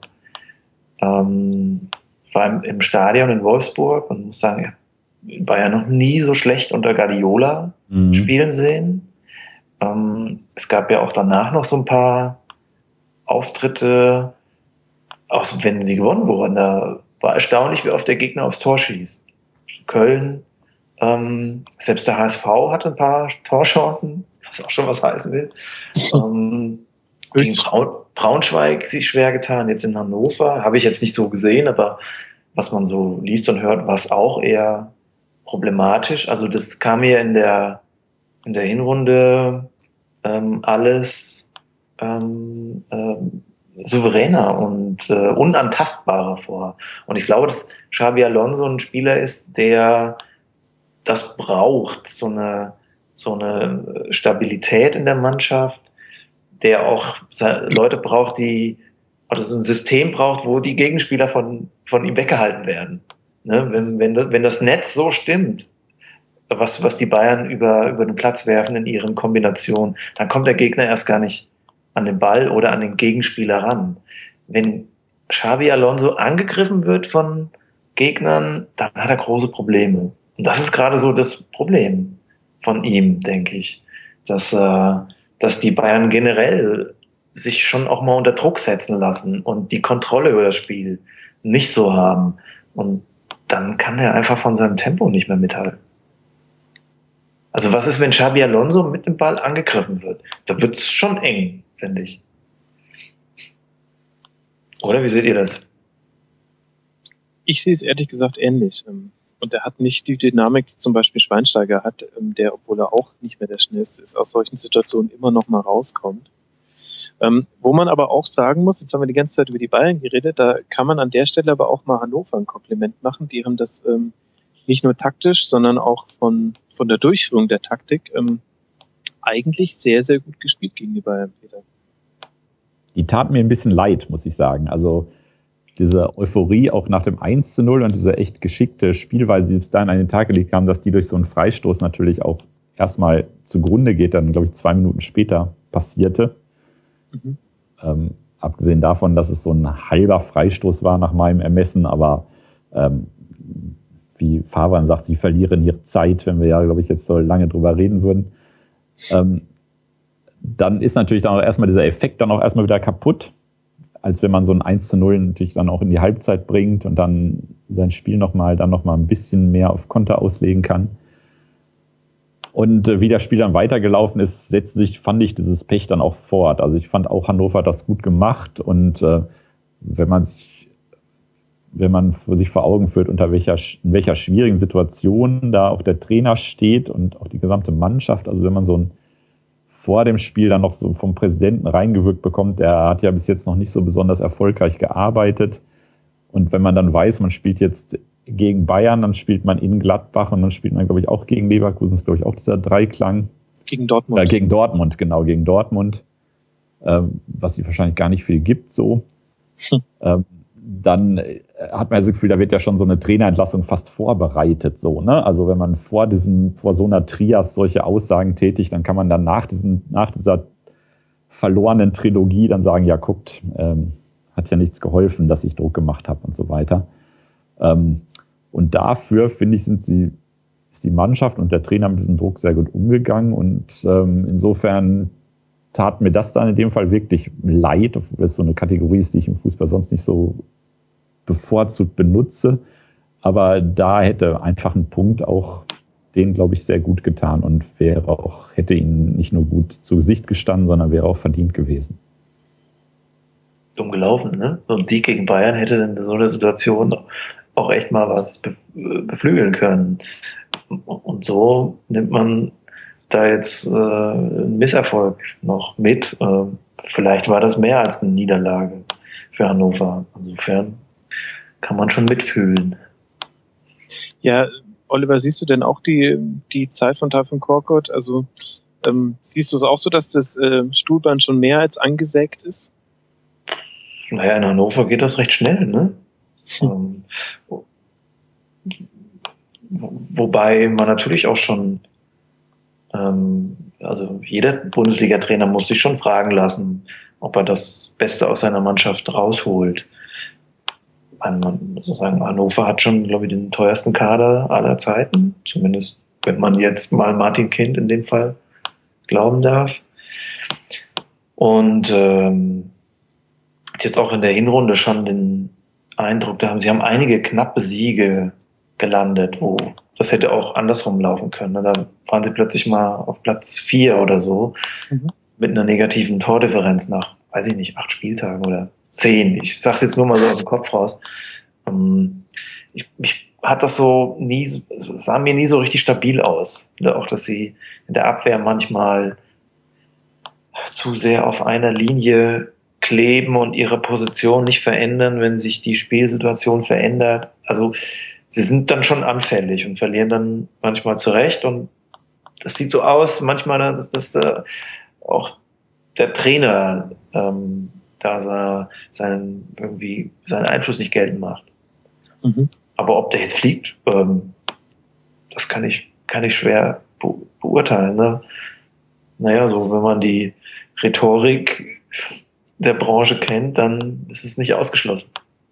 Ähm, war im, im Stadion in Wolfsburg und muss sagen, Bayern noch nie so schlecht unter Guardiola mhm. spielen sehen. Ähm, es gab ja auch danach noch so ein paar Auftritte, auch wenn sie gewonnen wurden, da war erstaunlich, wie oft der Gegner aufs Tor schießt. Köln, ähm, selbst der H S V hatte ein paar Torchancen, was auch schon was heißen will. ähm, gegen Braun, Braunschweig sich schwer getan, jetzt in Hannover, habe ich jetzt nicht so gesehen, aber was man so liest und hört, war es auch eher problematisch. Also das kam mir in der, in der Hinrunde ähm, alles ähm, ähm, souveräner und äh, unantastbarer vor. Und ich glaube, dass Xabi Alonso ein Spieler ist, der das braucht, so eine, so eine Stabilität in der Mannschaft, der auch Leute braucht, die, oder so ein System braucht, wo die Gegenspieler von, von ihm weggehalten werden. Ne? Wenn, wenn, wenn das Netz so stimmt, was, was die Bayern über, über den Platz werfen in ihren Kombinationen, dann kommt der Gegner erst gar nicht an den Ball oder an den Gegenspieler ran. Wenn Xabi Alonso angegriffen wird von Gegnern, dann hat er große Probleme. Und das ist gerade so das Problem von ihm, denke ich. Dass, äh, dass die Bayern generell sich schon auch mal unter Druck setzen lassen und die Kontrolle über das Spiel nicht so haben. Und dann kann er einfach von seinem Tempo nicht mehr mithalten. Also was ist, wenn Xabi Alonso mit dem Ball angegriffen wird? Da wird es schon eng, finde ich. Oder wie seht ihr das? Ich sehe es ehrlich gesagt ähnlich. Und er hat nicht die Dynamik, die zum Beispiel Schweinsteiger hat, der, obwohl er auch nicht mehr der Schnellste ist, aus solchen Situationen immer noch mal rauskommt. Ähm, wo man aber auch sagen muss, jetzt haben wir die ganze Zeit über die Bayern geredet, da kann man an der Stelle aber auch mal Hannover ein Kompliment machen. Die haben das ähm, nicht nur taktisch, sondern auch von, von der Durchführung der Taktik ähm, eigentlich sehr, sehr gut gespielt gegen die Bayern, Peter. Die taten mir ein bisschen leid, muss ich sagen. Also diese Euphorie auch nach dem eins zu null und diese echt geschickte Spielweise, die bis dahin an den Tag gelegt haben, dass die durch so einen Freistoß natürlich auch erstmal zugrunde geht, dann glaube ich zwei Minuten später passierte. Mhm. Ähm, abgesehen davon, dass es so ein halber Freistoß war nach meinem Ermessen, aber ähm, wie Favran sagt, sie verlieren ihre Zeit, wenn wir ja, glaube ich, jetzt so lange drüber reden würden. Ähm, dann ist natürlich dann auch erstmal dieser Effekt dann auch erstmal wieder kaputt, als wenn man so ein eins zu null natürlich dann auch in die Halbzeit bringt und dann sein Spiel nochmal dann nochmal ein bisschen mehr auf Konter auslegen kann. Und äh, wie das Spiel dann weitergelaufen ist, setzte sich, fand ich, dieses Pech dann auch fort. Also ich fand auch, Hannover hat das gut gemacht und äh, wenn man sich, wenn man sich vor Augen führt, unter welcher, in welcher schwierigen Situation da auch der Trainer steht und auch die gesamte Mannschaft, also wenn man so ein vor dem Spiel dann noch so vom Präsidenten reingewirkt bekommt, der hat ja bis jetzt noch nicht so besonders erfolgreich gearbeitet. Und wenn man dann weiß, man spielt jetzt gegen Bayern, dann spielt man in Gladbach und dann spielt man, glaube ich, auch gegen Leverkusen, das ist, glaube ich, auch dieser Dreiklang. Gegen Dortmund. Äh, gegen Dortmund, genau, gegen Dortmund, ähm, was sich wahrscheinlich gar nicht viel gibt, so. Hm. Ähm, dann hat man das Gefühl, da wird ja schon so eine Trainerentlassung fast vorbereitet, so, ne? Also wenn man vor diesem, vor so einer Trias solche Aussagen tätigt, dann kann man dann nach diesem, nach dieser verlorenen Trilogie dann sagen, ja, guckt, ähm, hat ja nichts geholfen, dass ich Druck gemacht habe und so weiter. Ähm, und dafür, finde ich, sind sie, ist die Mannschaft und der Trainer mit diesem Druck sehr gut umgegangen und ähm, insofern tat mir das dann in dem Fall wirklich leid, obwohl das so eine Kategorie ist, die ich im Fußball sonst nicht so bevorzugt benutze. Aber da hätte einfach ein Punkt auch den, glaube ich, sehr gut getan und wäre auch, hätte ihnen nicht nur gut zu Gesicht gestanden, sondern wäre auch verdient gewesen. Dumm gelaufen, ne? So ein Sieg gegen Bayern hätte in so einer Situation auch echt mal was beflügeln können. Und so nimmt man da jetzt äh, einen Misserfolg noch mit. Äh, vielleicht war das mehr als eine Niederlage für Hannover. Insofern kann man schon mitfühlen. Ja, Oliver, siehst du denn auch die, die Zeit von Tayfun Korkut? Also ähm, siehst du es auch so, dass das äh, Stuhlbein schon mehr als angesägt ist? Naja, in Hannover geht das recht schnell, ne? Hm. Ähm, wo, wobei man natürlich auch schon ähm, also jeder Bundesliga-Trainer muss sich schon fragen lassen, ob er das Beste aus seiner Mannschaft rausholt. Man, sozusagen, Hannover hat schon, glaube ich, den teuersten Kader aller Zeiten. Zumindest, wenn man jetzt mal Martin Kind in dem Fall glauben darf. Und ähm, jetzt auch in der Hinrunde schon den Eindruck, da haben sie haben einige knappe Siege gelandet, wo das hätte auch andersrum laufen können. Da waren sie plötzlich mal auf Platz vier oder so, mhm. mit einer negativen Tordifferenz nach, weiß ich nicht, acht Spieltagen oder zehn. Ich sage jetzt nur mal so aus dem Kopf raus. Ähm, ich, ich hat das so nie, sah mir nie so richtig stabil aus. Auch, dass sie in der Abwehr manchmal zu sehr auf einer Linie kleben und ihre Position nicht verändern, wenn sich die Spielsituation verändert. Also sie sind dann schon anfällig und verlieren dann manchmal zurecht. Und das sieht so aus, manchmal, dass, dass äh, auch der Trainer ähm, da sein, seinen, irgendwie seinen Einfluss nicht geltend macht. Mhm. Aber ob der jetzt fliegt, ähm, das kann ich, kann ich schwer be- beurteilen. Ne? Naja, so wenn man die Rhetorik der Branche kennt, dann ist es nicht ausgeschlossen.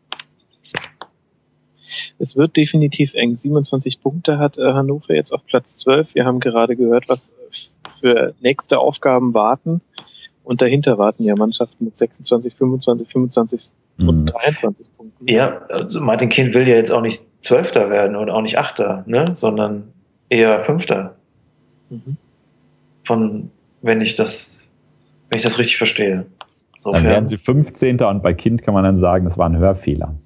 Es wird definitiv eng. siebenundzwanzig Punkte hat äh, Hannover jetzt auf Platz zwölf. Wir haben gerade gehört, was für nächste Aufgaben warten. Und dahinter warten ja Mannschaften mit sechsundzwanzig, fünfundzwanzig, fünfundzwanzig mhm. und dreiundzwanzig Punkten. Ja, also Martin Kind will ja jetzt auch nicht Zwölfter werden und auch nicht Achter, ne? Sondern eher Fünfter. Mhm. Von, wenn ich das, wenn ich das richtig verstehe. Insofern. Dann werden sie fünfzehnter und bei Kind kann man dann sagen, das war ein Hörfehler.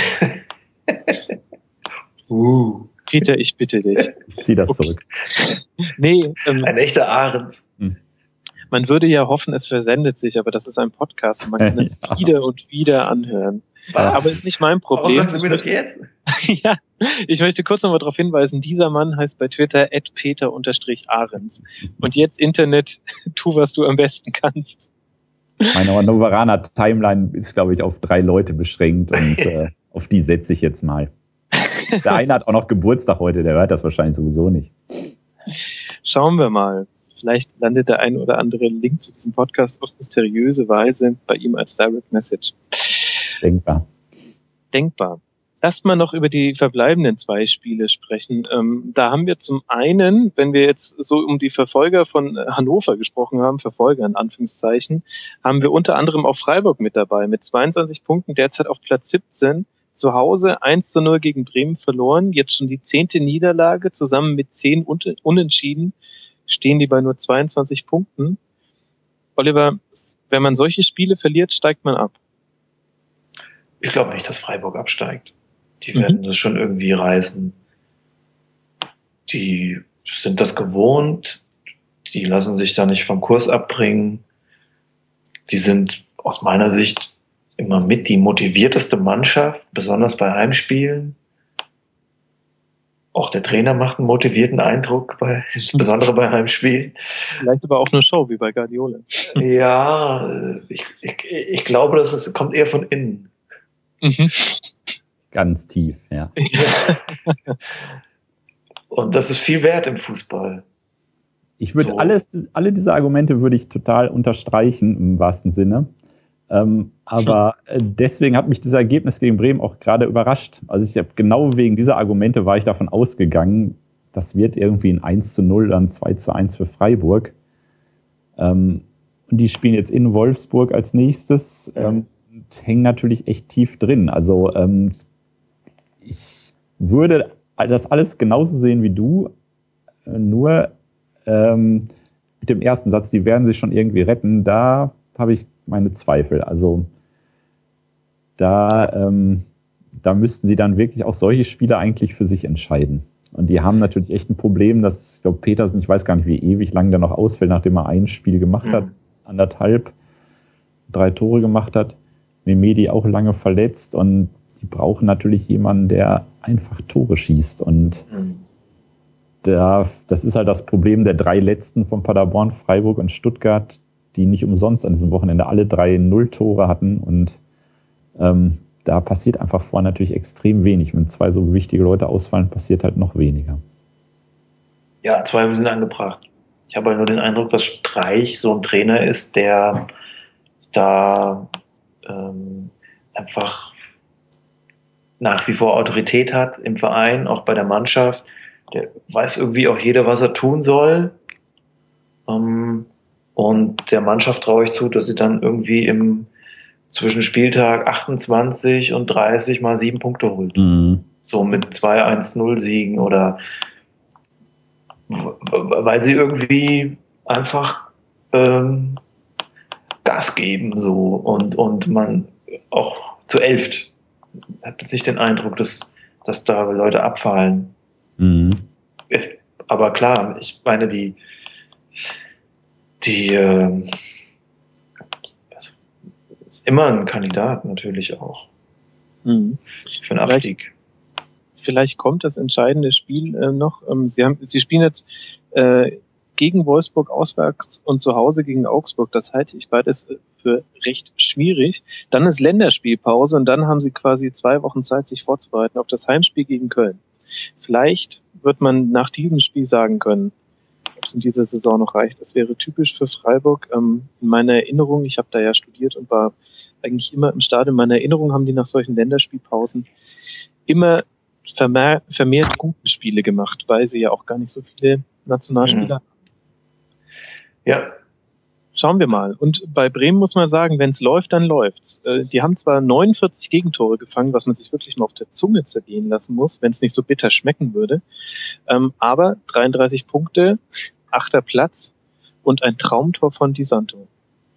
uh. Peter, ich bitte dich. Ich ziehe das okay. zurück. Nee, ähm, ein echter Arendt. Hm. Man würde ja hoffen, es versendet sich, aber das ist ein Podcast und man kann es ja. wieder und wieder anhören. Was? Aber ist nicht mein Problem. Warum sagst du mir das jetzt? Ja, ich möchte kurz nochmal darauf hinweisen, dieser Mann heißt bei Twitter at peter ahrens. Und jetzt Internet, tu, was du am besten kannst. Meine Hannoveraner Timeline ist, glaube ich, auf drei Leute beschränkt und äh, auf die setze ich jetzt mal. Der eine hat auch noch Geburtstag heute, der hört das wahrscheinlich sowieso nicht. Schauen wir mal. Vielleicht landet der ein oder andere Link zu diesem Podcast auf mysteriöse Weise bei ihm als Direct Message. Denkbar. Denkbar. Lass mal noch über die verbleibenden zwei Spiele sprechen. Ähm, da haben wir zum einen, wenn wir jetzt so um die Verfolger von Hannover gesprochen haben, Verfolger in Anführungszeichen, haben wir unter anderem auch Freiburg mit dabei, mit zweiundzwanzig Punkten, derzeit auf Platz siebzehn. Zu Hause eins zu null gegen Bremen verloren, jetzt schon die zehnte Niederlage, zusammen mit zehn Unentschieden stehen die bei nur zweiundzwanzig Punkten. Oliver, wenn man solche Spiele verliert, steigt man ab. Ich glaube nicht, dass Freiburg absteigt. Die werden mhm. das schon irgendwie reißen. Die sind das gewohnt. Die lassen sich da nicht vom Kurs abbringen. Die sind aus meiner Sicht immer mit die motivierteste Mannschaft, besonders bei Heimspielen. Auch der Trainer macht einen motivierten Eindruck, bei, insbesondere bei Heimspielen. Vielleicht aber auch eine Show, wie bei Guardiola. Ja, ich, ich, ich glaube, das ist, kommt eher von innen. Mhm. Ganz tief, ja. Und das ist viel wert im Fußball. Ich würde so. alles, alle diese Argumente würde ich total unterstreichen, im wahrsten Sinne. Ähm, aber deswegen hat mich das Ergebnis gegen Bremen auch gerade überrascht. Also ich habe genau wegen dieser Argumente war ich davon ausgegangen, das wird irgendwie ein eins zu null, dann zwei zu eins für Freiburg. Ähm, und die spielen jetzt in Wolfsburg als nächstes. Ähm, und hängen natürlich echt tief drin. Also ähm, ich würde das alles genauso sehen wie du, nur ähm, mit dem ersten Satz, die werden sich schon irgendwie retten, da habe ich meine Zweifel. Also da, ähm, da müssten sie dann wirklich auch solche Spiele eigentlich für sich entscheiden. Und die haben natürlich echt ein Problem, dass, ich glaube, Petersen, ich weiß gar nicht, wie ewig lang der noch ausfällt, nachdem er ein Spiel gemacht hat, mhm. anderthalb, drei Tore gemacht hat. Mehmedi auch lange verletzt und die brauchen natürlich jemanden, der einfach Tore schießt. Und mhm. der, das ist halt das Problem der drei letzten von Paderborn, Freiburg und Stuttgart, die nicht umsonst an diesem Wochenende alle drei Null-Tore hatten. Und ähm, da passiert einfach vorher natürlich extrem wenig. Wenn zwei so wichtige Leute ausfallen, passiert halt noch weniger. Ja, Zweifel sind angebracht. Ich habe halt nur den Eindruck, dass Streich so ein Trainer ist, der da ähm, einfach nach wie vor Autorität hat im Verein, auch bei der Mannschaft. Der weiß irgendwie auch jeder, was er tun soll. Ähm, und der Mannschaft traue ich zu, dass sie dann irgendwie im zwischen Spieltag achtundzwanzig und dreißig mal sieben Punkte holt. Mhm. So mit zwei eins null Siegen oder weil sie irgendwie einfach ähm, Gas geben so und, und man auch zu elft hat jetzt nicht den Eindruck, dass, dass da Leute abfallen. Mhm. Aber klar, ich meine, die die äh, ist immer ein Kandidat natürlich auch mhm. für einen Abstieg. Vielleicht, vielleicht kommt das entscheidende Spiel äh, noch. Ähm, Sie haben, Sie spielen jetzt äh, gegen Wolfsburg auswärts und zu Hause gegen Augsburg. Das halte ich beides für recht schwierig. Dann ist Länderspielpause und dann haben Sie quasi zwei Wochen Zeit, sich vorzubereiten auf das Heimspiel gegen Köln. Vielleicht wird man nach diesem Spiel sagen können, ob es in dieser Saison noch reicht. Das wäre typisch fürs Freiburg. Ähm, in meiner Erinnerung, ich habe da ja studiert und war eigentlich immer im Stadion. In meiner Erinnerung haben die nach solchen Länderspielpausen immer vermehrt, vermehrt gute Spiele gemacht, weil sie ja auch gar nicht so viele Nationalspieler haben. Ja. Schauen wir mal. Und bei Bremen muss man sagen, wenn es läuft, dann läuft's. Äh, die haben zwar neunundvierzig Gegentore gefangen, was man sich wirklich mal auf der Zunge zergehen lassen muss, wenn es nicht so bitter schmecken würde. Ähm, aber dreiunddreißig Punkte, achter Platz und ein Traumtor von Di Santo.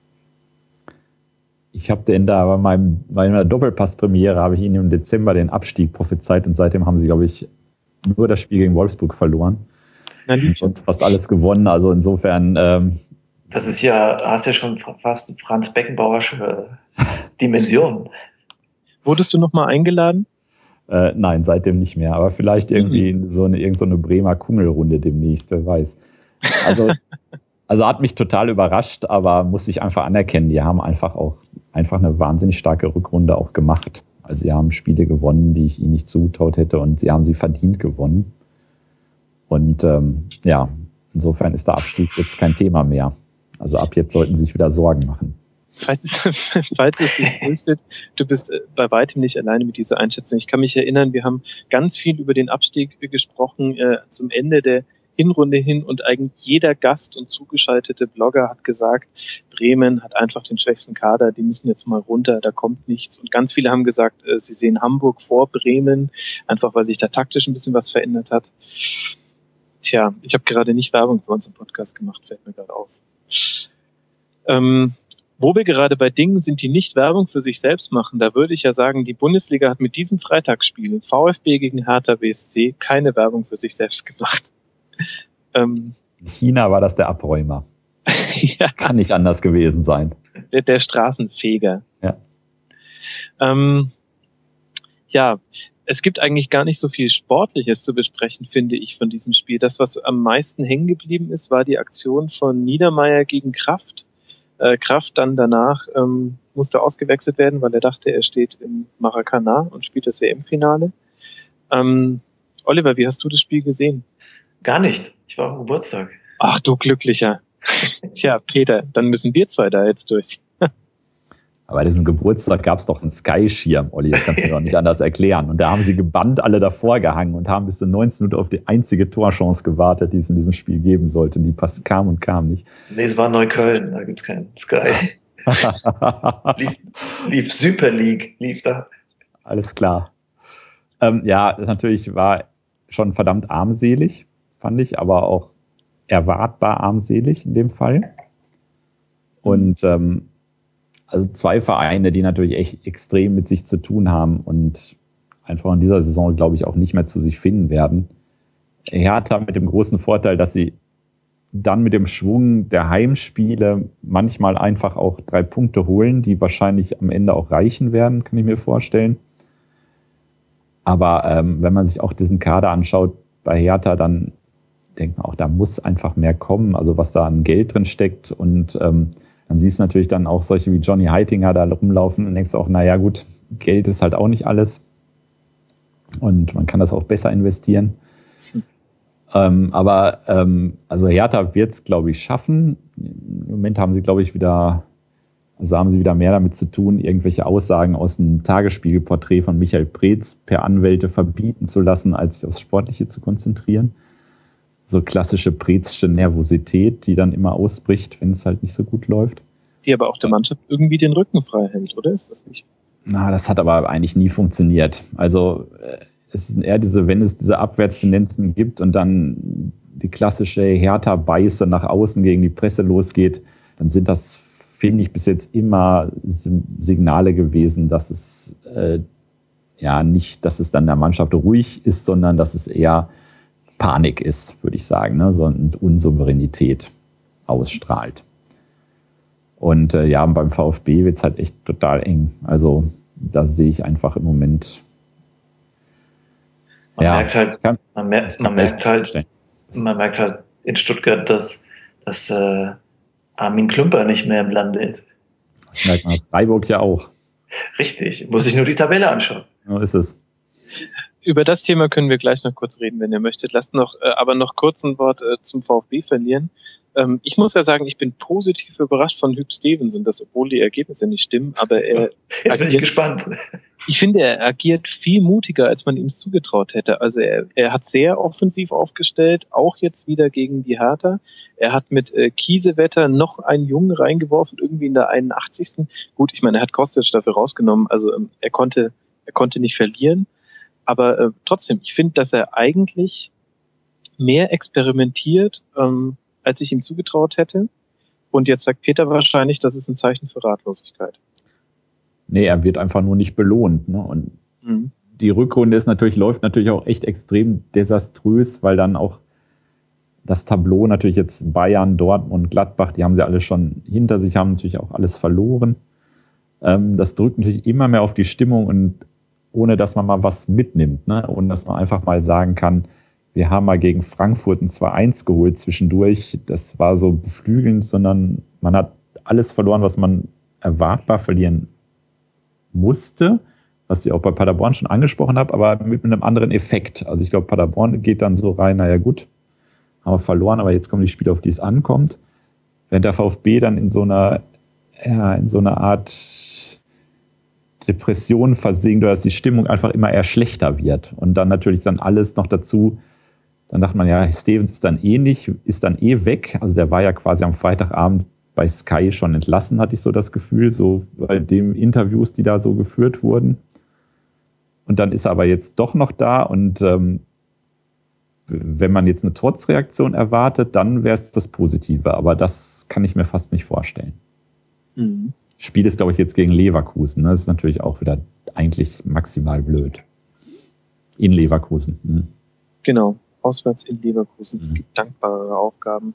Ich habe den da bei meinem, bei meiner Doppelpass-Premiere habe ich ihnen im Dezember den Abstieg prophezeit und seitdem haben sie, glaube ich, nur das Spiel gegen Wolfsburg verloren. Na, und sonst fast alles gewonnen. Also insofern. Ähm, das ist ja, hast ja schon fast Franz Beckenbauersche Dimension. Wurdest du nochmal eingeladen? Äh, nein, seitdem nicht mehr. Aber vielleicht irgendwie mhm. so eine, irgend so eine Bremer Kungelrunde demnächst, wer weiß. Also, also hat mich total überrascht, aber muss ich einfach anerkennen, die haben einfach auch einfach eine wahnsinnig starke Rückrunde auch gemacht. Also sie haben Spiele gewonnen, die ich ihnen nicht zugetraut hätte, und sie haben sie verdient gewonnen. Und ähm, ja, insofern ist der Abstieg jetzt kein Thema mehr. Also ab jetzt sollten sie sich wieder Sorgen machen. Falls, falls es dich tröstet, du bist bei weitem nicht alleine mit dieser Einschätzung. Ich kann mich erinnern, wir haben ganz viel über den Abstieg gesprochen äh, zum Ende der Hinrunde hin, und eigentlich jeder Gast und zugeschaltete Blogger hat gesagt, Bremen hat einfach den schwächsten Kader, die müssen jetzt mal runter, da kommt nichts. Und ganz viele haben gesagt, äh, sie sehen Hamburg vor Bremen, einfach weil sich da taktisch ein bisschen was verändert hat. Tja, ich habe gerade nicht Werbung für unseren Podcast gemacht, fällt mir gerade auf. Ähm, Wo wir gerade bei Dingen sind, die nicht Werbung für sich selbst machen, da würde ich ja sagen, die Bundesliga hat mit diesem Freitagsspiel VfB gegen Hertha B S C keine Werbung für sich selbst gemacht. Ähm, In China war das der Abräumer. Ja. Kann nicht anders gewesen sein. Der, der Straßenfeger. Ja. Ähm, ja, es gibt eigentlich gar nicht so viel Sportliches zu besprechen, finde ich, von diesem Spiel. Das, was am meisten hängen geblieben ist, war die Aktion von Niedermeyer gegen Kraft. Äh, Kraft dann danach ähm, musste ausgewechselt werden, weil er dachte, er steht im Maracanã und spielt das W M-Finale. Ähm, Oliver, wie hast du das Spiel gesehen? Gar nicht. Ich war am Geburtstag. Ach du Glücklicher. Tja, Peter, dann müssen wir zwei da jetzt durch. Aber bei diesem Geburtstag gab es doch einen Sky-Schirm, Olli, das kannst du mir doch nicht anders erklären. Und da haben sie gebannt alle davor gehangen und haben bis zu neunzehn Minuten auf die einzige Torchance gewartet, die es in diesem Spiel geben sollte. Die pass- kam und kam nicht. Nee, es war Neukölln, da gibt's keinen Sky. lief, lief Super League, lief da. Alles klar. Ähm, ja, das natürlich war schon verdammt armselig, fand ich, aber auch erwartbar armselig in dem Fall. Und ähm, also zwei Vereine, die natürlich echt extrem mit sich zu tun haben und einfach in dieser Saison, glaube ich, auch nicht mehr zu sich finden werden. Hertha mit dem großen Vorteil, dass sie dann mit dem Schwung der Heimspiele manchmal einfach auch drei Punkte holen, die wahrscheinlich am Ende auch reichen werden, kann ich mir vorstellen. Aber ähm, wenn man sich auch diesen Kader anschaut bei Hertha, dann denkt man auch, da muss einfach mehr kommen, also was da an Geld drin steckt. Und ähm, dann siehst du natürlich dann auch solche wie Johnny Heitinger da rumlaufen und denkst auch, naja gut, Geld ist halt auch nicht alles. Und man kann das auch besser investieren. Hm. Ähm, aber ähm, also Hertha wird es, glaube ich, schaffen. Im Moment haben sie, glaube ich, wieder, also haben sie wieder mehr damit zu tun, irgendwelche Aussagen aus dem Tagesspiegelporträt von Michael Preetz per Anwälte verbieten zu lassen, als sich aufs Sportliche zu konzentrieren. So klassische Preetzsche Nervosität, die dann immer ausbricht, wenn es halt nicht so gut läuft. Die aber auch der Mannschaft irgendwie den Rücken frei hält, oder ist das nicht? Na, das hat aber eigentlich nie funktioniert. Also es sind eher diese, wenn es diese Abwärtstendenzen gibt und dann die klassische Hertha-Beiße nach außen gegen die Presse losgeht, dann sind das, finde ich, bis jetzt immer Signale gewesen, dass es äh, ja nicht, dass es dann der Mannschaft ruhig ist, sondern dass es eher Panik ist, würde ich sagen, ne? So, und Unsouveränität ausstrahlt. Und äh, ja, beim VfB wird es halt echt total eng. Also da sehe ich einfach im Moment. Man ja, merkt halt, kann, man, mer- man merkt halt, man merkt halt in Stuttgart, dass, dass äh, Armin Klümper nicht mehr im Lande ist. Das merkt man aus Freiburg ja auch. Richtig, muss ich nur die Tabelle anschauen. So ist es. Über das Thema können wir gleich noch kurz reden, wenn ihr möchtet. Lasst noch, äh, aber noch kurz ein Wort äh, zum VfB verlieren. Ähm, ich muss ja sagen, ich bin positiv überrascht von Hüb Stevenson, dass, obwohl die Ergebnisse nicht stimmen, aber er Jetzt bin ich gespannt. Ich finde, er agiert viel mutiger, als man ihm es zugetraut hätte. Also er, er hat sehr offensiv aufgestellt, auch jetzt wieder gegen die Hertha. Er hat mit äh, Kiesewetter noch einen Jungen reingeworfen, irgendwie in der einundachtzigsten Gut, ich meine, er hat Kostic dafür rausgenommen, also ähm, er konnte, er konnte nicht verlieren. Aber äh, trotzdem, ich finde, dass er eigentlich mehr experimentiert, ähm, als ich ihm zugetraut hätte. Und jetzt sagt Peter wahrscheinlich, das ist ein Zeichen für Ratlosigkeit. Nee, er wird einfach nur nicht belohnt. Ne? Und mhm. die Rückrunde ist natürlich, läuft natürlich auch echt extrem desaströs, weil dann auch das Tableau natürlich jetzt Bayern, Dortmund, Gladbach, die haben sie alle schon hinter sich, haben natürlich auch alles verloren. Ähm, das drückt natürlich immer mehr auf die Stimmung und ohne dass man mal was mitnimmt, ne? Ohne dass man einfach mal sagen kann, wir haben mal gegen Frankfurt ein zwei eins geholt zwischendurch. Das war so beflügelnd, sondern man hat alles verloren, was man erwartbar verlieren musste, was ich auch bei Paderborn schon angesprochen habe, aber mit einem anderen Effekt. Also ich glaube, Paderborn geht dann so rein, naja gut, haben wir verloren, aber jetzt kommen die Spiele, auf die es ankommt. Während der VfB dann in so einer, ja, in so einer Art Depression versinkt oder dass die Stimmung einfach immer eher schlechter wird. Und dann natürlich dann alles noch dazu. Dann dachte man, ja, Stevens ist dann eh nicht, ist dann eh weg. Also der war ja quasi am Freitagabend bei Sky schon entlassen, hatte ich so das Gefühl, so bei den Interviews, die da so geführt wurden. Und dann ist er aber jetzt doch noch da und ähm, wenn man jetzt eine Trotzreaktion erwartet, dann wäre es das Positive. Aber das kann ich mir fast nicht vorstellen. Mhm. Spiel ist, glaube ich, jetzt gegen Leverkusen. Das ist natürlich auch wieder eigentlich maximal blöd. In Leverkusen. Mhm. Genau. Auswärts in Leverkusen. Es mhm. gibt dankbare Aufgaben.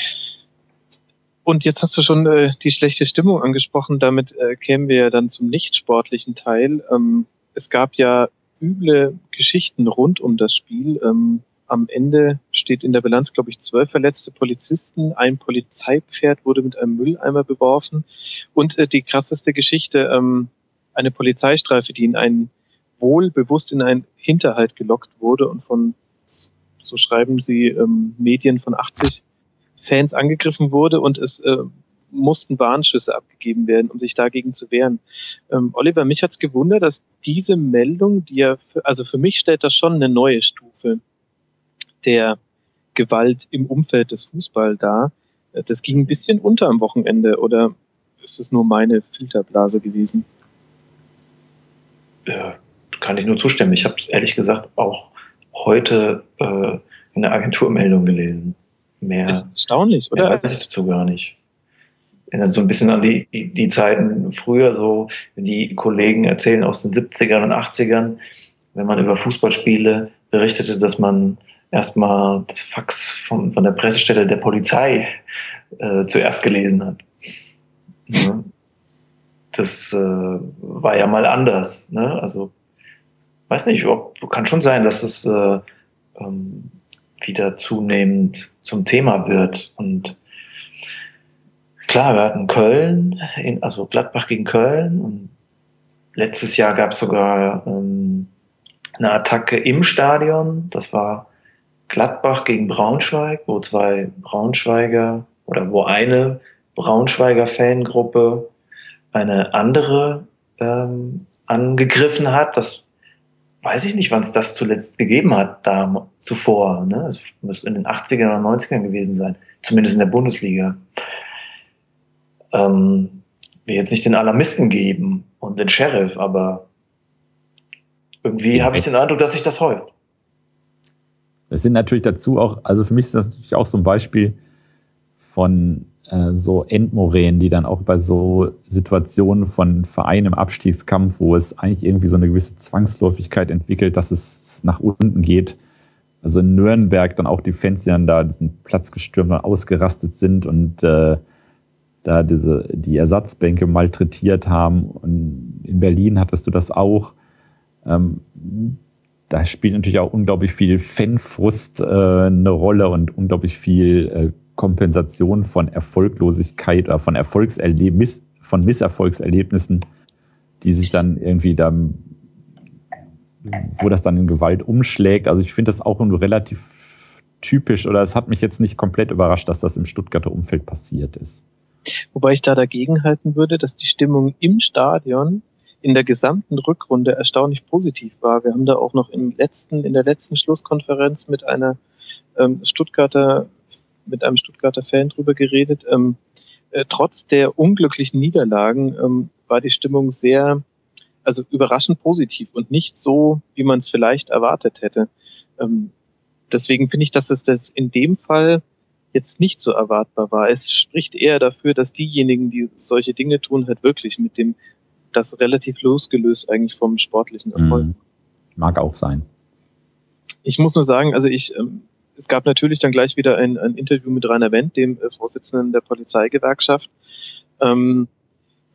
Und jetzt hast du schon äh, die schlechte Stimmung angesprochen. Damit äh, kämen wir ja dann zum nicht-sportlichen Teil. Ähm, es gab ja üble Geschichten rund um das Spiel. Ähm, am Ende steht in der Bilanz, glaube ich, zwölf verletzte Polizisten. Ein Polizeipferd wurde mit einem Mülleimer beworfen. Und äh, die krasseste Geschichte, ähm, eine Polizeistreife, die in einen wohl bewusst in einen Hinterhalt gelockt wurde und von so schreiben sie, ähm, Medien von achtzig Fans angegriffen wurde und es äh, mussten Warnschüsse abgegeben werden, um sich dagegen zu wehren. Ähm, Oliver, mich hat's gewundert, dass diese Meldung, die ja, für, also für mich stellt das schon eine neue Stufe der Gewalt im Umfeld des Fußball dar. Das ging ein bisschen unter am Wochenende, oder ist es nur meine Filterblase gewesen? Ja, kann ich nur zustimmen. Ich habe ehrlich gesagt auch heute äh, in der Agenturmeldung gelesen. Mehr, ist erstaunlich, oder? Mehr weiß ich dazu gar nicht. Erinnert so ein bisschen an die, die, die Zeiten früher, so, wenn die Kollegen erzählen aus den siebzigern und achtzigern, wenn man über Fußballspiele berichtete, dass man erstmal das Fax von, von der Pressestelle der Polizei äh, zuerst gelesen hat. Ja. Das äh, war ja mal anders. Ne? Also, weiß nicht, ob, kann schon sein, dass es äh, ähm, wieder zunehmend zum Thema wird. Und klar, wir hatten Köln, in, also Gladbach gegen Köln. Und letztes Jahr gab es sogar ähm, eine Attacke im Stadion. Das war Gladbach gegen Braunschweig, wo zwei Braunschweiger oder wo eine Braunschweiger Fangruppe eine andere ähm, angegriffen hat. Das weiß ich nicht, wann es das zuletzt gegeben hat, da zuvor. Ne? Es müsste in den achtzigern oder neunzigern gewesen sein, zumindest in der Bundesliga. Ähm, will jetzt nicht den Alarmisten geben und den Sheriff, aber irgendwie habe ich den Eindruck, dass sich das häuft. Es sind natürlich dazu auch, also für mich ist das natürlich auch so ein Beispiel von äh, so Endmoränen, die dann auch bei so Situationen von Vereinen im Abstiegskampf, wo es eigentlich irgendwie so eine gewisse Zwangsläufigkeit entwickelt, dass es nach unten geht. Also in Nürnberg dann auch die Fans, die dann da diesen Platz gestürmt und ausgerastet sind und äh, da diese die Ersatzbänke malträtiert haben. Und in Berlin hattest du das auch. Ähm, Da spielt natürlich auch unglaublich viel Fanfrust äh, eine Rolle und unglaublich viel äh, Kompensation von Erfolglosigkeit oder von Erfolgserlebnis, von Misserfolgserlebnissen, die sich dann irgendwie dann, wo das dann in Gewalt umschlägt. Also ich finde das auch relativ typisch, oder es hat mich jetzt nicht komplett überrascht, dass das im Stuttgarter Umfeld passiert ist. Wobei ich da dagegen halten würde, dass die Stimmung im Stadion in der gesamten Rückrunde erstaunlich positiv war. Wir haben da auch noch im letzten, in der letzten Schlusskonferenz mit einer ähm, Stuttgarter, mit einem Stuttgarter Fan drüber geredet. Ähm, äh, trotz der unglücklichen Niederlagen ähm, war die Stimmung sehr, also überraschend positiv und nicht so, wie man es vielleicht erwartet hätte. Ähm, deswegen finde ich, dass es das in dem Fall jetzt nicht so erwartbar war. Es spricht eher dafür, dass diejenigen, die solche Dinge tun, halt wirklich mit dem das relativ losgelöst eigentlich vom sportlichen Erfolg. Mhm. Mag auch sein. Ich muss nur sagen, also ich, ähm, es gab natürlich dann gleich wieder ein, ein Interview mit Rainer Wendt, dem äh, Vorsitzenden der Polizeigewerkschaft. Ähm,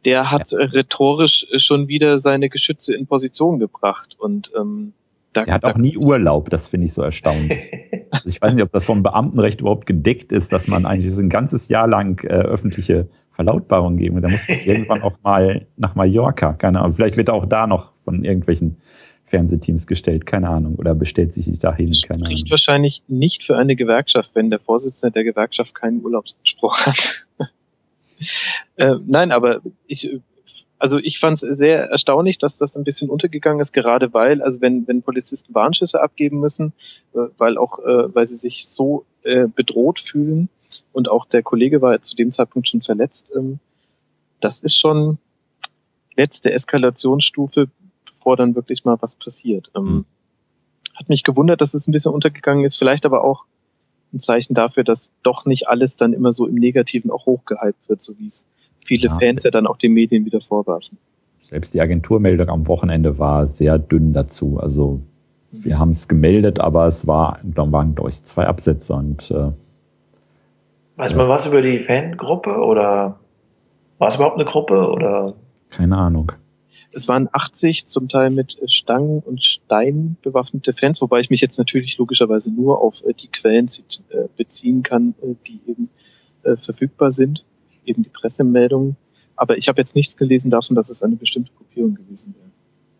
der hat ja. rhetorisch schon wieder seine Geschütze in Position gebracht. Und ähm, da, der hat da auch nie Urlaub, das finde ich so erstaunlich. Also ich weiß nicht, ob das vom Beamtenrecht überhaupt gedeckt ist, dass man eigentlich ein ganzes Jahr lang äh, öffentliche Verlautbarung geben. Und da muss irgendwann auch mal nach Mallorca, keine Ahnung. Vielleicht wird er auch da noch von irgendwelchen Fernsehteams gestellt, keine Ahnung. Oder bestellt sich dahin, keine Ahnung. Spricht wahrscheinlich nicht für eine Gewerkschaft, wenn der Vorsitzende der Gewerkschaft keinen Urlaubsanspruch hat. äh, nein, aber ich, also ich fand es sehr erstaunlich, dass das ein bisschen untergegangen ist, gerade weil, also wenn, wenn Polizisten Warnschüsse abgeben müssen, äh, weil auch, äh, weil sie sich so äh, bedroht fühlen, und auch der Kollege war zu dem Zeitpunkt schon verletzt. Das ist schon letzte Eskalationsstufe, bevor dann wirklich mal was passiert. Mhm. Hat mich gewundert, dass es ein bisschen untergegangen ist, vielleicht aber auch ein Zeichen dafür, dass doch nicht alles dann immer so im Negativen auch hochgehypt wird, so wie es viele ja, Fans ja dann auch den Medien wieder vorwerfen. Selbst die Agenturmeldung am Wochenende war sehr dünn dazu. Also mhm. wir haben es gemeldet, aber es war, da waren glaube ich zwei Absätze und äh, weiß man was über die Fangruppe oder war es überhaupt eine Gruppe oder? Keine Ahnung. Es waren achtzig, zum Teil mit Stangen und Steinen bewaffnete Fans, wobei ich mich jetzt natürlich logischerweise nur auf die Quellen beziehen kann, die eben verfügbar sind, eben die Pressemeldungen. Aber ich habe jetzt nichts gelesen davon, dass es eine bestimmte Gruppierung gewesen wäre.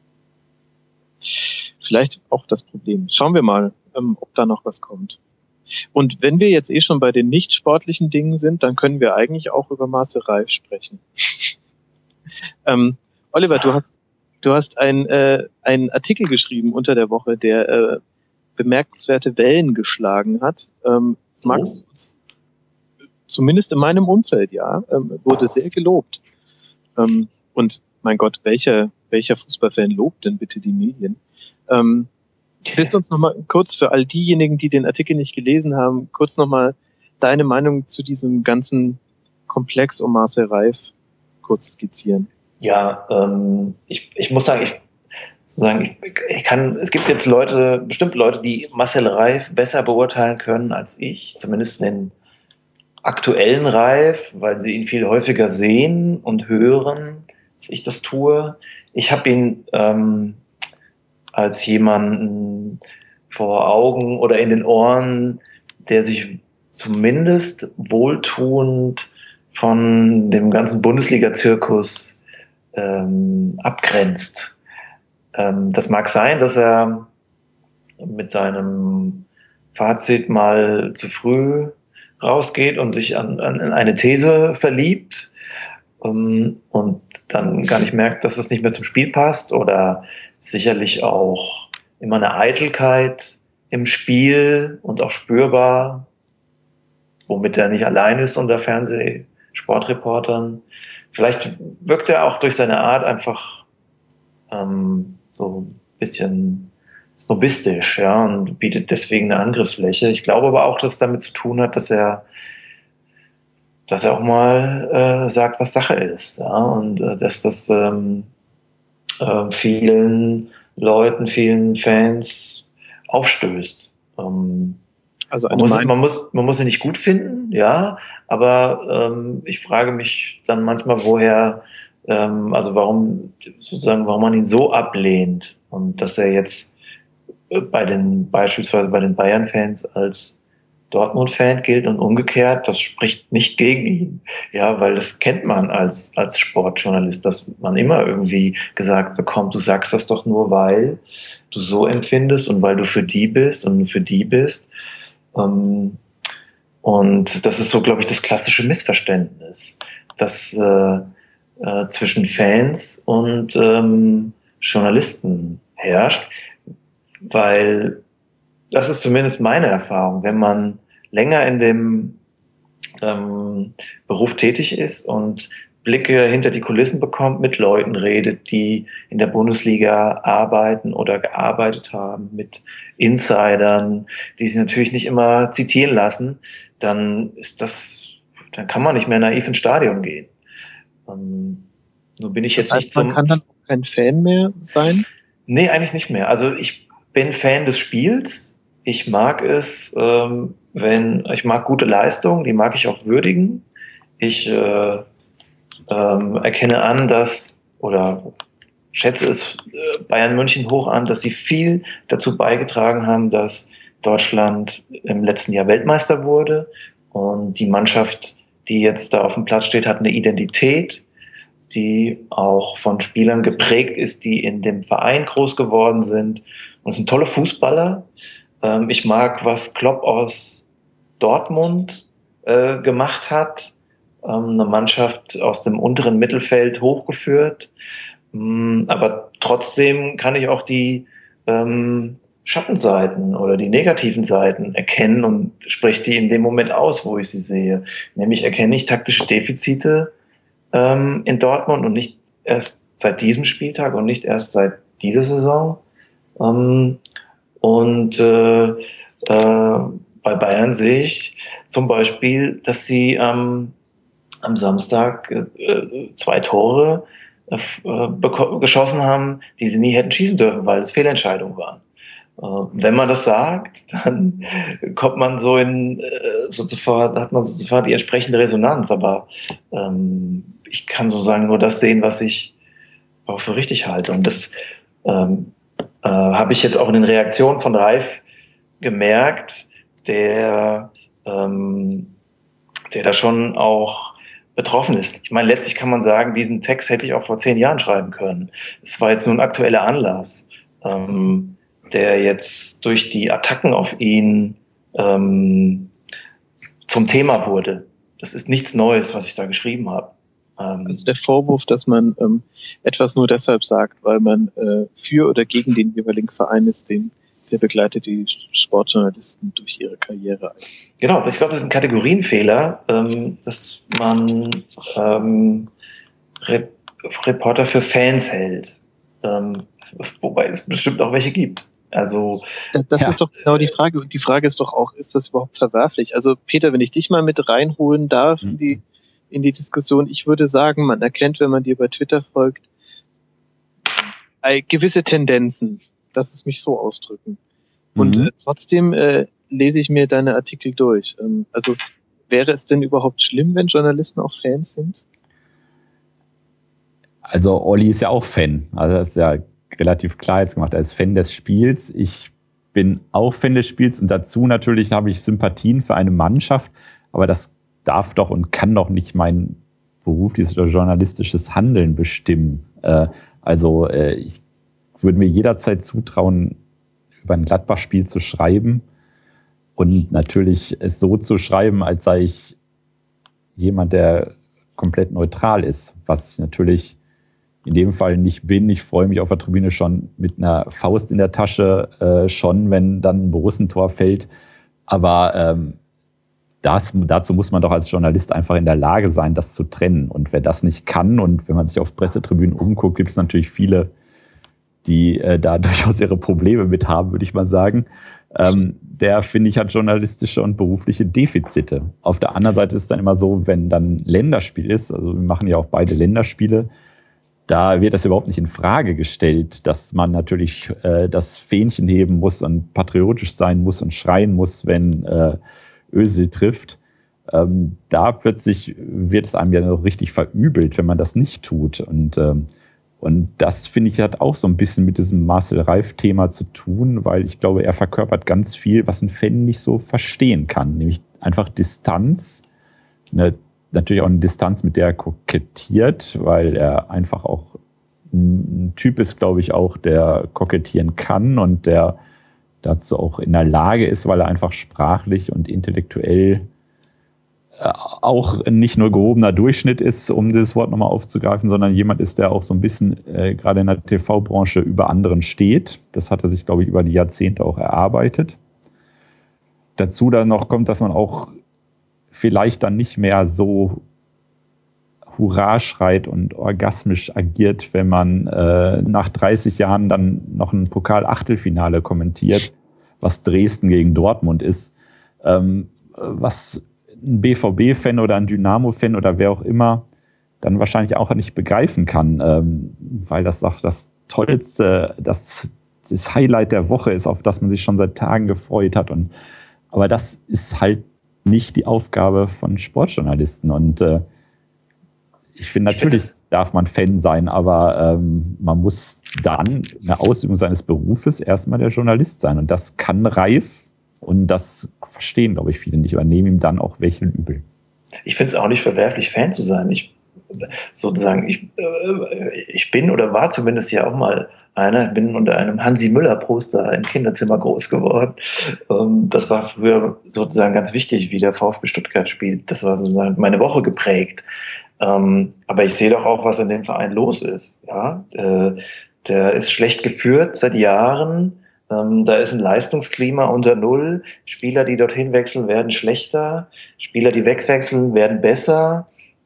Vielleicht auch das Problem. Schauen wir mal, ob da noch was kommt. Und wenn wir jetzt eh schon bei den nicht sportlichen Dingen sind, dann können wir eigentlich auch über Marcel Reif sprechen. ähm, Oliver, du hast du hast ein, äh, einen Artikel geschrieben unter der Woche, der äh, bemerkenswerte Wellen geschlagen hat. Ähm, so. Magst du uns, zumindest in meinem Umfeld, ja, ähm, wurde sehr gelobt. Ähm, und mein Gott, welcher welcher Fußballfan lobt denn bitte die Medien? Ähm, Willst du uns nochmal kurz für all diejenigen, die den Artikel nicht gelesen haben, kurz nochmal deine Meinung zu diesem ganzen Komplex um Marcel Reif kurz skizzieren? Ja, ähm, ich, ich muss sagen, ich, sozusagen, ich, ich kann, es gibt jetzt Leute, bestimmt Leute, die Marcel Reif besser beurteilen können als ich, zumindest den aktuellen Reif, weil sie ihn viel häufiger sehen und hören, als ich das tue. Ich habe ihn ähm, als jemanden vor Augen oder in den Ohren, der sich zumindest wohltuend von dem ganzen Bundesliga-Zirkus ähm, abgrenzt. Ähm, das mag sein, dass er mit seinem Fazit mal zu früh rausgeht und sich an, an eine These verliebt ähm, und dann gar nicht merkt, dass es nicht mehr zum Spiel passt, oder sicherlich auch immer eine Eitelkeit im Spiel und auch spürbar, womit er nicht allein ist unter Fernsehsportreportern. Vielleicht wirkt er auch durch seine Art einfach ähm, so ein bisschen snobistisch, ja, und bietet deswegen eine Angriffsfläche. Ich glaube aber auch, dass es damit zu tun hat, dass er dass er auch mal äh, sagt, was Sache ist, ja, und äh, dass das ähm, äh, vielen Leuten, vielen Fans aufstößt. Ähm, also eine man, muss, man, muss, man muss ihn nicht gut finden, ja, aber ähm, ich frage mich dann manchmal, woher, ähm, also warum sozusagen, warum man ihn so ablehnt und dass er jetzt bei den, beispielsweise bei den Bayern-Fans als Dortmund-Fan gilt und umgekehrt, das spricht nicht gegen ihn. Ja, weil das kennt man als, als Sportjournalist, dass man immer irgendwie gesagt bekommt, du sagst das doch nur, weil du so empfindest und weil du für die bist und für die bist. Und das ist so, glaube ich, das klassische Missverständnis, das äh, äh, zwischen Fans und ähm, Journalisten herrscht, weil das ist zumindest meine Erfahrung, wenn man länger in dem ähm, Beruf tätig ist und Blicke hinter die Kulissen bekommt, mit Leuten redet, die in der Bundesliga arbeiten oder gearbeitet haben, mit Insidern, die sich natürlich nicht immer zitieren lassen, dann ist das, dann kann man nicht mehr naiv ins Stadion gehen. Ähm, nur bin ich das jetzt heißt, nicht zum, man kann dann auch kein Fan mehr sein? Nee, eigentlich nicht mehr. Also ich bin Fan des Spiels. Ich mag es, ähm, wenn ich mag gute Leistungen, die mag ich auch würdigen. Ich äh, ähm, erkenne an, dass, oder schätze es äh, Bayern München hoch an, dass sie viel dazu beigetragen haben, dass Deutschland im letzten Jahr Weltmeister wurde. Und die Mannschaft, die jetzt da auf dem Platz steht, hat eine Identität, die auch von Spielern geprägt ist, die in dem Verein groß geworden sind. Und es sind tolle Fußballer. Ähm, ich mag, was Klopp aus Dortmund äh, gemacht hat. Ähm, eine Mannschaft aus dem unteren Mittelfeld hochgeführt. Ähm, aber trotzdem kann ich auch die ähm, Schattenseiten oder die negativen Seiten erkennen und spreche die in dem Moment aus, wo ich sie sehe. Nämlich erkenne ich taktische Defizite ähm, in Dortmund und nicht erst seit diesem Spieltag und nicht erst seit dieser Saison. Ähm, und äh, äh, bei Bayern sehe ich zum Beispiel, dass sie ähm, am Samstag äh, zwei Tore äh, beko- geschossen haben, die sie nie hätten schießen dürfen, weil es Fehlentscheidungen waren. Wenn man das sagt, dann kommt man so in, so sofort, hat man sofort die entsprechende Resonanz. Aber ähm, ich kann sozusagen nur das sehen, was ich auch für richtig halte. Und das ähm, äh, habe ich jetzt auch in den Reaktionen von Reif gemerkt, der, ähm, der da schon auch betroffen ist. Ich meine, letztlich kann man sagen, diesen Text hätte ich auch vor zehn Jahren schreiben können. Es war jetzt nur ein aktueller Anlass. Ähm, der jetzt durch die Attacken auf ihn ähm, zum Thema wurde. Das ist nichts Neues, was ich da geschrieben habe. Ähm, also der Vorwurf, dass man ähm, etwas nur deshalb sagt, weil man äh, für oder gegen den jeweiligen Verein ist, den, der begleitet die Sportjournalisten durch ihre Karriere. Genau, ich glaube, das ist ein Kategorienfehler, ähm, dass man ähm, Re- Reporter für Fans hält. Ähm, wobei es bestimmt auch welche gibt. Also das, das ja. ist doch genau die Frage. Und die Frage ist doch auch, ist das überhaupt verwerflich? Also Peter, wenn ich dich mal mit reinholen darf in die, in die Diskussion, ich würde sagen, man erkennt, wenn man dir bei Twitter folgt, gewisse Tendenzen. Lass es mich so ausdrücken. Und mhm. äh, trotzdem äh, lese ich mir deine Artikel durch. Ähm, also wäre es denn überhaupt schlimm, wenn Journalisten auch Fans sind? Also Olli ist ja auch Fan. Also das ist ja relativ klar jetzt gemacht. Er ist Fan des Spiels. Ich bin auch Fan des Spiels und dazu natürlich habe ich Sympathien für eine Mannschaft, aber das darf doch und kann doch nicht mein berufliches oder journalistisches Handeln bestimmen. Äh, also äh, ich würde mir jederzeit zutrauen, über ein Gladbach-Spiel zu schreiben und natürlich es so zu schreiben, als sei ich jemand, der komplett neutral ist, was ich natürlich in dem Fall nicht bin. Ich freue mich auf der Tribüne schon mit einer Faust in der Tasche, äh, schon, wenn dann ein Borussentor fällt. Aber ähm, das, dazu muss man doch als Journalist einfach in der Lage sein, das zu trennen. Und wer das nicht kann und wenn man sich auf Pressetribünen umguckt, gibt es natürlich viele, die äh, da durchaus ihre Probleme mit haben, würde ich mal sagen. Ähm, der, finde ich, hat journalistische und berufliche Defizite. Auf der anderen Seite ist es dann immer so, wenn dann Länderspiel ist, also wir machen ja auch beide Länderspiele, da wird das überhaupt nicht in Frage gestellt, dass man natürlich äh, das Fähnchen heben muss und patriotisch sein muss und schreien muss, wenn äh, Özil trifft. Ähm, da plötzlich wird es einem ja noch richtig verübelt, wenn man das nicht tut. Und, ähm, und das, finde ich, hat auch so ein bisschen mit diesem Marcel Reif-Thema zu tun, weil ich glaube, er verkörpert ganz viel, was ein Fan nicht so verstehen kann. Nämlich einfach Distanz, eine natürlich auch eine Distanz, mit der er kokettiert, weil er einfach auch ein Typ ist, glaube ich, auch, der kokettieren kann und der dazu auch in der Lage ist, weil er einfach sprachlich und intellektuell auch nicht nur gehobener Durchschnitt ist, um das Wort nochmal aufzugreifen, sondern jemand ist, der auch so ein bisschen äh, gerade in der T V-Branche über anderen steht. Das hat er sich, glaube ich, über die Jahrzehnte auch erarbeitet. Dazu dann noch kommt, dass man auch vielleicht dann nicht mehr so Hurra schreit und orgasmisch agiert, wenn man äh, nach dreißig Jahren dann noch ein Pokal-Achtelfinale kommentiert, was Dresden gegen Dortmund ist, ähm, was ein B V B-Fan oder ein Dynamo-Fan oder wer auch immer dann wahrscheinlich auch nicht begreifen kann, ähm, weil das auch das Tollste, das, das Highlight der Woche ist, auf das man sich schon seit Tagen gefreut hat. Und, aber das ist halt nicht die Aufgabe von Sportjournalisten. Und äh, Ich finde, natürlich ich darf man Fan sein, aber ähm, man muss dann in der Ausübung seines Berufes erstmal der Journalist sein. Und das kann Reif und das verstehen, glaube ich, viele nicht, aber nehmen ihm dann auch welche übel. Ich finde es auch nicht verwerflich, Fan zu sein. Ich sozusagen, ich, äh, ich bin oder war zumindest ja auch mal einer, bin unter einem Hansi Müller-Poster im Kinderzimmer groß geworden. Ähm, das war früher sozusagen ganz wichtig, wie der VfB Stuttgart spielt. Das war sozusagen meine Woche geprägt. Ähm, aber ich sehe doch auch, was in dem Verein los ist. Ja? Äh, der ist schlecht geführt seit Jahren. Ähm, da ist ein Leistungsklima unter Null. Spieler, die dorthin wechseln, werden schlechter. Spieler, die wegwechseln, werden besser.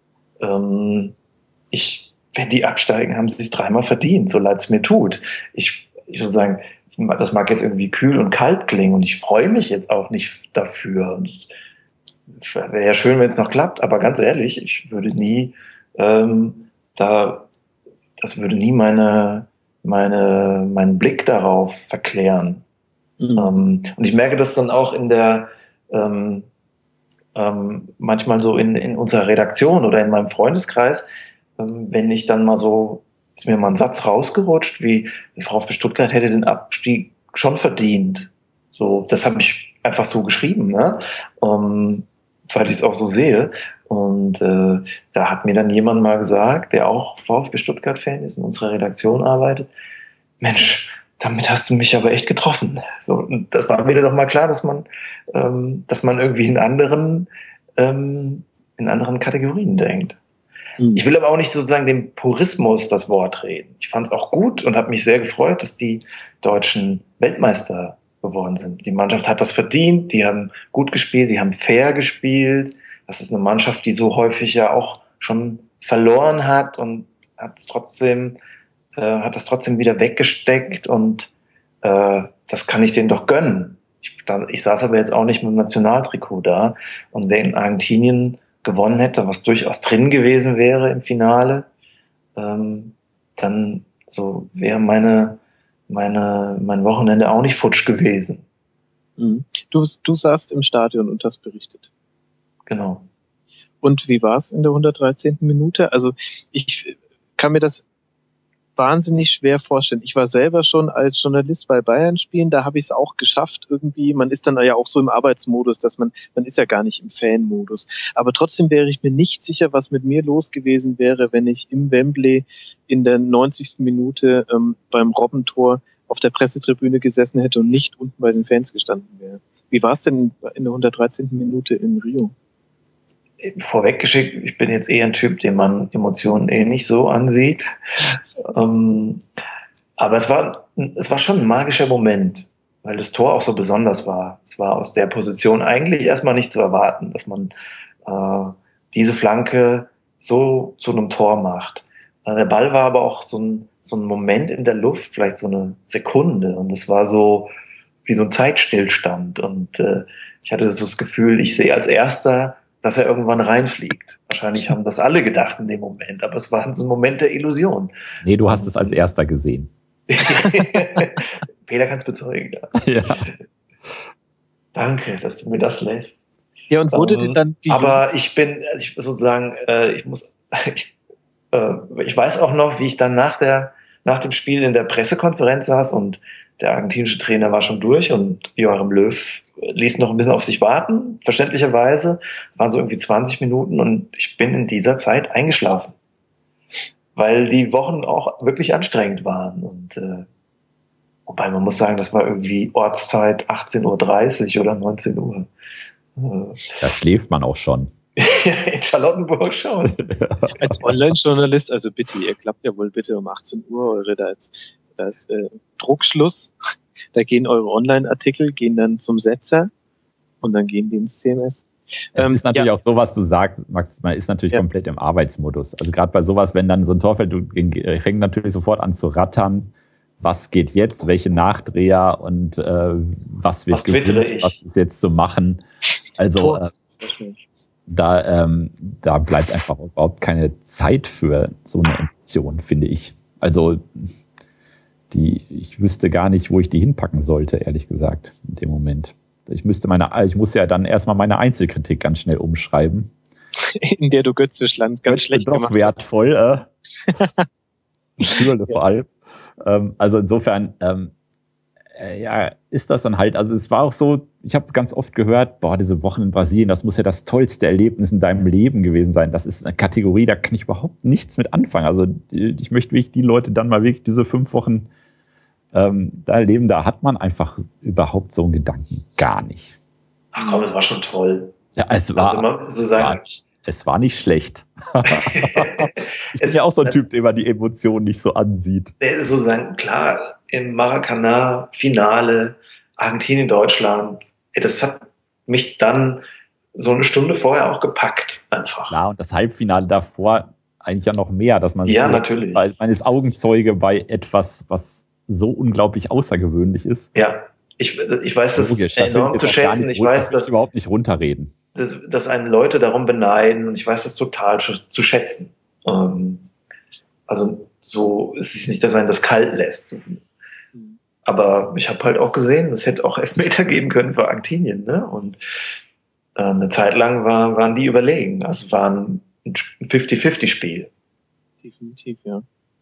Ähm, ich, wenn die absteigen, haben sie es dreimal verdient, so leid es mir tut. Ich, ich sozusagen, das mag jetzt irgendwie kühl und kalt klingen und ich freue mich jetzt auch nicht dafür. Und wäre ja schön, wenn es noch klappt, aber ganz ehrlich, ich würde nie ähm, da, das würde nie meine, meine, meinen Blick darauf verklären. Mhm. Ähm, und ich merke das dann auch in der ähm, Ähm, manchmal so in, in unserer Redaktion oder in meinem Freundeskreis, ähm, wenn ich dann mal so, ist mir mal ein Satz rausgerutscht, wie der VfB Stuttgart hätte den Abstieg schon verdient. So, das habe ich einfach so geschrieben, ne? ähm, weil ich es auch so sehe. Und äh, da hat mir dann jemand mal gesagt, der auch VfB Stuttgart-Fan ist, in unserer Redaktion arbeitet, Mensch, damit hast du mich aber echt getroffen. So, und das war mir doch mal klar, dass man, ähm, dass man irgendwie in anderen, ähm, in anderen Kategorien denkt. Mhm. Ich will aber auch nicht sozusagen dem Purismus das Wort reden. Ich fand es auch gut und habe mich sehr gefreut, dass die Deutschen Weltmeister geworden sind. Die Mannschaft hat das verdient, die haben gut gespielt, die haben fair gespielt. Das ist eine Mannschaft, die so häufig ja auch schon verloren hat und hat es trotzdem hat das trotzdem wieder weggesteckt und äh, das kann ich denen doch gönnen. Ich, da, ich saß aber jetzt auch nicht mit dem Nationaltrikot da und wenn Argentinien gewonnen hätte, was durchaus drin gewesen wäre im Finale, ähm, dann so wäre meine, meine, mein Wochenende auch nicht futsch gewesen. Mhm. Du, du saßt im Stadion und hast berichtet. Genau. Und wie war es in der hundertdreizehnten Minute? Also ich kann mir das wahnsinnig schwer vorstellen. Ich war selber schon als Journalist bei Bayern spielen, da habe ich es auch geschafft irgendwie. Man ist dann ja auch so im Arbeitsmodus, dass man, man ist ja gar nicht im Fan-Modus. Aber trotzdem wäre ich mir nicht sicher, was mit mir los gewesen wäre, wenn ich im Wembley in der neunzigsten Minute ähm, beim Robbentor auf der Pressetribüne gesessen hätte und nicht unten bei den Fans gestanden wäre. Wie war es denn in der hundertdreizehnten Minute in Rio? Vorweggeschickt, ich bin jetzt eher ein Typ, den man Emotionen eh nicht so ansieht. ähm, aber es war, es war schon ein magischer Moment, weil das Tor auch so besonders war. Es war aus der Position eigentlich erstmal nicht zu erwarten, dass man äh, diese Flanke so zu einem Tor macht. Äh, der Ball war aber auch so ein, so ein Moment in der Luft, vielleicht so eine Sekunde. Und es war so wie so ein Zeitstillstand. Und äh, ich hatte so das Gefühl, ich sehe als Erster, dass er irgendwann reinfliegt. Wahrscheinlich haben das alle gedacht in dem Moment, aber es war so ein Moment der Illusion. Nee, du hast es als Erster gesehen. Peter kann es bezeugen. Ja. Ja. Danke, dass du mir das lässt. Ja, und wurde ähm, dann... Aber ich bin, ich sozusagen, äh, ich muss, ich, äh, ich weiß auch noch, wie ich dann nach der, nach dem Spiel in der Pressekonferenz saß und der argentinische Trainer war schon durch und Joachim Löw ließ noch ein bisschen auf sich warten, verständlicherweise. Es waren so irgendwie zwanzig Minuten und ich bin in dieser Zeit eingeschlafen, weil die Wochen auch wirklich anstrengend waren. Und äh, wobei man muss sagen, das war irgendwie Ortszeit achtzehn Uhr dreißig oder neunzehn Uhr. Äh, da schläft man auch schon. In Charlottenburg schon. Als Online-Journalist, also bitte, ihr klappt ja wohl bitte um achtzehn Uhr, eure da ist, da ist äh, Druckschluss. Da gehen eure Online-Artikel, gehen dann zum Setzer und dann gehen die ins C M S. Es ähm, ist natürlich ja auch so, was du sagst, Max, man ist natürlich ja komplett im Arbeitsmodus. Also gerade bei sowas, wenn dann so ein Tor fällt, du fängst natürlich sofort an zu rattern. Was geht jetzt? Welche Nachdreher und äh, was wird gewünscht, was ist jetzt zu machen? Also äh, da, ähm, da bleibt einfach überhaupt keine Zeit für so eine Emotion, finde ich. Also die, ich wüsste gar nicht, wo ich die hinpacken sollte, ehrlich gesagt, in dem Moment. Ich müsste meine, ich muss ja dann erstmal meine Einzelkritik ganz schnell umschreiben. in der du Götze-Schland ganz Götze schlecht doch gemacht wertvoll, äh. Schürle vor allem. Ähm, also insofern, ähm, äh, ja, ist das dann halt, also es war auch so, ich habe ganz oft gehört, boah, diese Wochen in Brasilien, das muss ja das tollste Erlebnis in deinem Leben gewesen sein. Das ist eine Kategorie, da kann ich überhaupt nichts mit anfangen. Also die, ich möchte wirklich die Leute dann mal wirklich diese fünf Wochen ähm, da erleben, da hat man einfach überhaupt so einen Gedanken gar nicht. Ach komm, es war schon toll. Ja, es war, also man, so sagen, war es war nicht schlecht. Ich bin ja auch so ein Typ, der immer die Emotionen nicht so ansieht. So sagen, klar, im Maracanã Finale Argentinien, Deutschland, das hat mich dann so eine Stunde vorher auch gepackt einfach. Klar, und das Halbfinale davor eigentlich ja noch mehr, dass man ja, so, natürlich. Weil man ist Augenzeuge bei etwas, was so unglaublich außergewöhnlich ist. Ja, ich, ich weiß das Logisch, enorm das zu schätzen. Ich weiß, das dass überhaupt nicht runterreden. Dass, dass einen Leute darum beneiden und ich weiß das total zu schätzen. Ähm, also so ist es nicht, dass einen das kalt lässt. Aber ich habe halt auch gesehen, es hätte auch Elfmeter geben können für Argentinien. Ne? Und äh, eine Zeit lang war, waren die überlegen. Also es war ein fünfzig fünfzig Spiel. Definitiv, ja.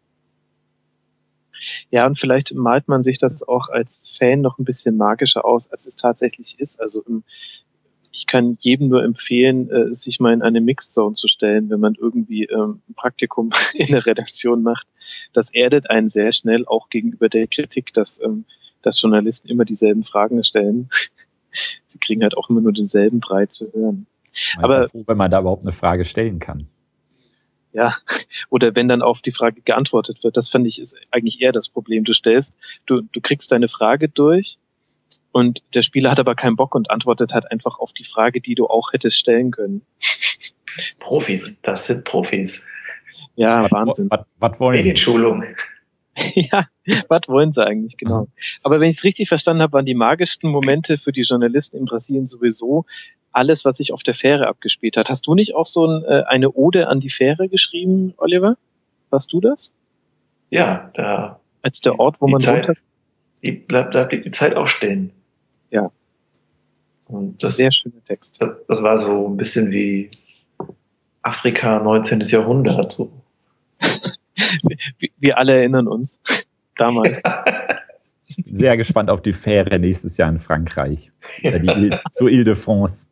Ja, und vielleicht malt man sich das auch als Fan noch ein bisschen magischer aus, als es tatsächlich ist. Also ich kann jedem nur empfehlen, sich mal in eine Mixed Zone zu stellen, wenn man irgendwie ein Praktikum in der Redaktion macht. Das erdet einen sehr schnell auch gegenüber der Kritik, dass, dass Journalisten immer dieselben Fragen stellen. Sie kriegen halt auch immer nur denselben Brei zu hören. Man Aber ist ja froh, wenn man da überhaupt eine Frage stellen kann. Ja, oder wenn dann auf die Frage geantwortet wird. Das fand ich ist eigentlich eher das Problem. Du stellst, du, du kriegst deine Frage durch und der Spieler hat aber keinen Bock und antwortet halt einfach auf die Frage, die du auch hättest stellen können. Profis, das sind Profis. Ja, Wahnsinn. Was, was wollen Sie? Medienschulung. Ja, was wollen sie eigentlich, genau. Aber wenn ich es richtig verstanden habe, waren die magischsten Momente für die Journalisten in Brasilien sowieso alles, was sich auf der Fähre abgespielt hat. Hast du nicht auch so ein, äh, eine Ode an die Fähre geschrieben, Oliver? Warst du das? Ja, da. Als der Ort, wo die man Zeit, runter... Die bleibt, da blieb die Zeit auch stehen. Ja. Und das, sehr schöner Text. Das, das war so ein bisschen wie Afrika neunzehnten Jahrhundert. So. wir, wir alle erinnern uns. Damals. Sehr gespannt auf die Fähre nächstes Jahr in Frankreich. Ja. Die Il- zur Ile-de-France.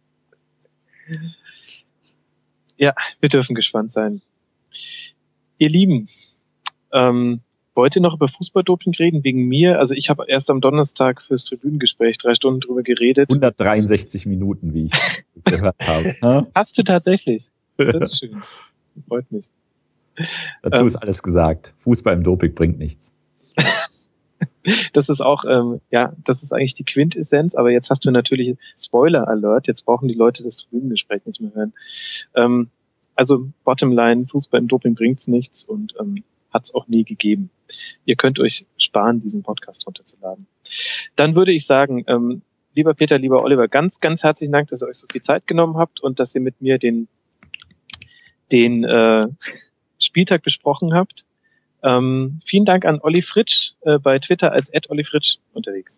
Ja, wir dürfen gespannt sein. Ihr Lieben, ähm, wollt ihr noch über Fußballdoping reden? Wegen mir? Also ich habe erst am Donnerstag fürs Tribünengespräch drei Stunden drüber geredet. hundertdreiundsechzig Minuten, wie ich gehört habe. Hast du tatsächlich? Das ist schön. Freut mich. Dazu ähm, ist alles gesagt. Fußball im Doping bringt nichts. Das ist auch, ähm, ja, das ist eigentlich die Quintessenz, aber jetzt hast du natürlich Spoiler-Alert, jetzt brauchen die Leute das Tribünengespräch nicht mehr hören. Ähm, also Bottomline, Fußball im Doping bringt's nichts und ähm, hat's auch nie gegeben. Ihr könnt euch sparen, diesen Podcast runterzuladen. Dann würde ich sagen, ähm, lieber Peter, lieber Oliver, ganz, ganz herzlichen Dank, dass ihr euch so viel Zeit genommen habt und dass ihr mit mir den, den äh, Spieltag besprochen habt. Ähm, vielen Dank an Olli Fritsch äh, bei Twitter als at Olli Fritsch unterwegs.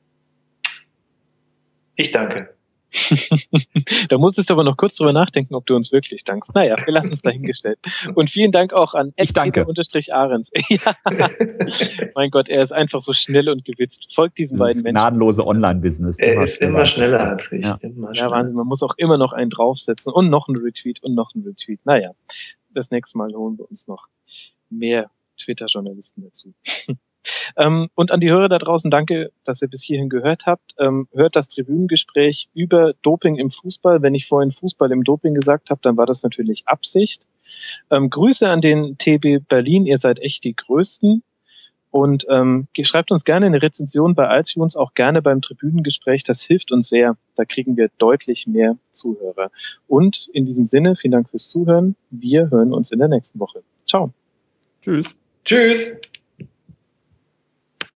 Ich danke. Da musstest du aber noch kurz drüber nachdenken, ob du uns wirklich dankst. Naja, wir lassen es dahingestellt. Und vielen Dank auch an ich danke. Ahrens. Ja. Mein Gott, er ist einfach so schnell und gewitzt. Folgt diesen das beiden Menschen. Gnadenlose Online-Business. Er immer ist schneller. immer schneller als ich. Ja. Immer ja, Wahnsinn. Man muss auch immer noch einen draufsetzen und noch einen Retweet und noch einen Retweet. Naja, das nächste Mal holen wir uns noch mehr Twitter-Journalisten dazu. ähm, und an die Hörer da draußen, danke, dass ihr bis hierhin gehört habt. Ähm, hört das Tribünengespräch über Doping im Fußball. Wenn ich vorhin Fußball im Doping gesagt habe, dann war das natürlich Absicht. Ähm, Grüße an den T B Berlin, ihr seid echt die Größten. Und ähm, schreibt uns gerne eine Rezension bei iTunes, auch gerne beim Tribünengespräch. Das hilft uns sehr. Da kriegen wir deutlich mehr Zuhörer. Und in diesem Sinne, vielen Dank fürs Zuhören. Wir hören uns in der nächsten Woche. Ciao. Tschüss. Tschüss.